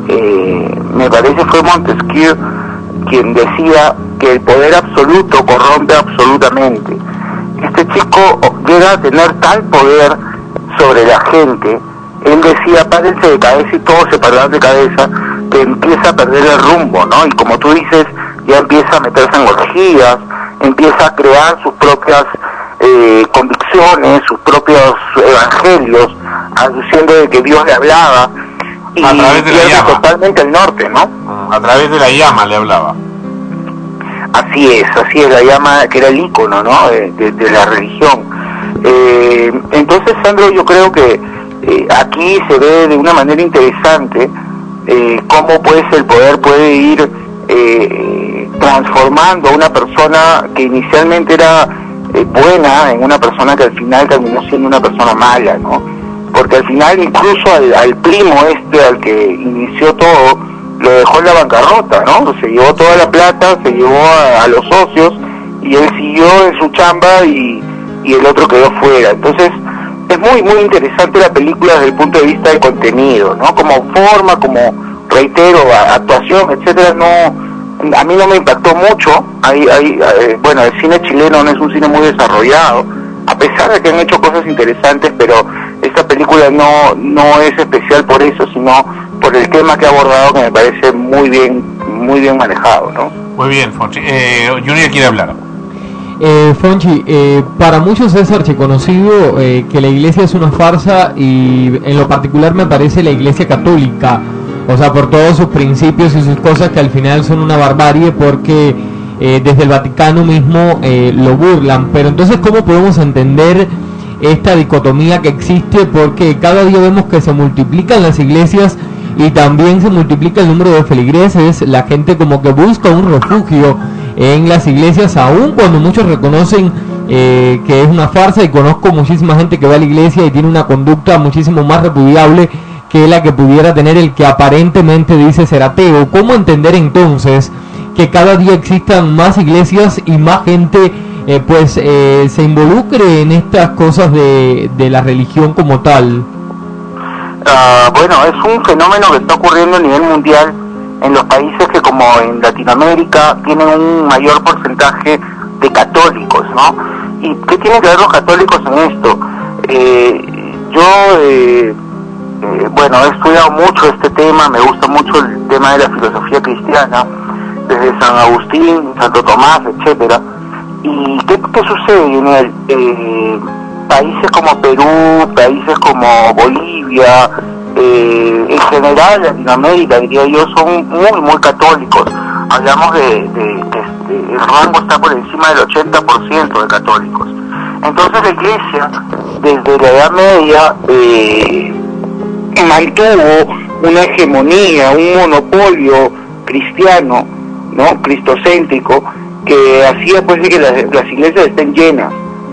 Speaker 14: me parece fue Montesquieu quien decía que el poder absoluto corrompe absolutamente. Este chico llega a tener tal poder sobre la gente, él decía, párense de cabeza y todos se paran de cabeza, que empieza a perder el rumbo, ¿no? Y como tú dices, ya empieza a meterse en orgías, empieza a crear sus propias convicciones, sus propios evangelios, aduciendo de que Dios le hablaba, y
Speaker 10: a través de la llama,
Speaker 14: totalmente el norte, ¿no?
Speaker 10: A través de la llama le hablaba.
Speaker 14: Así es, la llama que era el ícono, ¿no? de la religión. Entonces, Sandro, yo creo que aquí se ve de una manera interesante cómo pues el poder puede ir transformando a una persona que inicialmente era buena en una persona que al final terminó siendo una persona mala, ¿no? Porque al final incluso al primo al que inició todo, lo dejó en la bancarrota, ¿no? Se llevó toda la plata, se llevó a los socios, y él siguió en su chamba y el otro quedó fuera. Entonces es muy muy interesante la película desde el punto de vista del contenido, ¿no? Como forma, como reitero, actuación, etcétera, no, a mí no me impactó mucho. Bueno, el cine chileno no es un cine muy desarrollado, a pesar de que han hecho cosas interesantes, pero esta película no es especial por eso, sino por el tema que ha abordado, que me parece muy bien manejado, ¿no?
Speaker 10: Muy bien, Fonchi. Junior quiere hablar.
Speaker 8: Fonchi, para muchos es archiconocido que la iglesia es una farsa, y en lo particular me parece la iglesia católica, o sea, por todos sus principios y sus cosas que al final son una barbarie, porque desde el Vaticano mismo lo burlan. Pero entonces, ¿cómo podemos entender esta dicotomía que existe? Porque cada día vemos que se multiplican las iglesias y también se multiplica el número de feligreses. La gente como que busca un refugio en las iglesias, aun cuando muchos reconocen que es una farsa, y conozco muchísima gente que va a la iglesia y tiene una conducta muchísimo más repudiable que la que pudiera tener el que aparentemente dice ser ateo. ¿Cómo entender entonces que cada día existan más iglesias y más gente se involucre en estas cosas de la religión como tal?
Speaker 14: Bueno, es un fenómeno que está ocurriendo a nivel mundial en los países que, como en Latinoamérica, tienen un mayor porcentaje de católicos, ¿no? ¿Y qué tienen que ver los católicos en esto? Bueno, he estudiado mucho este tema, me gusta mucho el tema de la filosofía cristiana, desde San Agustín, Santo Tomás, etcétera. ¿Y qué sucede en países como Perú, países como Bolivia, en general Latinoamérica, diría yo, son muy católicos? Hablamos el rango está por encima del 80% de católicos. Entonces la iglesia, desde la Edad Media, mantuvo una hegemonía, un monopolio cristiano, ¿no? Cristocéntrico, que hacía pues de que las iglesias estén llenas,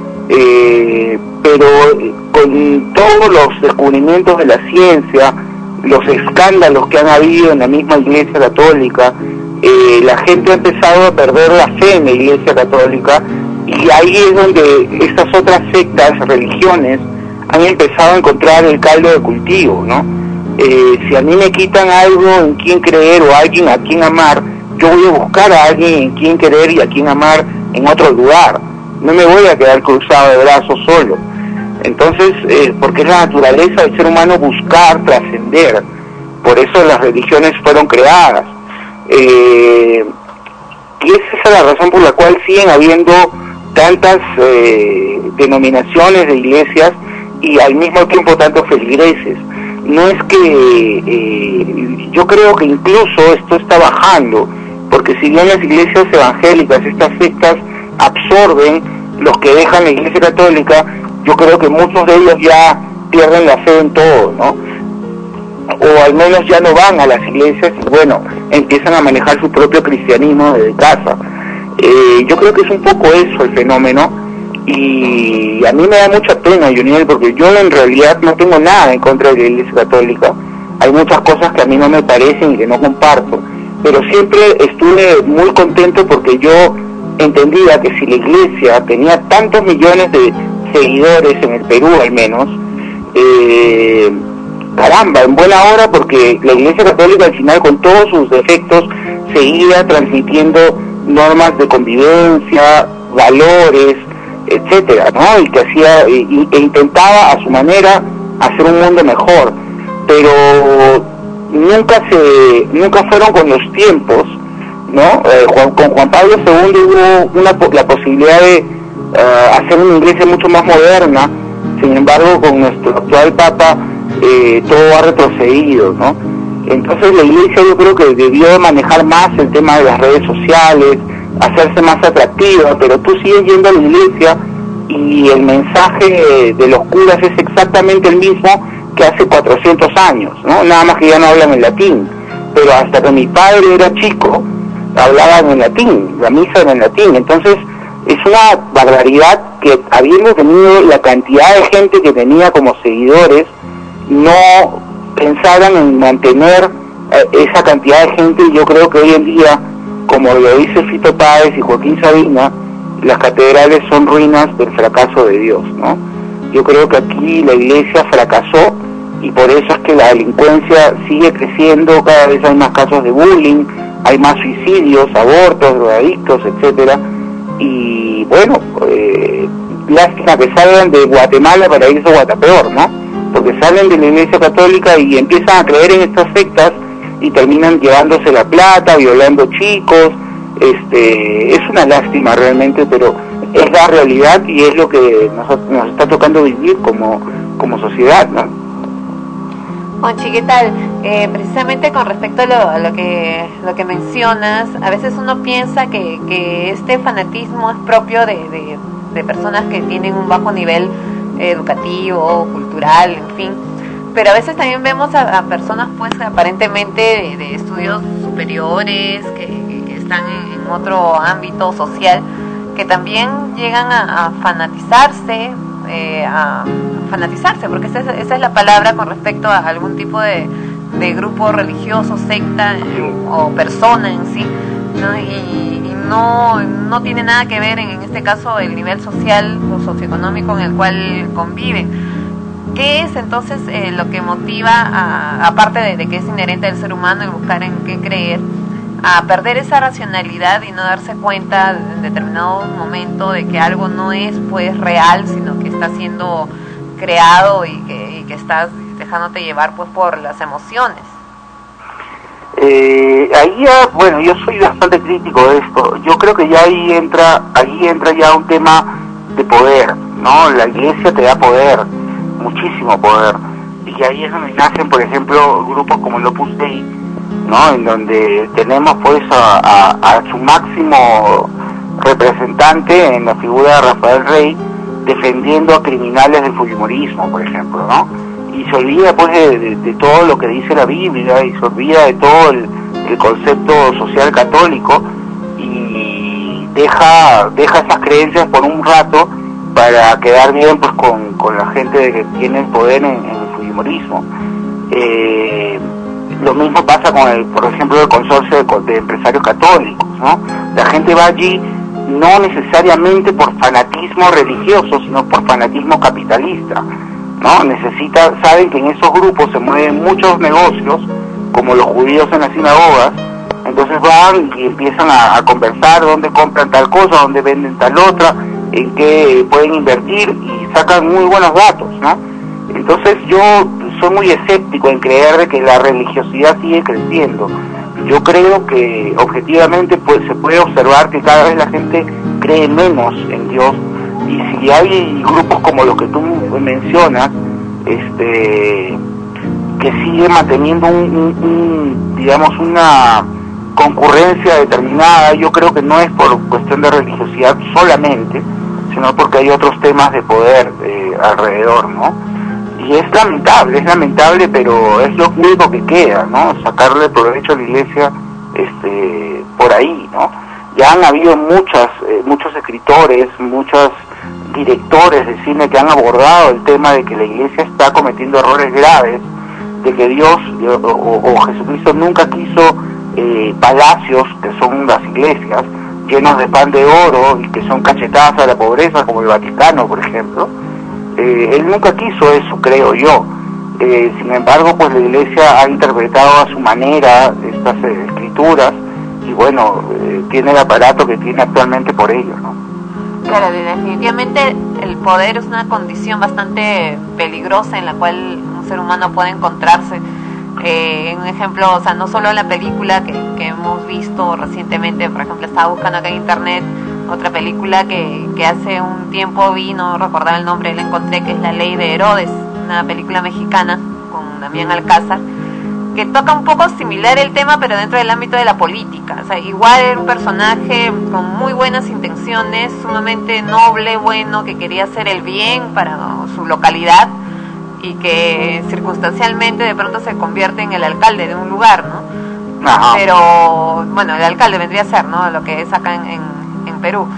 Speaker 14: pero con todos los descubrimientos de la ciencia, los escándalos que han habido en la misma iglesia católica, la gente ha empezado a perder la fe en la iglesia católica, y ahí es donde estas otras sectas, religiones, han empezado a encontrar el caldo de cultivo, ¿no? Si a mí me quitan algo en quien creer o alguien a quien amar, yo voy a buscar a alguien en quien querer y a quien amar en otro lugar. No me voy a quedar cruzado de brazos solo. Entonces, porque es la naturaleza del ser humano buscar trascender. Por eso las religiones fueron creadas. Y esa es la razón por la cual siguen habiendo tantas denominaciones de iglesias y al mismo tiempo tantos feligreses. No es que yo creo que incluso esto está bajando, porque si bien las iglesias evangélicas, estas sectas, absorben los que dejan la iglesia católica, yo creo que muchos de ellos ya pierden la fe en todo, ¿no? O al menos ya no van a las iglesias y bueno, empiezan a manejar su propio cristianismo desde casa. Yo creo que es un poco eso el fenómeno, y a mí me da mucha pena, Juniel, porque yo en realidad no tengo nada en contra de la iglesia católica. Hay muchas cosas que a mí no me parecen y que no comparto, pero siempre estuve muy contento porque yo entendía que si la iglesia tenía tantos millones de seguidores en el Perú al menos, caramba, en buena hora, porque la iglesia católica al final, con todos sus defectos, seguía transmitiendo normas de convivencia, valores, etcétera, ¿no? Y que hacía e intentaba a su manera hacer un mundo mejor, pero nunca fueron con los tiempos, ¿no? Con Juan Pablo II hubo la posibilidad de hacer una iglesia mucho más moderna. Sin embargo, con nuestro actual Papa todo ha retrocedido, ¿no? Entonces la iglesia, yo creo que debió manejar más el tema de las redes sociales, hacerse más atractiva, pero tú sigues yendo a la iglesia y el mensaje de los curas es exactamente el mismo que hace 400 años, ¿no? Nada más que ya no hablan en latín, pero hasta que mi padre era chico hablaban en latín, la misa era en latín. Entonces es una barbaridad que, habiendo tenido la cantidad de gente que tenía como seguidores, no pensaran en mantener esa cantidad de gente. Y yo creo que hoy en día, como lo dice Fito Páez y Joaquín Sabina, las catedrales son ruinas del fracaso de Dios, ¿no? Yo creo que aquí la iglesia fracasó y por eso es que la delincuencia sigue creciendo, cada vez hay más casos de bullying, hay más suicidios, abortos, drogadictos, etcétera. Y bueno, lástima que salgan de Guatemala para irse a Guatapeor, ¿no? Porque salen de la iglesia católica y empiezan a creer en estas sectas y terminan llevándose la plata, violando chicos. Es una lástima realmente, pero es la realidad y es lo que nos está tocando vivir como sociedad, ¿no?
Speaker 7: Juanchi, ¿qué tal? Precisamente con respecto a lo que mencionas, a veces uno piensa que este fanatismo es propio de personas que tienen un bajo nivel educativo, cultural, en fin, pero a veces también vemos a personas pues aparentemente de estudios superiores que están en otro ámbito social, que también llegan a fanatizarse, porque esa es la palabra con respecto a algún tipo de grupo religioso, secta o persona en sí, ¿no? Y no tiene nada que ver en este caso el nivel social o socioeconómico en el cual conviven. ¿Qué es entonces lo que motiva, aparte de que es inherente al ser humano el buscar en qué creer, a perder esa racionalidad y no darse cuenta en determinado momento de que algo no es pues real, sino que está siendo creado y que estás dejándote llevar pues por las emociones?
Speaker 14: Ahí ya, bueno, yo soy bastante crítico de esto. Yo creo que ya ahí entra ya un tema de poder, ¿no? La iglesia te da poder, muchísimo poder, y ahí es donde nacen, por ejemplo, grupos como el Opus Dei, ¿no? En donde tenemos pues a su máximo representante en la figura de Rafael Rey, defendiendo a criminales del fujimorismo, por ejemplo, ¿no? Y se olvida pues de todo lo que dice la Biblia, y se olvida de todo el concepto social católico, y deja esas creencias por un rato para quedar bien pues con la gente que tiene el poder en el fujimorismo. Lo mismo pasa por ejemplo, el consorcio de empresarios católicos, ¿no? La gente va allí no necesariamente por fanatismo religioso, sino por fanatismo capitalista, ¿no? Saben que en esos grupos se mueven muchos negocios, como los judíos en las sinagogas, entonces van y empiezan a conversar dónde compran tal cosa, dónde venden tal otra, en qué pueden invertir, y sacan muy buenos datos, ¿no? Entonces yo soy muy escéptico en creer de que la religiosidad sigue creciendo. Yo creo que objetivamente pues se puede observar que cada vez la gente cree menos en Dios, y si hay grupos como los que tú mencionas, que siguen manteniendo digamos una concurrencia determinada, yo creo que no es por cuestión de religiosidad solamente, sino porque hay otros temas de poder alrededor, ¿no? Y es lamentable, pero es lo único que queda, ¿no? Sacarle provecho a la iglesia por ahí, ¿no? Ya han habido muchos escritores, muchos directores de cine que han abordado el tema de que la iglesia está cometiendo errores graves, de que Dios o Jesucristo nunca quiso palacios, que son las iglesias, llenos de pan de oro y que son cachetadas a la pobreza, como el Vaticano, por ejemplo. Él nunca quiso eso, creo yo. Sin embargo, pues la iglesia ha interpretado a su manera estas escrituras y bueno, tiene el aparato que tiene actualmente por ello, ¿no?
Speaker 7: Claro, definitivamente el poder es una condición bastante peligrosa en la cual un ser humano puede encontrarse. Un ejemplo, o sea, no solo en la película que hemos visto recientemente, por ejemplo, estaba buscando acá en internet otra película que hace un tiempo vi, no recordaba el nombre, la encontré, que es La Ley de Herodes, una película mexicana con Damián Alcázar, que toca un poco similar el tema, pero dentro del ámbito de la política. O sea, igual era un personaje con muy buenas intenciones, sumamente noble, bueno, que quería hacer el bien para su localidad y que circunstancialmente de pronto se convierte en el alcalde de un lugar, ¿no? Ajá. Pero, bueno, el alcalde vendría a ser, ¿no? Lo que es acá en Perú.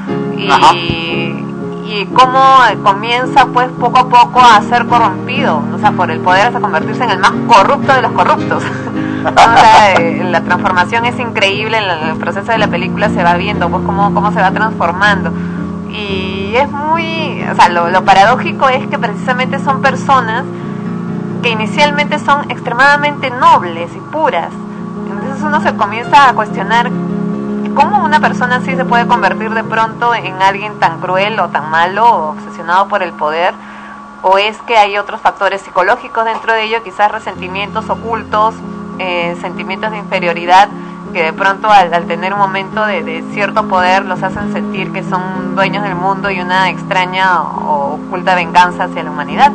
Speaker 7: Y cómo comienza, pues, poco a poco a ser corrompido, o sea, por el poder hasta convertirse en el más corrupto de los corruptos. O sea, la transformación es increíble, en el proceso de la película se va viendo, pues, cómo se va transformando. Y es muy, o sea, lo paradójico es que precisamente son personas que inicialmente son extremadamente nobles y puras. Entonces uno se comienza a cuestionar cómo una persona así se puede convertir de pronto en alguien tan cruel o tan malo o obsesionado por el poder, o es que hay otros factores psicológicos dentro de ello, quizás resentimientos ocultos, sentimientos de inferioridad que de pronto al tener un momento de cierto poder los hacen sentir que son dueños del mundo y una extraña o oculta venganza hacia la humanidad.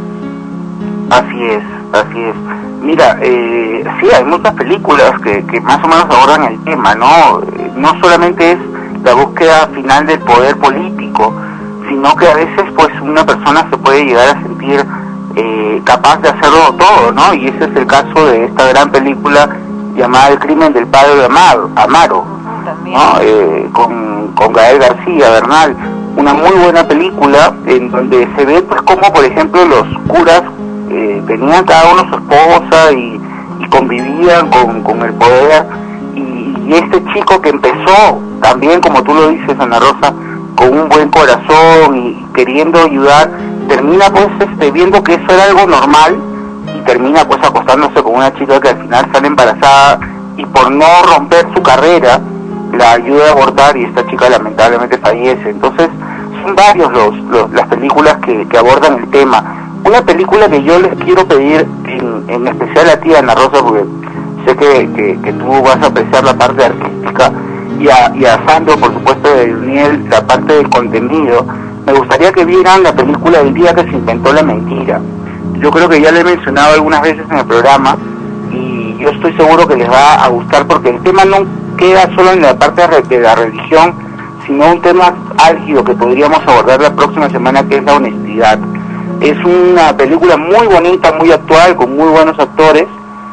Speaker 14: Así es. Mira, sí, hay muchas películas que más o menos abordan el tema, ¿no? No solamente es la búsqueda final del poder político, sino que a veces pues una persona se puede llegar a sentir capaz de hacerlo todo, ¿no? Y ese es el caso de esta gran película llamada El crimen del padre de Amaro, ¿no? Con Gael García Bernal, una muy buena película en donde se ve pues como por ejemplo los curas tenían cada uno su esposa y convivían con el poder, y este chico que empezó también, como tú lo dices, Ana Rosa, con un buen corazón y queriendo ayudar, termina pues viendo que eso era algo normal y termina pues acostándose con una chica que al final sale embarazada, y por no romper su carrera la ayuda a abortar y esta chica lamentablemente fallece. Entonces son varios las películas que abordan el tema. Una película que yo les quiero pedir en especial a ti, Ana Rosa, porque sé que tú vas a apreciar la parte artística, y a Sandro, por supuesto, de Uniel, la parte del contenido. Me gustaría que vieran la película El día que se inventó la mentira. Yo creo que ya le he mencionado algunas veces en el programa y yo estoy seguro que les va a gustar, porque el tema no queda solo en la parte de la religión, sino un tema álgido que podríamos abordar la próxima semana, que es la honestidad. Es una película muy bonita, muy actual, con muy buenos actores,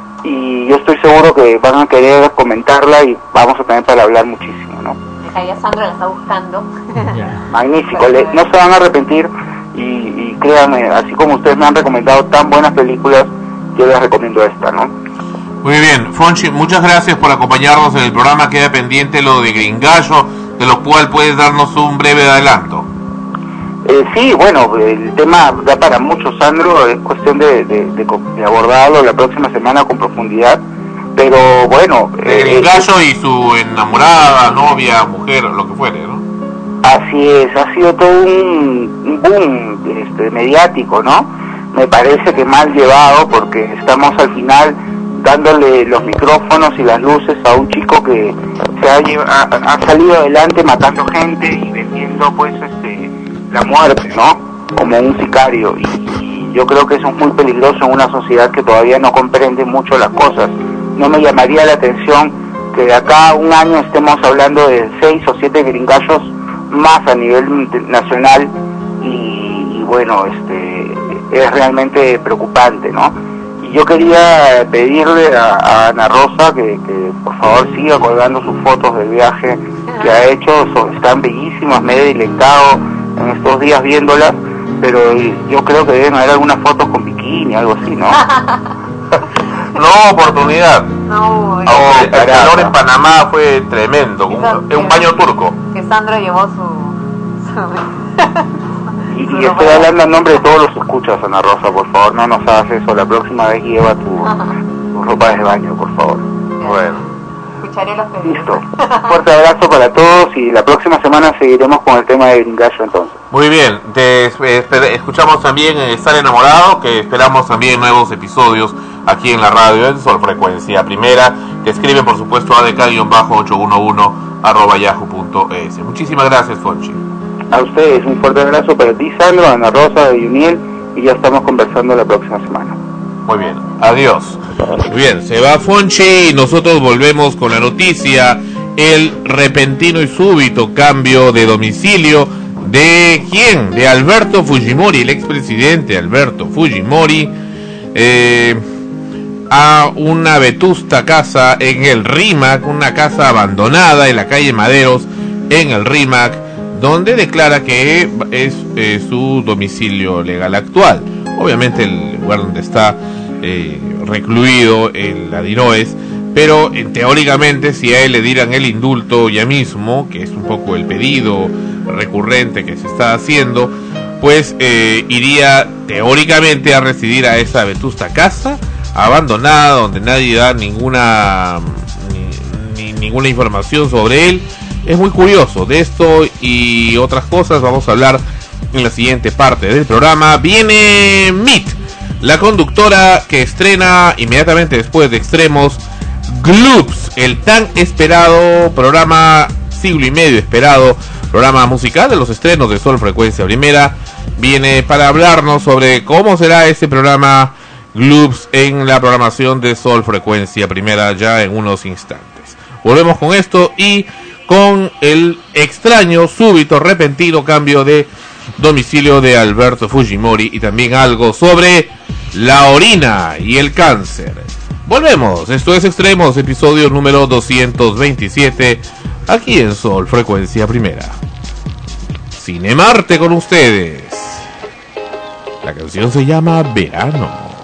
Speaker 14: y yo estoy seguro que van a querer comentarla y vamos a tener para hablar muchísimo, ¿no?
Speaker 7: Ya Sandro la está buscando.
Speaker 14: Magnífico, no se van a arrepentir, y créanme, así como ustedes me han recomendado tan buenas películas, yo les recomiendo esta, ¿no?
Speaker 10: Muy bien, Fonchi, muchas gracias por acompañarnos en el programa. Queda pendiente lo de Gringallo, de lo cual puedes darnos un breve adelanto.
Speaker 14: Sí, bueno, el tema da para mucho, Sandro, es cuestión de abordarlo la próxima semana con profundidad, pero bueno...
Speaker 10: Gringallo y su enamorada, novia, mujer, lo que fuere, ¿no?
Speaker 14: Así es, ha sido todo un boom mediático, ¿no? Me parece que mal llevado, porque estamos al final dándole los micrófonos y las luces a un chico que se ha salido adelante matando gente y buscando pues la muerte, ¿no? Como un sicario, y yo creo que eso es muy peligroso en una sociedad que todavía no comprende mucho las cosas. No me llamaría la atención que de acá a un año estemos hablando de 6 o 7 gringallos más a nivel nacional, y bueno, es realmente preocupante, ¿no? Y yo quería pedirle a Ana Rosa que por favor siga colgando sus fotos del viaje que ha hecho. Están bellísimas, me he deleitado en estos días viéndolas, pero yo creo que deben haber algunas fotos con bikini, algo así, ¿no?
Speaker 10: No, oportunidad.
Speaker 7: No,
Speaker 10: el calor en Panamá fue tremendo, un baño turco.
Speaker 7: Que Sandro llevó su
Speaker 14: y estoy hablando en nombre de todos los escuchas, Ana Rosa, por favor, no nos hagas eso. La próxima vez lleva tu ropa de baño, por favor.
Speaker 10: Bueno.
Speaker 7: Escucharé los pedidos.
Speaker 14: Listo. Fuerte abrazo para todos, y la próxima semana seguiremos con el tema de Gringallo entonces.
Speaker 10: Muy bien, escuchamos también Estar Enamorado, que esperamos también nuevos episodios aquí en la radio en Sol Frecuencia Primera, que escriben por supuesto a dk-811@yahoo.es. Muchísimas gracias, Fonchi.
Speaker 14: A ustedes, un fuerte abrazo para ti, Sandro, Ana Rosa, de Yuniel, y ya estamos conversando la próxima semana.
Speaker 10: Muy bien, adiós. Muy bien, se va Fonchi y nosotros volvemos con la noticia: el repentino y súbito cambio de domicilio de ¿quién? De Alberto Fujimori, el expresidente Alberto Fujimori, a una vetusta casa en el Rímac, una casa abandonada en la calle Maderos en el Rímac, donde declara que es su domicilio legal actual. Obviamente el lugar donde está recluido el Adinoes, pero teóricamente si a él le dieran el indulto ya mismo, que es un poco el pedido recurrente que se está haciendo, pues iría teóricamente a residir a esa vetusta casa abandonada, donde nadie da ninguna información sobre él. Es muy curioso. De esto y otras cosas vamos a hablar en la siguiente parte del programa. Viene Meet, la conductora que estrena inmediatamente después de Extremos Gloops, el tan esperado programa, siglo y medio esperado programa musical de los estrenos de Sol Frecuencia Primera. Viene para hablarnos sobre cómo será este programa Gloops en la programación de Sol Frecuencia Primera ya en unos instantes. Volvemos con esto y con el extraño, súbito, repentino cambio de domicilio de Alberto Fujimori, y también algo sobre la orina y el cáncer. Volvemos, esto es Extremos, episodio número 227, aquí en Sol Frecuencia Primera. Cinemarte con ustedes. La canción se llama Verano.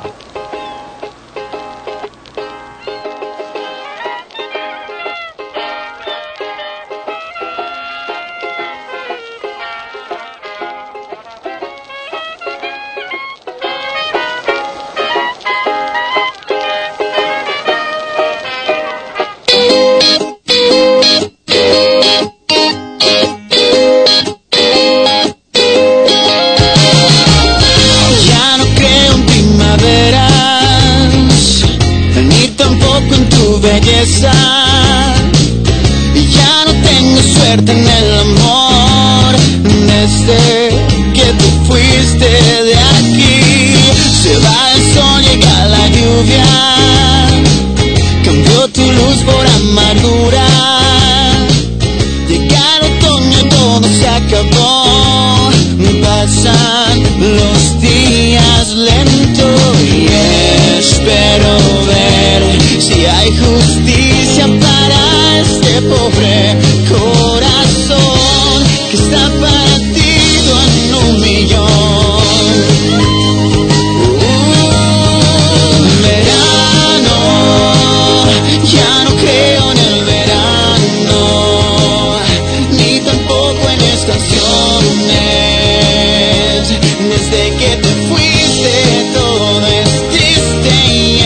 Speaker 5: Ya no tengo suerte en el amor, desde que tú fuiste de aquí. Se va el sol, llega la lluvia, cambió tu luz por amargura. Llega el otoño y todo se acabó, pasan los días lento y espero ver si hay justicia para este pobre corazón que está partido en un millón. Verano, ya no creo en el verano, ni tampoco en estaciones. Desde que te fuiste todo es triste.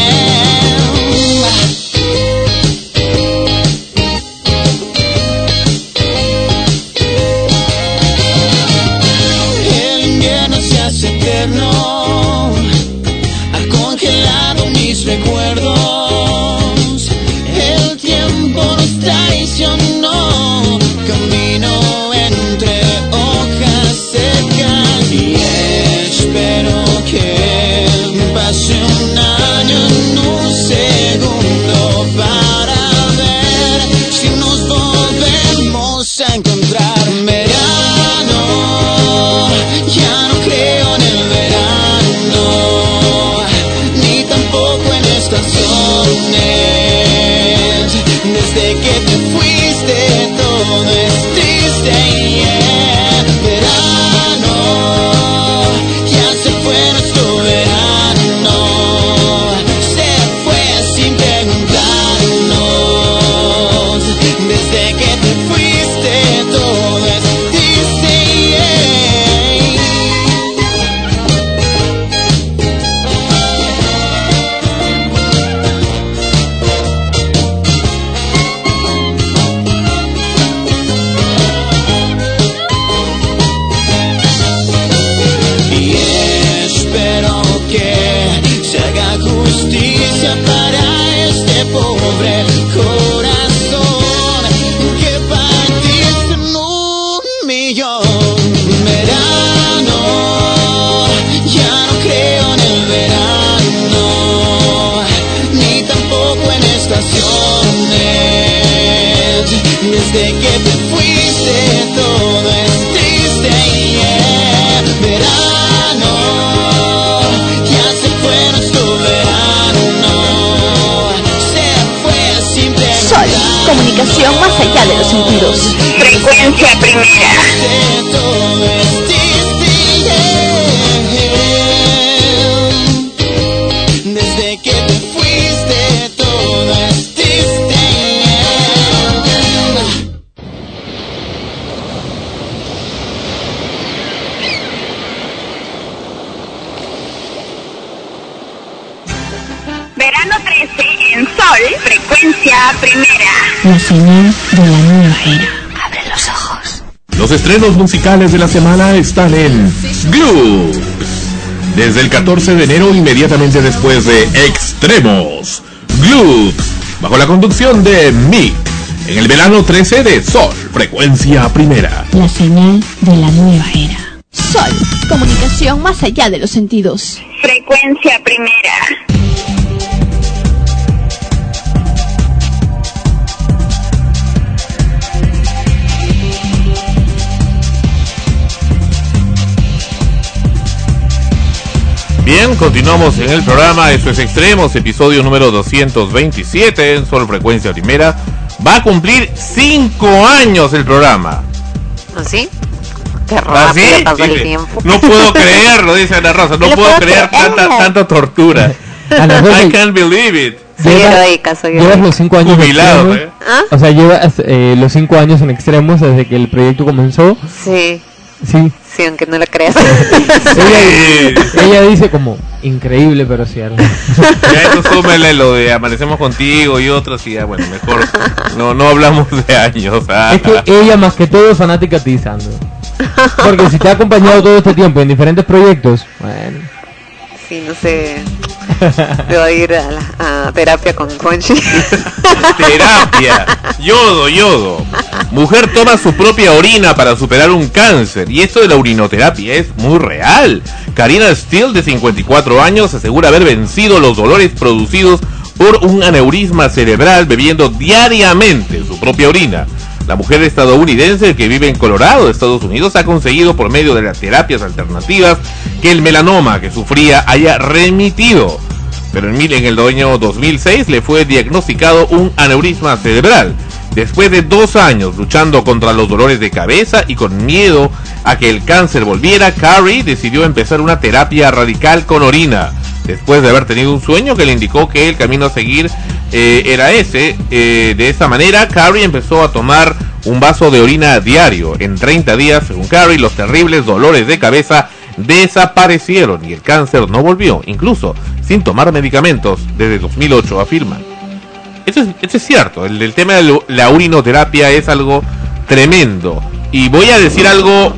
Speaker 5: Ha congelado mis recuerdos, el tiempo nos traicionó, camino entre Desde que te fuiste todo es triste, yeah. Verano, ya se fue nuestro verano, se fue sin preguntar.
Speaker 3: Sol, comunicación más allá de los sentidos.
Speaker 1: Frecuencia primera.
Speaker 5: Todo es triste, yeah. Desde que te fuiste todo es triste,
Speaker 1: Verano 13 en Sol, frecuencia primera.
Speaker 2: La señal de la nueva era. Abre los ojos.
Speaker 4: Los estrenos musicales de la semana están en Glue. Desde el 14 de enero, inmediatamente después de Extremos, Glue, bajo la conducción de Mick, en el verano 13 de Sol, frecuencia primera.
Speaker 2: La señal de la nueva era.
Speaker 3: Sol, comunicación más allá de los sentidos.
Speaker 1: Frecuencia primera.
Speaker 4: Bien, continuamos en el programa. Esto es Extremos, episodio número 227 en Sol Frecuencia Primera. Va a cumplir 5 años el programa.
Speaker 7: ¿Así? Qué rápido pasó el tiempo.
Speaker 4: No puedo creerlo, dice Ana Rosa. No puedo creer tanta tortura. I can't believe it.
Speaker 8: Llevas los 5 años
Speaker 4: jubilado,
Speaker 8: O sea, llevas los 5 años en Extremos desde que el proyecto comenzó.
Speaker 7: Sí.
Speaker 8: Sí.
Speaker 7: Sí, aunque no lo creas.
Speaker 8: ella dice como increíble, pero cierto.
Speaker 4: Ya eso súmele lo de amanecemos contigo y otros, y ya bueno, mejor no hablamos de años.
Speaker 8: Es que ella más que todo es fanática de ti, Sandro. Porque si te ha acompañado todo este tiempo en diferentes proyectos, bueno.
Speaker 7: Sí, no sé. Debo ir a terapia con Conchi.
Speaker 4: Terapia. Yodo. Mujer toma su propia orina para superar un cáncer. Y esto de la urinoterapia es muy real. Karina Steele, de 54 años, asegura haber vencido los dolores producidos por un aneurisma cerebral bebiendo diariamente su propia orina. La mujer estadounidense que vive en Colorado, Estados Unidos, ha conseguido por medio de las terapias alternativas que el melanoma que sufría haya remitido. Pero en el año 2006 le fue diagnosticado un aneurisma cerebral. Después de 2 años luchando contra los dolores de cabeza y con miedo a que el cáncer volviera, Carrie decidió empezar una terapia radical con orina. Después de haber tenido un sueño que le indicó que el camino a seguir era ese. De esa manera, Carrie empezó a tomar un vaso de orina diario. En 30 días, según Carrie, los terribles dolores de cabeza desaparecieron y el cáncer no volvió, incluso sin tomar medicamentos desde 2008, afirma. Eso es cierto, el tema de la urinoterapia es algo tremendo. Y voy a decir algo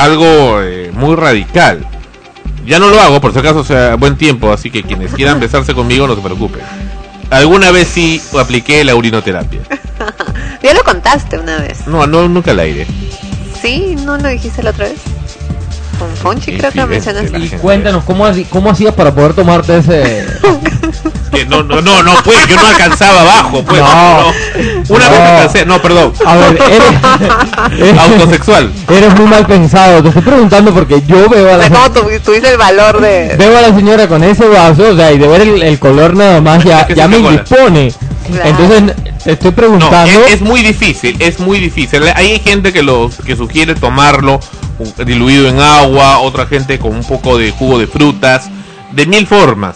Speaker 4: muy radical. Ya no lo hago, por si acaso, sea buen tiempo, así que quienes quieran besarse conmigo no se preocupen. Alguna vez sí apliqué la urinoterapia.
Speaker 7: Ya lo contaste una vez.
Speaker 4: No, nunca al aire.
Speaker 7: Sí, ¿no lo dijiste la otra vez? Con Fonchi creo que lo mencionaste.
Speaker 8: Y cuéntanos, ¿cómo hacías para poder tomarte ese...?
Speaker 4: Que no, pues, yo no alcanzaba abajo, pues. Una vez alcancé, perdón.
Speaker 8: A ver, eres
Speaker 4: autosexual.
Speaker 8: Eres muy mal pensado, te estoy preguntando porque yo veo a la
Speaker 7: ¿cómo tuviste el valor de...?
Speaker 8: Veo a la señora con ese vaso, o sea, y de ver el color nada más ya me indispone. Claro. Entonces, te estoy preguntando...
Speaker 4: No, es muy difícil. Hay gente que sugiere tomarlo diluido en agua, otra gente con un poco de jugo de frutas, de 1000 formas.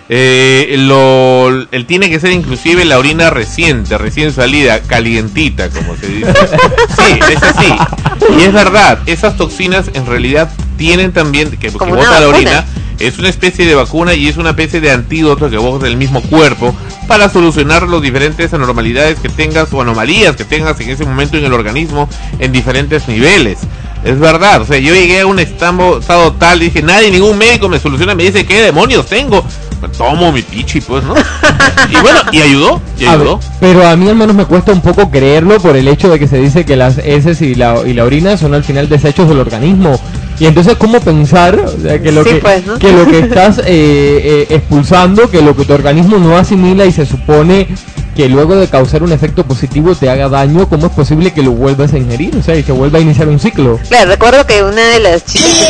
Speaker 4: Él tiene que ser inclusive la orina recién salida, calientita, como se dice. Sí, es así. Y es verdad, esas toxinas en realidad tienen también, que bota la orina, es una especie de vacuna y es una especie de antídoto que bota del mismo cuerpo para solucionar las diferentes anormalidades que tengas o anomalías que tengas en ese momento en el organismo en diferentes niveles. Es verdad, o sea, yo llegué a un estado tal, dije, ningún médico me soluciona, me dice, ¿qué demonios tengo? Pues tomo mi pichi, pues, ¿no? Y bueno, y ayudó.
Speaker 8: Pero a mí al menos me cuesta un poco creerlo por el hecho de que se dice que las heces y la orina son al final desechos del organismo. Y entonces, ¿cómo pensar, o sea, que lo que lo que estás expulsando, que lo que tu organismo no asimila y se supone que luego de causar un efecto positivo te haga daño, ¿cómo es posible que lo vuelvas a ingerir? O sea, y que vuelva a iniciar un ciclo.
Speaker 7: Claro, recuerdo que una de las chicas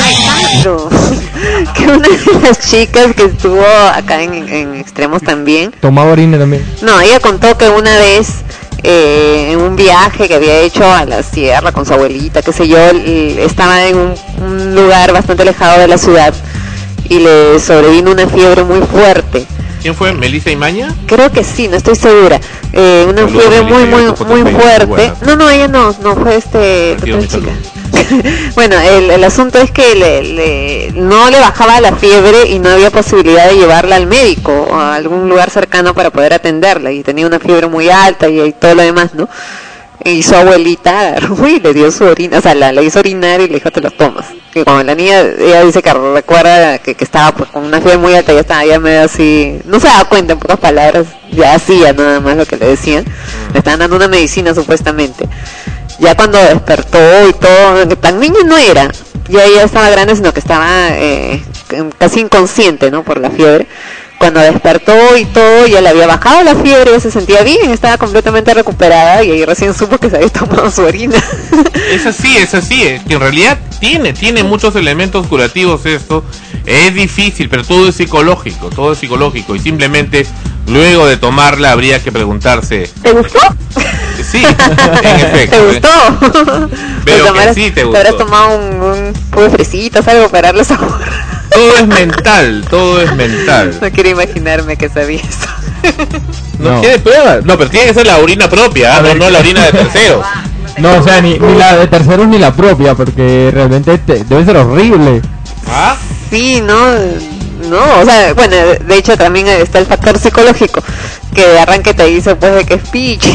Speaker 7: que estuvo acá en Extremos también,
Speaker 8: tomaba orina también.
Speaker 7: No, ella contó que una vez en un viaje que había hecho a la sierra con su abuelita, qué sé yo, estaba en un lugar bastante alejado de la ciudad y le sobrevino una fiebre muy fuerte.
Speaker 10: ¿Quién fue? ¿Melissa Imaña?
Speaker 7: Creo que sí, no estoy segura. Una fiebre muy fuerte. No, ella no fue otra chica. Bueno, el asunto es que no le bajaba la fiebre y no había posibilidad de llevarla al médico o a algún lugar cercano para poder atenderla, y tenía una fiebre muy alta y todo lo demás, ¿no? Y su abuelita agarró y le dio su orina, o sea, la hizo orinar y le dijo, te lo tomas. Y cuando la niña, ella dice que recuerda que estaba pues con una fiebre muy alta, ya estaba ya medio así, no se daba cuenta, en pocas palabras, ya hacía nada más lo que le decían. Le estaban dando una medicina supuestamente. Ya cuando despertó y todo, tan niña no era, ya ella estaba grande, sino que estaba casi inconsciente, ¿no? Por la fiebre. Cuando despertó y todo, ya le había bajado la fiebre, ya se sentía bien, estaba completamente recuperada, y ahí recién supo que se había tomado su orina.
Speaker 10: Es así, que en realidad tiene muchos elementos curativos esto. Es difícil, pero todo es psicológico, y simplemente luego de tomarla habría que preguntarse,
Speaker 7: ¿te gustó?
Speaker 10: Sí, en efecto.
Speaker 7: ¿Te gustó?
Speaker 10: Veo que sí te gustó.
Speaker 7: ¿Te habrás tomado un poco de fresitas, algo para darle sabor?
Speaker 10: Todo es mental.
Speaker 7: No quiero imaginarme que sabía eso.
Speaker 10: No quiere prueba. No, pero tiene que ser la orina propia, no la orina de terceros.
Speaker 8: No, o sea, ni la de terceros ni la propia, porque realmente debe ser horrible.
Speaker 10: ¿Ah?
Speaker 7: Sí, no, o sea, bueno, de hecho también está el factor psicológico, que de arranque te dice pues de que es pichi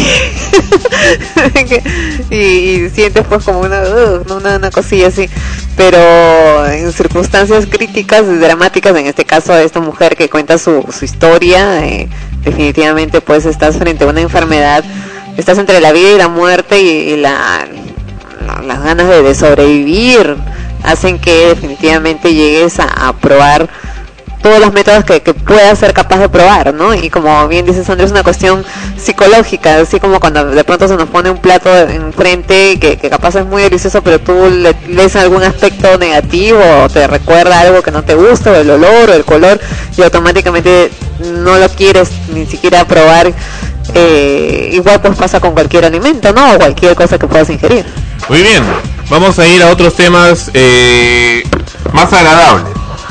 Speaker 7: y sientes pues como una cosilla así, pero en circunstancias críticas y dramáticas, en este caso de esta mujer que cuenta su historia, definitivamente pues estás frente a una enfermedad, estás entre la vida y la muerte, y las ganas de sobrevivir hacen que definitivamente llegues a probar todos los métodos que puedas ser capaz de probar, ¿no? Y como bien dice Sandra, es una cuestión psicológica, así como cuando de pronto se nos pone un plato enfrente que capaz es muy delicioso, pero tú lees algún aspecto negativo o te recuerda algo que no te gusta, o el olor o el color, y automáticamente no lo quieres ni siquiera probar. Igual pues pasa con cualquier alimento, ¿no? O cualquier cosa que puedas ingerir.
Speaker 10: Muy bien, vamos a ir a otros temas más agradables.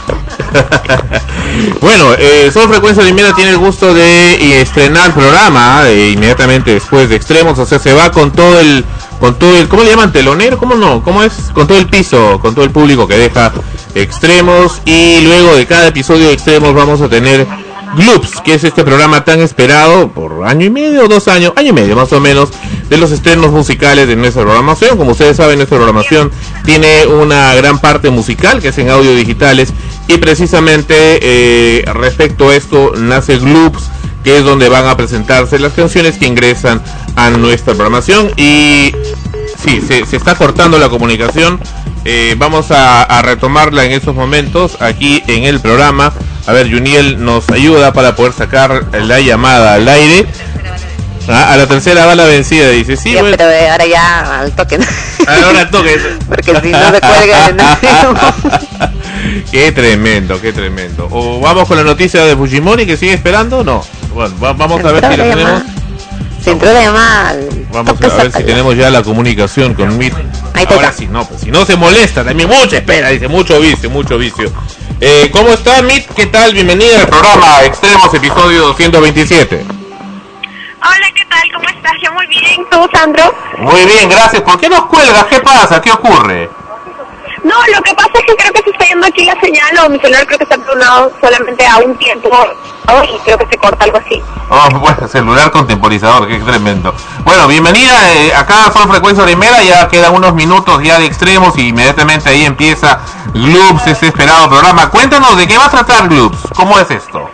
Speaker 10: Bueno, Sol Frecuencia Primera tiene el gusto de estrenar programa inmediatamente después de Extremos, o sea, se va con todo el, ¿cómo le llaman? ¿Telonero? ¿Cómo no? ¿Cómo es? Con todo el piso, con todo el público que deja Extremos, y luego de cada episodio de Extremos vamos a tener Gloops, que es este programa tan esperado por año y medio, 2 años, año y medio más o menos, de los estrenos musicales de nuestra programación. Como ustedes saben, nuestra programación tiene una gran parte musical que es en audio digitales, y precisamente respecto a esto nace Gloops, que es donde van a presentarse las canciones que ingresan a nuestra programación. Y sí, se está cortando la comunicación, vamos a retomarla en estos momentos aquí en el programa. A ver, Juniel nos ayuda para poder sacar la llamada al aire. A la tercera va la vencida, dice. Sí,
Speaker 7: ya, bueno. Pero ahora ya al toque.
Speaker 10: Ahora al toque.
Speaker 7: Porque si no se cuelga de nada.
Speaker 10: Qué tremendo. O vamos con la noticia de Fujimori, que sigue esperando. No. Bueno, vamos a ver si la tenemos.
Speaker 7: Se entró la llamada.
Speaker 10: Vamos a ver si tenemos ya la comunicación con Mit. Ahora sí, no, pues si no se molesta, también mucha espera, dice, mucho vicio. ¿Cómo está, Mit? ¿Qué tal? Bienvenida al programa Extremos, episodio 227.
Speaker 1: Hola, ¿qué tal? ¿Cómo estás? Yo muy bien. ¿Tú, Sandro?
Speaker 10: Muy bien, gracias. ¿Por qué nos cuelgas? ¿Qué pasa? ¿Qué ocurre?
Speaker 1: No, lo que pasa es que creo que se está yendo aquí la señal, o mi celular creo que está programado solamente a un tiempo, y creo que se corta algo así.
Speaker 10: Oh, bueno, celular con temporizador, qué tremendo. Bueno, bienvenida, acá Sol Frecuencia Primera, ya quedan unos minutos ya de Extremos y inmediatamente ahí empieza Gloops, este esperado programa. Cuéntanos de qué va a tratar Gloops, ¿cómo es esto?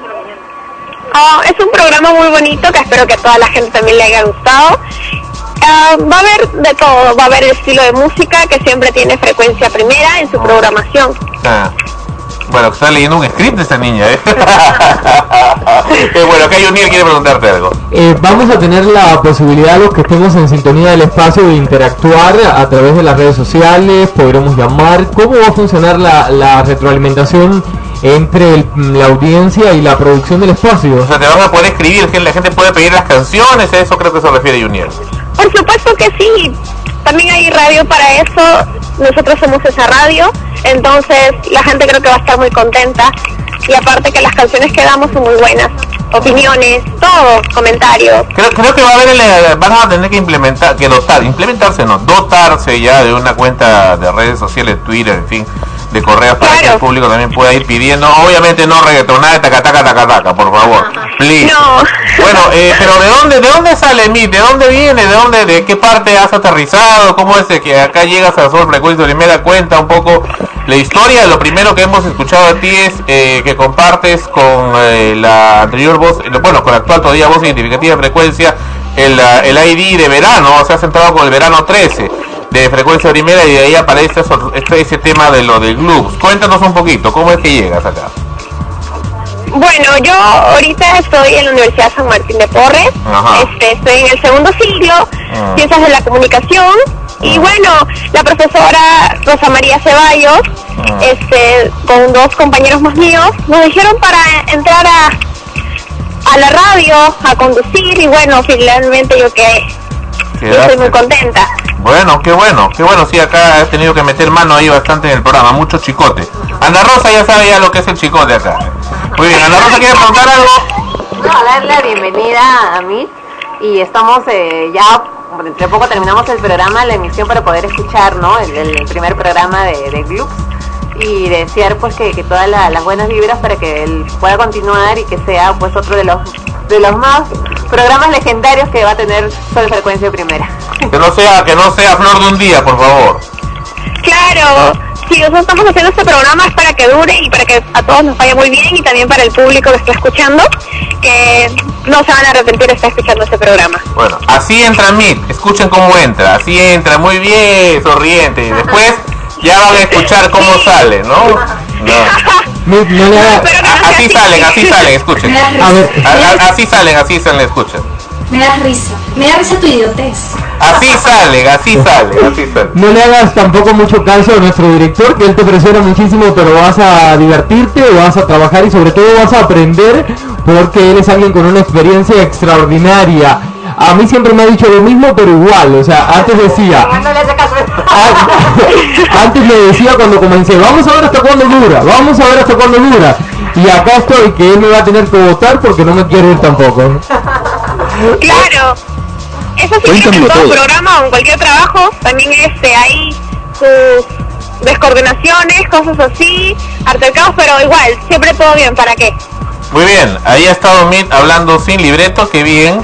Speaker 1: Es un programa muy bonito que espero que a toda la gente también le haya gustado. Va a haber de todo, va a haber el estilo de música que siempre tiene Frecuencia Primera en su programación.
Speaker 10: Bueno, está leyendo un script esta niña, Bueno, acá Junior quiere preguntarte algo.
Speaker 8: Vamos a tener la posibilidad, los que estemos en sintonía del espacio, de interactuar a través de las redes sociales, podremos llamar. ¿Cómo va a funcionar la retroalimentación entre la audiencia y la producción del espacio?
Speaker 10: O sea, te van a poder escribir, que la gente puede pedir las canciones, a eso creo que se refiere Junior.
Speaker 1: Por supuesto que sí, también hay radio para eso, nosotros somos esa radio, entonces la gente creo que va a estar muy contenta, y aparte que las canciones que damos son muy buenas, opiniones, todo, comentarios.
Speaker 10: Creo que va a haber, van a tener que dotarse ya de una cuenta de redes sociales, Twitter, en fin, de correos, para que el público también pueda ir pidiendo, obviamente no reggaetonar, taca, por favor, please.
Speaker 1: No.
Speaker 10: Bueno, pero ¿de dónde sale Meet? ¿De dónde viene? ¿De qué parte has aterrizado? ¿Cómo es que acá llegas a Sol Frecuencia Primera? Cuenta un poco la historia. Lo primero que hemos escuchado de ti es que compartes con la anterior voz, bueno, con la actual todavía voz identificativa de Frecuencia, el ID de verano, o sea, has entrado con el verano 13 de Frecuencia Primera, y de ahí aparece ese tema de lo del Gloops. Cuéntanos un poquito, ¿cómo es que llegas acá?
Speaker 1: Bueno, yo ahorita estoy en la Universidad San Martín de Porres, estoy en el segundo siglo, Ciencias de la Comunicación, y bueno, la profesora Rosa María Ceballos, con dos compañeros más míos, nos dijeron para entrar a la radio, a conducir, y bueno, finalmente yo estoy muy contenta.
Speaker 10: Bueno, qué bueno, sí, acá he tenido que meter mano ahí bastante en el programa, mucho chicote. Ana Rosa ya sabe ya lo que es el chicote acá. Muy bien, Ana Rosa, ¿quiere preguntar algo?
Speaker 7: No, darle la bienvenida a mí, y estamos ya, entre poco terminamos el programa, la emisión, para poder escuchar, ¿no?, el primer programa de Gloops, y desear pues que todas las buenas vibras para que él pueda continuar y que sea pues otro de los más programas legendarios que va a tener Sol Frecuencia Primera.
Speaker 10: Que no sea flor de un día, por favor.
Speaker 1: Claro, si nosotros estamos haciendo este programa es para que dure y para que a todos nos vaya muy bien, y también para el público que está escuchando, que no se van a arrepentir de estar escuchando este programa.
Speaker 10: Bueno, así entra Meet, escuchen cómo entra, así entra, muy bien, sonriente, y después ya van a escuchar cómo sale, ¿no? Así salen, escuchen. Así salen, escuchen.
Speaker 24: Me da risa tu idiotez.
Speaker 10: Así salen.
Speaker 8: No le hagas tampoco mucho caso a nuestro director, que él te presiona muchísimo, pero vas a divertirte, vas a trabajar y sobre todo vas a aprender, porque él es alguien con una experiencia extraordinaria. A mí siempre me ha dicho lo mismo, pero igual, o sea, antes decía, antes me decía cuando comencé, vamos a ver hasta cuándo dura, y acá estoy, que él me va a tener que votar porque no me quiere ir tampoco.
Speaker 1: Claro, eso sí, en todo programa o en cualquier trabajo, también hay sus descoordinaciones, cosas así, altercados, pero igual, siempre todo bien, ¿para qué?
Speaker 10: Muy bien, ahí ha estado Meet hablando sin libreto, qué bien.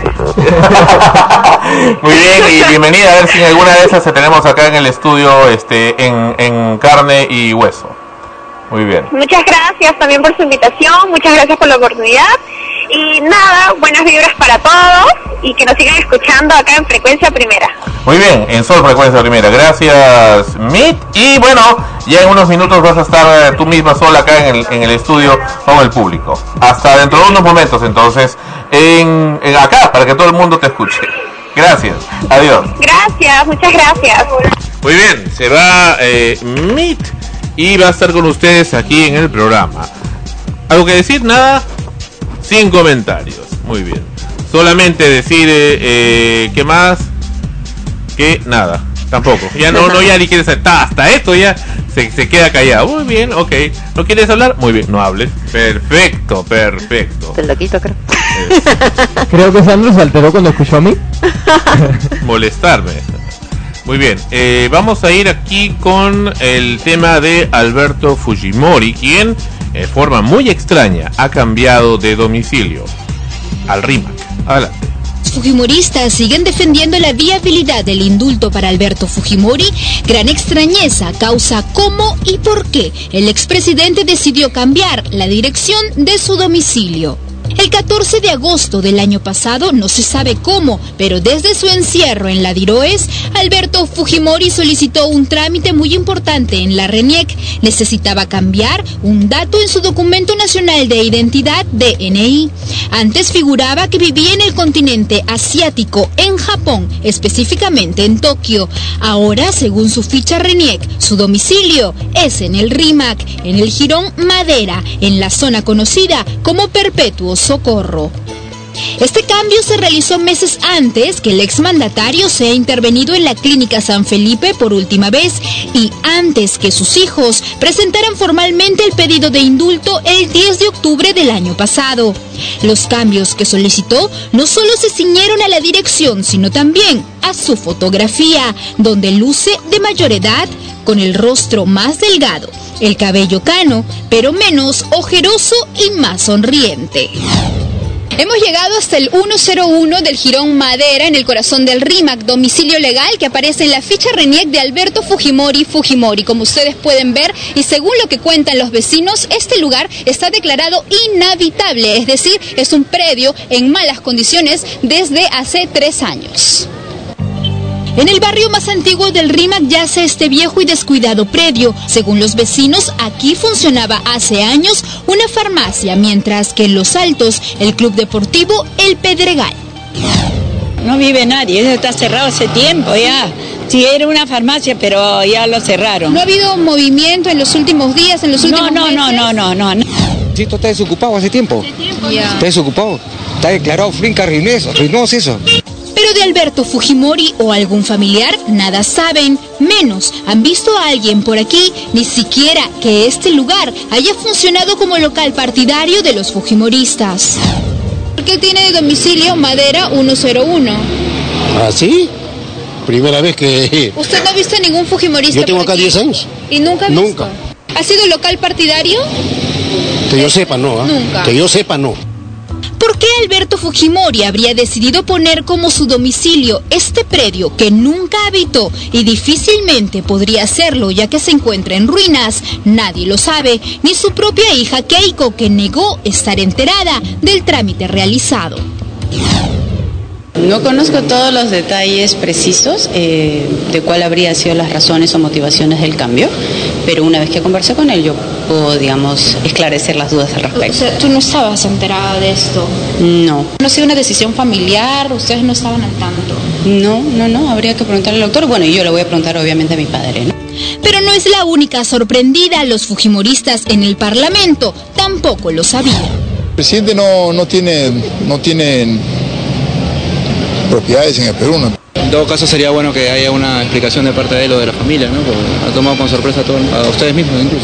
Speaker 10: Muy bien, y bienvenida, a ver si alguna de esas tenemos acá en el estudio, en carne y hueso. Muy bien.
Speaker 1: Muchas gracias también por su invitación, muchas gracias por la oportunidad, y nada, buenas vibras para todos, y que nos sigan escuchando acá en Frecuencia Primera.
Speaker 10: Muy bien, en Sol Frecuencia Primera, gracias Meet, y bueno, ya en unos minutos vas a estar tú misma sola acá en el estudio con el público, hasta dentro de unos momentos, entonces, acá, para que todo el mundo te escuche. Gracias, adiós.
Speaker 1: Gracias, muchas gracias.
Speaker 10: Muy bien, se va Meet, y va a estar con ustedes aquí en el programa. ¿Algo que decir? Nada, sin comentarios. Muy bien, solamente decir ¿qué más? Que nada, tampoco. Ya ya ni quieres hasta esto ya se queda callado. Muy bien, ok. ¿No quieres hablar? Muy bien, no hables. Perfecto.
Speaker 7: Te lo quito, creo.
Speaker 8: Creo que Sandro se alteró cuando escuchó a mí.
Speaker 10: Molestarme. Muy bien, vamos a ir aquí con el tema de Alberto Fujimori, quien de forma muy extraña ha cambiado de domicilio al RIMAC. Adelante.
Speaker 23: Fujimoristas siguen defendiendo la viabilidad del indulto para Alberto Fujimori. Gran extrañeza causa cómo y por qué el expresidente decidió cambiar la dirección de su domicilio. El 14 de agosto del año pasado, no se sabe cómo, pero desde su encierro en la DIROES, Alberto Fujimori solicitó un trámite muy importante en la RENIEC. Necesitaba cambiar un dato en su documento nacional de identidad, DNI. Antes figuraba que vivía en el continente asiático, en Japón, específicamente en Tokio. Ahora, según su ficha RENIEC, su domicilio es en el RIMAC, en el Jirón Madera, en la zona conocida como Perpetuo Socorro. Este cambio se realizó meses antes que el exmandatario sea intervenido en la Clínica San Felipe por última vez y antes que sus hijos presentaran formalmente el pedido de indulto el 10 de octubre del año pasado. Los cambios que solicitó no solo se ciñeron a la dirección, sino también a su fotografía, donde luce de mayor edad, con el rostro más delgado, el cabello cano, pero menos ojeroso y más sonriente. Hemos llegado hasta el 101 del Jirón Madera, en el corazón del RIMAC, domicilio legal que aparece en la ficha RENIEC de Alberto Fujimori. Como ustedes pueden ver, y según lo que cuentan los vecinos, este lugar está declarado inhabitable, es decir, es un predio en malas condiciones desde hace 3 años. En el barrio más antiguo del RIMAC yace este viejo y descuidado predio. Según los vecinos, aquí funcionaba hace años una farmacia, mientras que en Los Altos, el club deportivo El Pedregal.
Speaker 6: No vive nadie, eso está cerrado hace tiempo ya. Sí, era una farmacia, pero ya lo cerraron.
Speaker 23: ¿No ha habido movimiento en los últimos días, en los últimos meses?
Speaker 6: No.
Speaker 17: Sí, esto está desocupado hace tiempo.
Speaker 23: Ya.
Speaker 17: Está desocupado. Está declarado finca ruinosa eso.
Speaker 23: Pero de Alberto Fujimori o algún familiar nada saben, menos han visto a alguien por aquí, ni siquiera que este lugar haya funcionado como local partidario de los fujimoristas. ¿Por qué tiene de domicilio Madera 101?
Speaker 18: ¿Ah, sí? Primera vez que...
Speaker 23: ¿Usted no ha visto ningún fujimorista?
Speaker 18: Yo tengo acá 10 años.
Speaker 23: ¿Y nunca ha visto?
Speaker 18: Nunca.
Speaker 23: ¿Ha sido local partidario?
Speaker 18: Que yo sepa, no.
Speaker 23: Nunca.
Speaker 18: Que yo sepa, no.
Speaker 23: ¿Por qué Alberto Fujimori habría decidido poner como su domicilio este predio que nunca habitó y difícilmente podría hacerlo ya que se encuentra en ruinas? Nadie lo sabe, ni su propia hija Keiko, que negó estar enterada del trámite realizado.
Speaker 20: No conozco todos los detalles precisos de cuál habría sido las razones o motivaciones del cambio, pero una vez que conversé con él yo puedo, digamos, esclarecer las dudas al respecto.
Speaker 23: O sea, ¿tú no estabas enterada de esto?
Speaker 20: No.
Speaker 23: ¿No ha sido una decisión familiar? ¿Ustedes no estaban al tanto?
Speaker 20: No, habría que preguntarle al doctor. Bueno, y yo le voy a preguntar obviamente a mi padre, ¿no?
Speaker 23: Pero no es la única sorprendida. Los fujimoristas en el Parlamento tampoco lo sabían.
Speaker 13: El presidente no tiene propiedades en el Perú, ¿no?
Speaker 25: En todo caso sería bueno que haya una explicación de parte de él o de la familia, ¿no? Porque ha tomado con sorpresa a ustedes mismos incluso.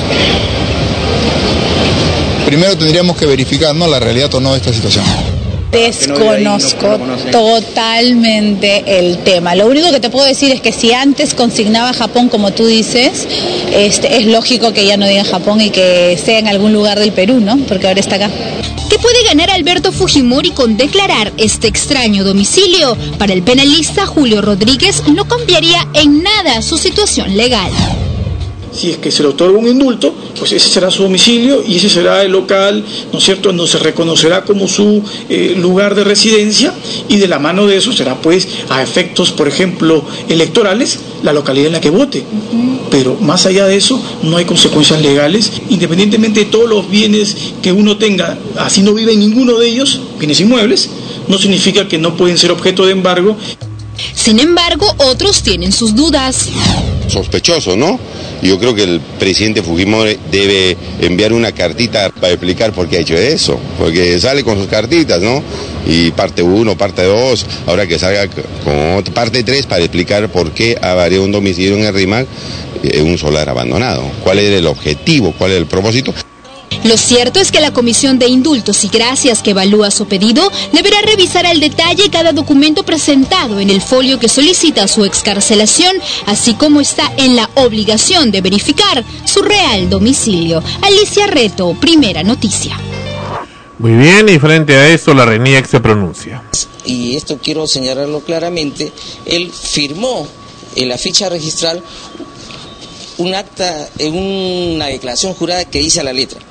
Speaker 13: Primero tendríamos que verificar, ¿no?, la realidad o no de esta situación.
Speaker 21: Desconozco totalmente el tema. Lo único que te puedo decir es que si antes consignaba Japón, como tú dices, es lógico que ya no diga Japón y que sea en algún lugar del Perú, ¿no? Porque ahora está acá.
Speaker 23: ¿Qué puede ganar Alberto Fujimori con declarar este extraño domicilio? Para el penalista Julio Rodríguez no cambiaría en nada su situación legal.
Speaker 26: Si es que se le otorga un indulto, pues ese será su domicilio y ese será el local, ¿no es cierto?, donde se reconocerá como su lugar de residencia, y de la mano de eso será, pues, a efectos, por ejemplo, electorales, la localidad en la que vote. Pero más allá de eso, no hay consecuencias legales, independientemente de todos los bienes que uno tenga, así no vive en ninguno de ellos, bienes inmuebles, no significa que no pueden ser objeto de embargo.
Speaker 23: Sin embargo, otros tienen sus dudas.
Speaker 27: Sospechoso, ¿no? Yo creo que el presidente Fujimori debe enviar una cartita para explicar por qué ha hecho eso, porque sale con sus cartitas, ¿no? Y parte 1, parte 2, ahora que salga con parte 3 para explicar por qué habría un domicilio en el RIMAC, un solar abandonado. ¿Cuál era el objetivo? ¿Cuál era el propósito?
Speaker 23: Lo cierto es que la Comisión de Indultos y Gracias que evalúa su pedido deberá revisar al detalle cada documento presentado en el folio que solicita su excarcelación, así como está en la obligación de verificar su real domicilio. Alicia Reto, Primera Noticia.
Speaker 10: Muy bien, y frente a esto la RENIEC se pronuncia.
Speaker 28: Y esto quiero señalarlo claramente, él firmó en la ficha registral un acta, una declaración jurada que dice a la letra: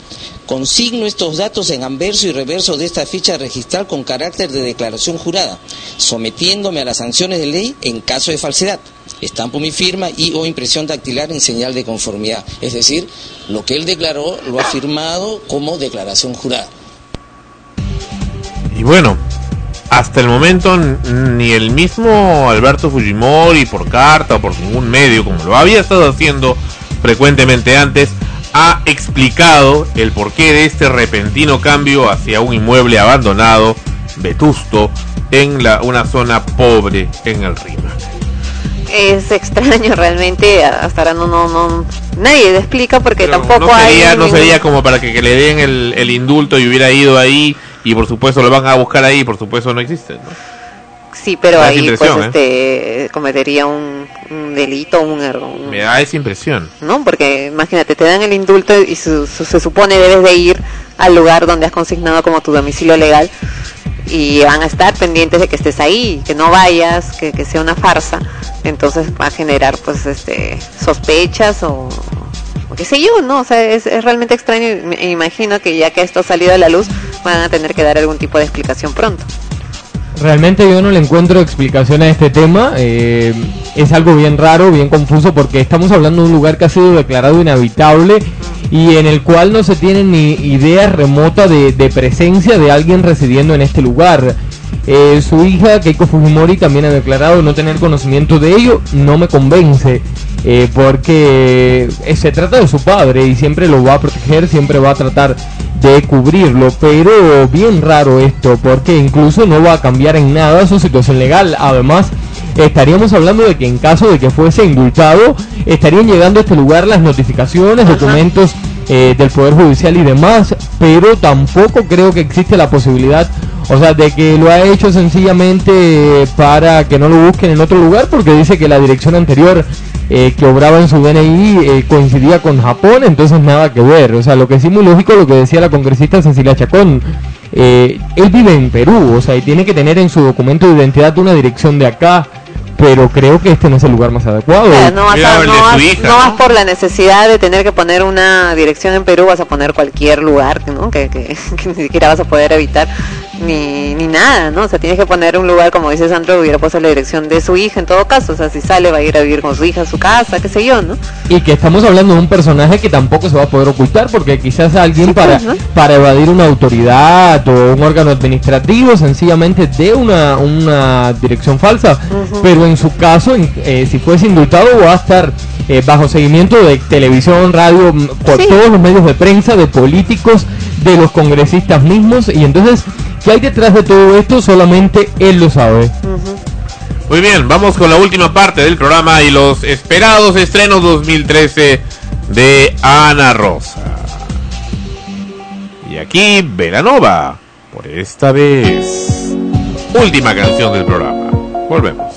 Speaker 28: Consigno estos datos en anverso y reverso de esta ficha registral con carácter de declaración jurada, sometiéndome a las sanciones de ley en caso de falsedad. Estampo mi firma y o impresión dactilar en señal de conformidad. Es decir, lo que él declaró lo ha firmado como declaración jurada.
Speaker 10: Y bueno, hasta el momento ni el mismo Alberto Fujimori por carta o por ningún medio, como lo había estado haciendo frecuentemente antes, ha explicado el porqué de este repentino cambio hacia un inmueble abandonado, vetusto, en una zona pobre en el RIMAC.
Speaker 7: Es extraño realmente, hasta ahora no nadie le explica porque pero tampoco
Speaker 10: no sería como para que le den el indulto y hubiera ido ahí y por supuesto lo van a buscar ahí y por supuesto no existe, ¿no?
Speaker 7: Sí, pero ahí pues cometería un delito, un error.
Speaker 10: Me da esa impresión.
Speaker 7: No, porque imagínate, te dan el indulto y se supone debes de ir al lugar donde has consignado como tu domicilio legal y van a estar pendientes de que estés ahí, que no vayas, que sea una farsa. Entonces va a generar pues sospechas o qué sé yo, ¿no? O sea, es realmente extraño y me imagino que ya que esto ha salido a la luz van a tener que dar algún tipo de explicación pronto.
Speaker 8: Realmente yo no le encuentro explicación a este tema, es algo bien raro, bien confuso, porque estamos hablando de un lugar que ha sido declarado inhabitable y en el cual no se tiene ni idea remota de presencia de alguien residiendo en este lugar. Su hija, Keiko Fujimori, también ha declarado no tener conocimiento de ello. No me convence, porque se trata de su padre y siempre lo va a proteger, siempre va a tratar de cubrirlo, pero bien raro esto, porque incluso no va a cambiar en nada su situación legal. Además, estaríamos hablando de que en caso de que fuese indultado, estarían llegando a este lugar las notificaciones, documentos del Poder Judicial y demás, pero tampoco creo que existe la posibilidad, o sea, de que lo ha hecho sencillamente para que no lo busquen en otro lugar, porque dice que la dirección anterior que obraba en su DNI coincidía con Japón, entonces nada que ver. O sea, lo que sí muy lógico lo que decía la congresista Cecilia Chacón, él vive en Perú, o sea, y tiene que tener en su documento de identidad una dirección de acá, pero creo que este no es el lugar más adecuado.
Speaker 7: No vas por la necesidad de tener que poner una dirección en Perú, vas a poner cualquier lugar, ¿no? que ni siquiera vas a poder evitar ni nada, ¿no? O sea, tienes que poner un lugar, como dice Sandro, hubiera puesto la dirección de su hija en todo caso, o sea, si sale va a ir a vivir con su hija a su casa, qué sé yo, ¿no?
Speaker 8: Y que estamos hablando de un personaje que tampoco se va a poder ocultar, porque quizás alguien para evadir una autoridad o un órgano administrativo sencillamente dé una dirección falsa, pero en su caso, si fuese indultado, va a estar bajo seguimiento de televisión, radio, por todos los medios de prensa, de políticos, de los congresistas mismos, y entonces, ¿qué hay detrás de todo esto? Solamente él lo sabe.
Speaker 10: Muy bien, vamos con la última parte del programa y los esperados estrenos 2013 de Ana Rosa. Y aquí Belanova, por esta vez, última canción del programa. Volvemos.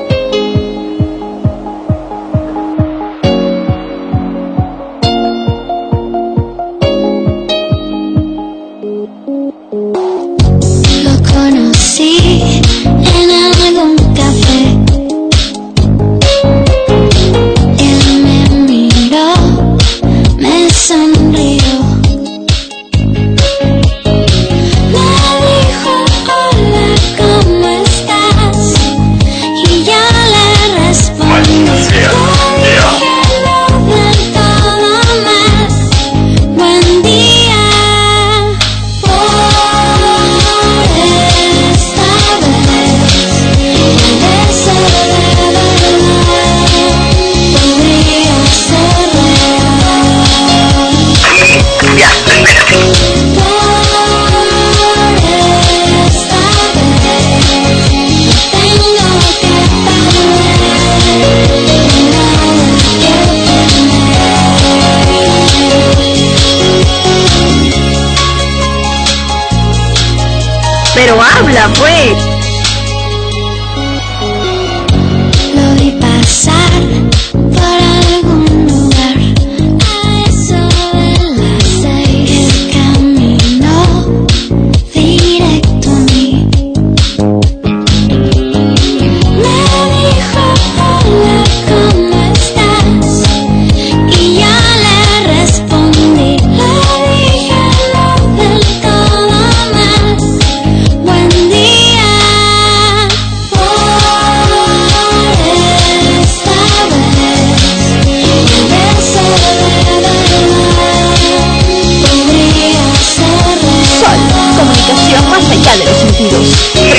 Speaker 9: En algún café, él me miró, me sonrió, me dijo hola, ¿cómo estás? Y yo le respondí, hello del todo mal, buen día.
Speaker 1: Pero habla, pues.
Speaker 9: Lo vi pasar por algún lugar a eso de las 6. Él caminó directo a mí. Me dijo hola, ¿cómo estás? Y yo le respondí, le dije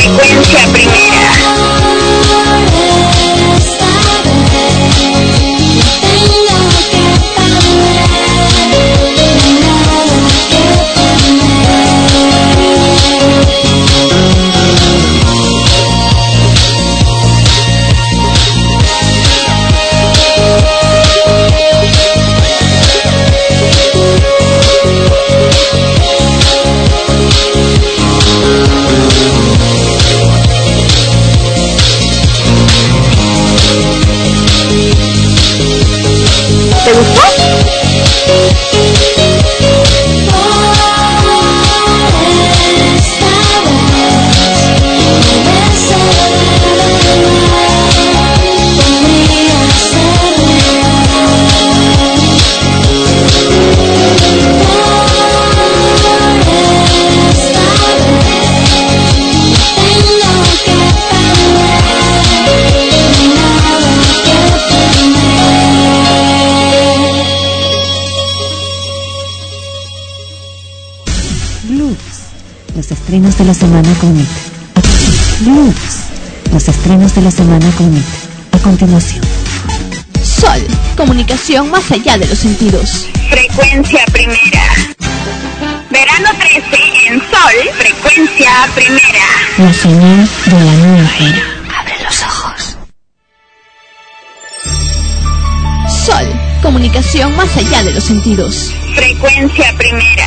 Speaker 1: Frecuencia Primera. ¿Te gustó?
Speaker 5: Los estrenos de la semana con Nita. Blues. Los estrenos de la semana con Nita. A continuación.
Speaker 3: Sol, comunicación más allá de los sentidos.
Speaker 1: Frecuencia Primera. Verano 13 en Sol, Frecuencia Primera.
Speaker 2: La señal de la nueva era.
Speaker 3: Abre los ojos. Sol, comunicación más allá de los sentidos.
Speaker 1: Frecuencia Primera.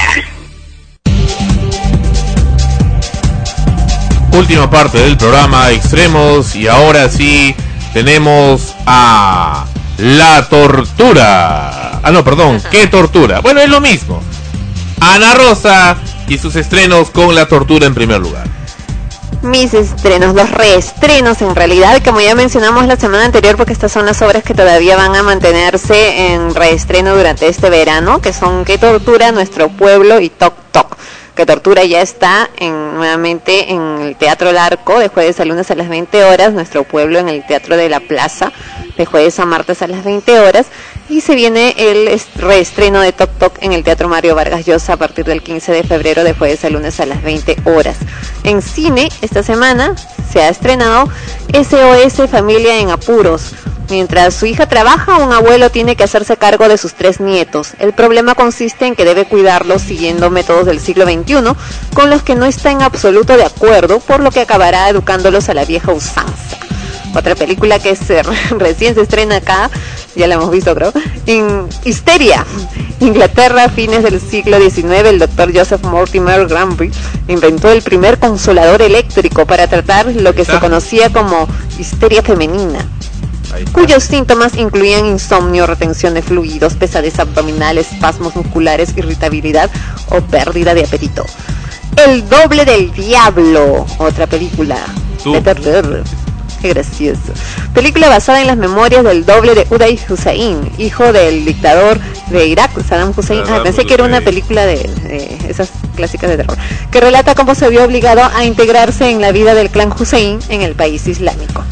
Speaker 4: Última parte del programa, extremos, y ahora sí tenemos a La Tortura. ¿Qué tortura? Bueno, es lo mismo. Ana Rosa y sus estrenos con La Tortura en primer lugar.
Speaker 7: Mis estrenos, los reestrenos en realidad, como ya mencionamos la semana anterior, porque estas son las obras que todavía van a mantenerse en reestreno durante este verano, que son Qué Tortura, Nuestro Pueblo y Toc Toc. Que Tortura ya está nuevamente en el Teatro El Arco, de jueves a lunes a las 20 horas, Nuestro Pueblo en el Teatro de la Plaza, de jueves a martes a las 20 horas, y se viene el reestreno de Toc Toc en el Teatro Mario Vargas Llosa a partir del 15 de febrero, de jueves a lunes a las 20 horas. En cine, esta semana se ha estrenado SOS Familia en Apuros. Mientras su hija trabaja, un abuelo tiene que hacerse cargo de sus 3 nietos. El problema consiste en que debe cuidarlos siguiendo métodos del siglo XXI, con los que no está en absoluto de acuerdo, por lo que acabará educándolos a la vieja usanza. Otra película que recién se estrena acá, ya la hemos visto creo, en Histeria. Inglaterra, fines del siglo XIX, el doctor Joseph Mortimer Granby inventó el primer consolador eléctrico para tratar lo que se conocía como histeria femenina, cuyos síntomas incluían insomnio, retención de fluidos, pesadez abdominal, espasmos musculares, irritabilidad o pérdida de apetito. El doble del diablo, otra película de terror. Qué gracioso. Película basada en las memorias del doble de Uday Hussein, hijo del dictador de Irak, Saddam Hussein. Pensé que era una película de esas clásicas de terror, que relata cómo se vio obligado a integrarse en la vida del clan Hussein en el país islámico.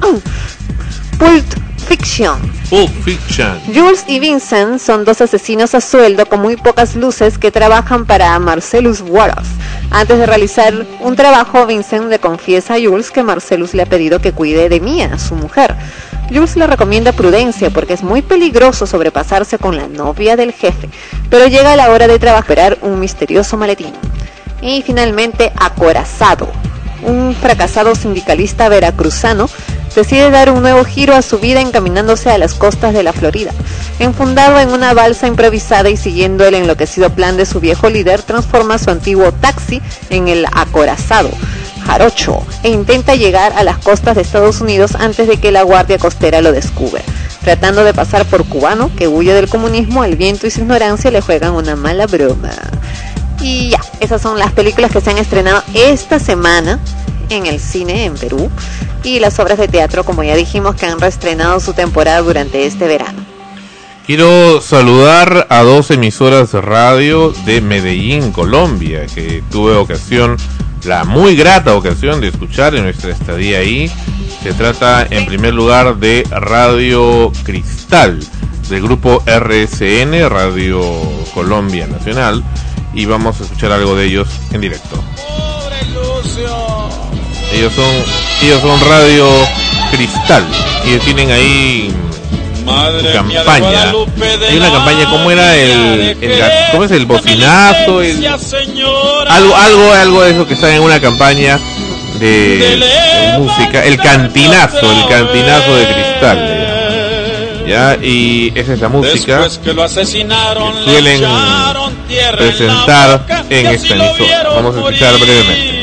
Speaker 7: Pulp Fiction. Jules y Vincent son 2 asesinos a sueldo con muy pocas luces que trabajan para Marcellus Wallace. Antes de realizar un trabajo, Vincent le confiesa a Jules que Marcellus le ha pedido que cuide de Mia, su mujer. Jules le recomienda prudencia porque es muy peligroso sobrepasarse con la novia del jefe, pero llega la hora de trabajar un misterioso maletín. Y finalmente, Acorazado. Un fracasado sindicalista veracruzano decide dar un nuevo giro a su vida encaminándose a las costas de la Florida. Enfundado en una balsa improvisada y siguiendo el enloquecido plan de su viejo líder, transforma su antiguo taxi en el acorazado Jarocho e intenta llegar a las costas de Estados Unidos antes de que la guardia costera lo descubra. Tratando de pasar por cubano que huye del comunismo, el viento y su ignorancia le juegan una mala broma. Y ya, esas son las películas que se han estrenado esta semana en el cine en Perú, y las obras de teatro, como ya dijimos, que han reestrenado su temporada durante este verano.
Speaker 4: Quiero saludar a 2 emisoras de radio de Medellín, Colombia, que tuve la muy grata ocasión de escuchar en nuestra estadía ahí. Se trata en primer lugar de Radio Cristal, del grupo RSN, Radio Colombia Nacional, y vamos a escuchar algo de ellos en directo.
Speaker 10: Ellos son Radio Cristal. Y tienen ahí campaña. Hay una campaña, ¿cómo era cómo es el bocinazo? Algo de eso que está en una campaña de música, el cantinazo de Cristal, ¿ya? Y esa es la música que suelen presentar en esta emisora. Vamos a escuchar brevemente.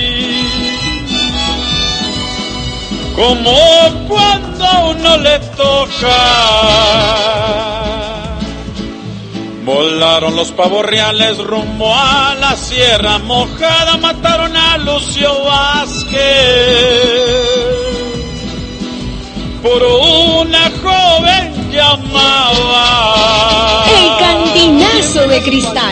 Speaker 11: Como cuando a uno le toca. Volaron los pavos reales rumbo a la Sierra Mojada, mataron a Lucio Vázquez por una joven llamada
Speaker 23: El Cantinazo de Cristal.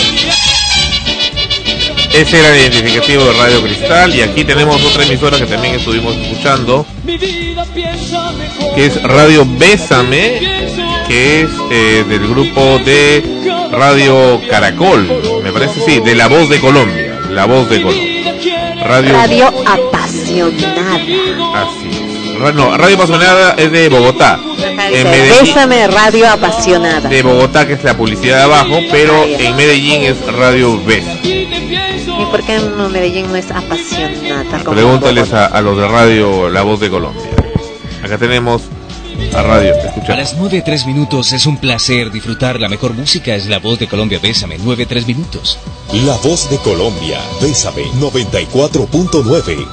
Speaker 10: Ese era el identificativo de Radio Cristal. Y aquí tenemos otra emisora que también estuvimos escuchando, que es Radio Bésame, que es del grupo de Radio Caracol, me parece, sí, de La Voz de Colombia. La Voz de Colombia.
Speaker 7: Radio Apasionada.
Speaker 10: Así es. No, Radio Apasionada es de Bogotá.
Speaker 7: Bésame, Radio Apasionada.
Speaker 10: De Bogotá, que es la publicidad de abajo, pero en Medellín es Radio Bésame.
Speaker 7: ¿Y por qué en Medellín no es Apasionada?
Speaker 10: Pregúntales a los de Radio La Voz de Colombia. Acá tenemos a Radio, escucha.
Speaker 12: A las 9:03 es un placer disfrutar la mejor música. Es La Voz de Colombia, Bésame, 9:03.
Speaker 14: La Voz de Colombia, Bésame, 94.9.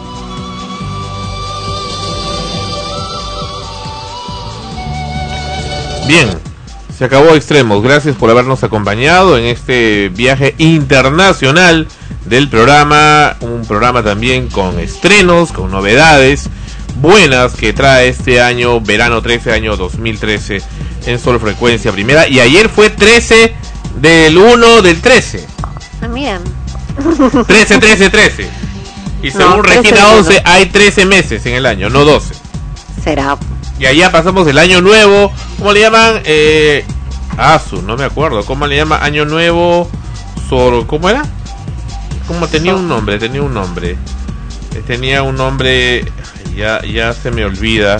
Speaker 10: Bien, se acabó Extremos. Gracias por habernos acompañado en este viaje internacional del programa. Un programa también con estrenos, con novedades buenas que trae este año, verano 13, año 2013, en Sol Frecuencia Primera. Y ayer fue 13 del 1 del 13.
Speaker 7: Ah, mira.
Speaker 10: 13. Y según Regina 11, hay 13 meses en el año, no 12.
Speaker 7: Será.
Speaker 10: Y allá pasamos el año nuevo. ¿Cómo le llaman? No me acuerdo. ¿Cómo le llama? Año nuevo. ¿Cómo era? ¿Cómo tenía un nombre? Tenía un nombre. Ya se me olvida.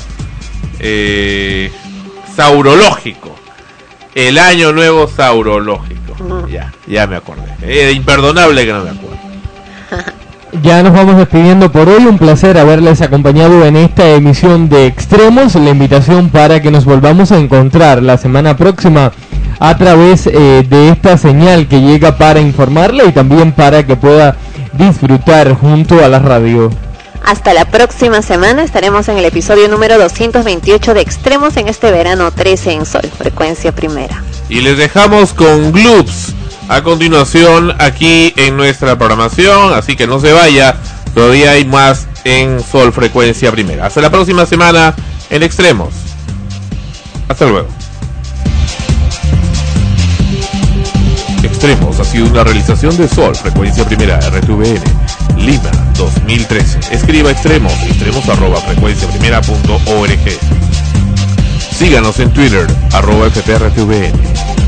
Speaker 10: Saurológico. El año nuevo saurológico. Ya me acordé. Imperdonable que no me acuerdo.
Speaker 8: Ya nos vamos despidiendo por hoy. Un placer haberles acompañado en esta emisión de Extremos. La invitación para que nos volvamos a encontrar la semana próxima a través de esta señal que llega para informarle y también para que pueda disfrutar junto a la radio.
Speaker 7: Hasta la próxima semana. Estaremos en el episodio número 228 de Extremos en este verano 13 en Sol Frecuencia Primera.
Speaker 10: Y les dejamos con Gloops a continuación aquí en nuestra programación, así que no se vaya, todavía hay más en Sol Frecuencia Primera. Hasta la próxima semana en Extremos. Hasta luego. Extremos ha sido una realización de Sol Frecuencia Primera, RTVN, Lima 2013. Escriba Extremos, extremos@frecuenciaprimera.org. Síganos en Twitter, @FPRTVN.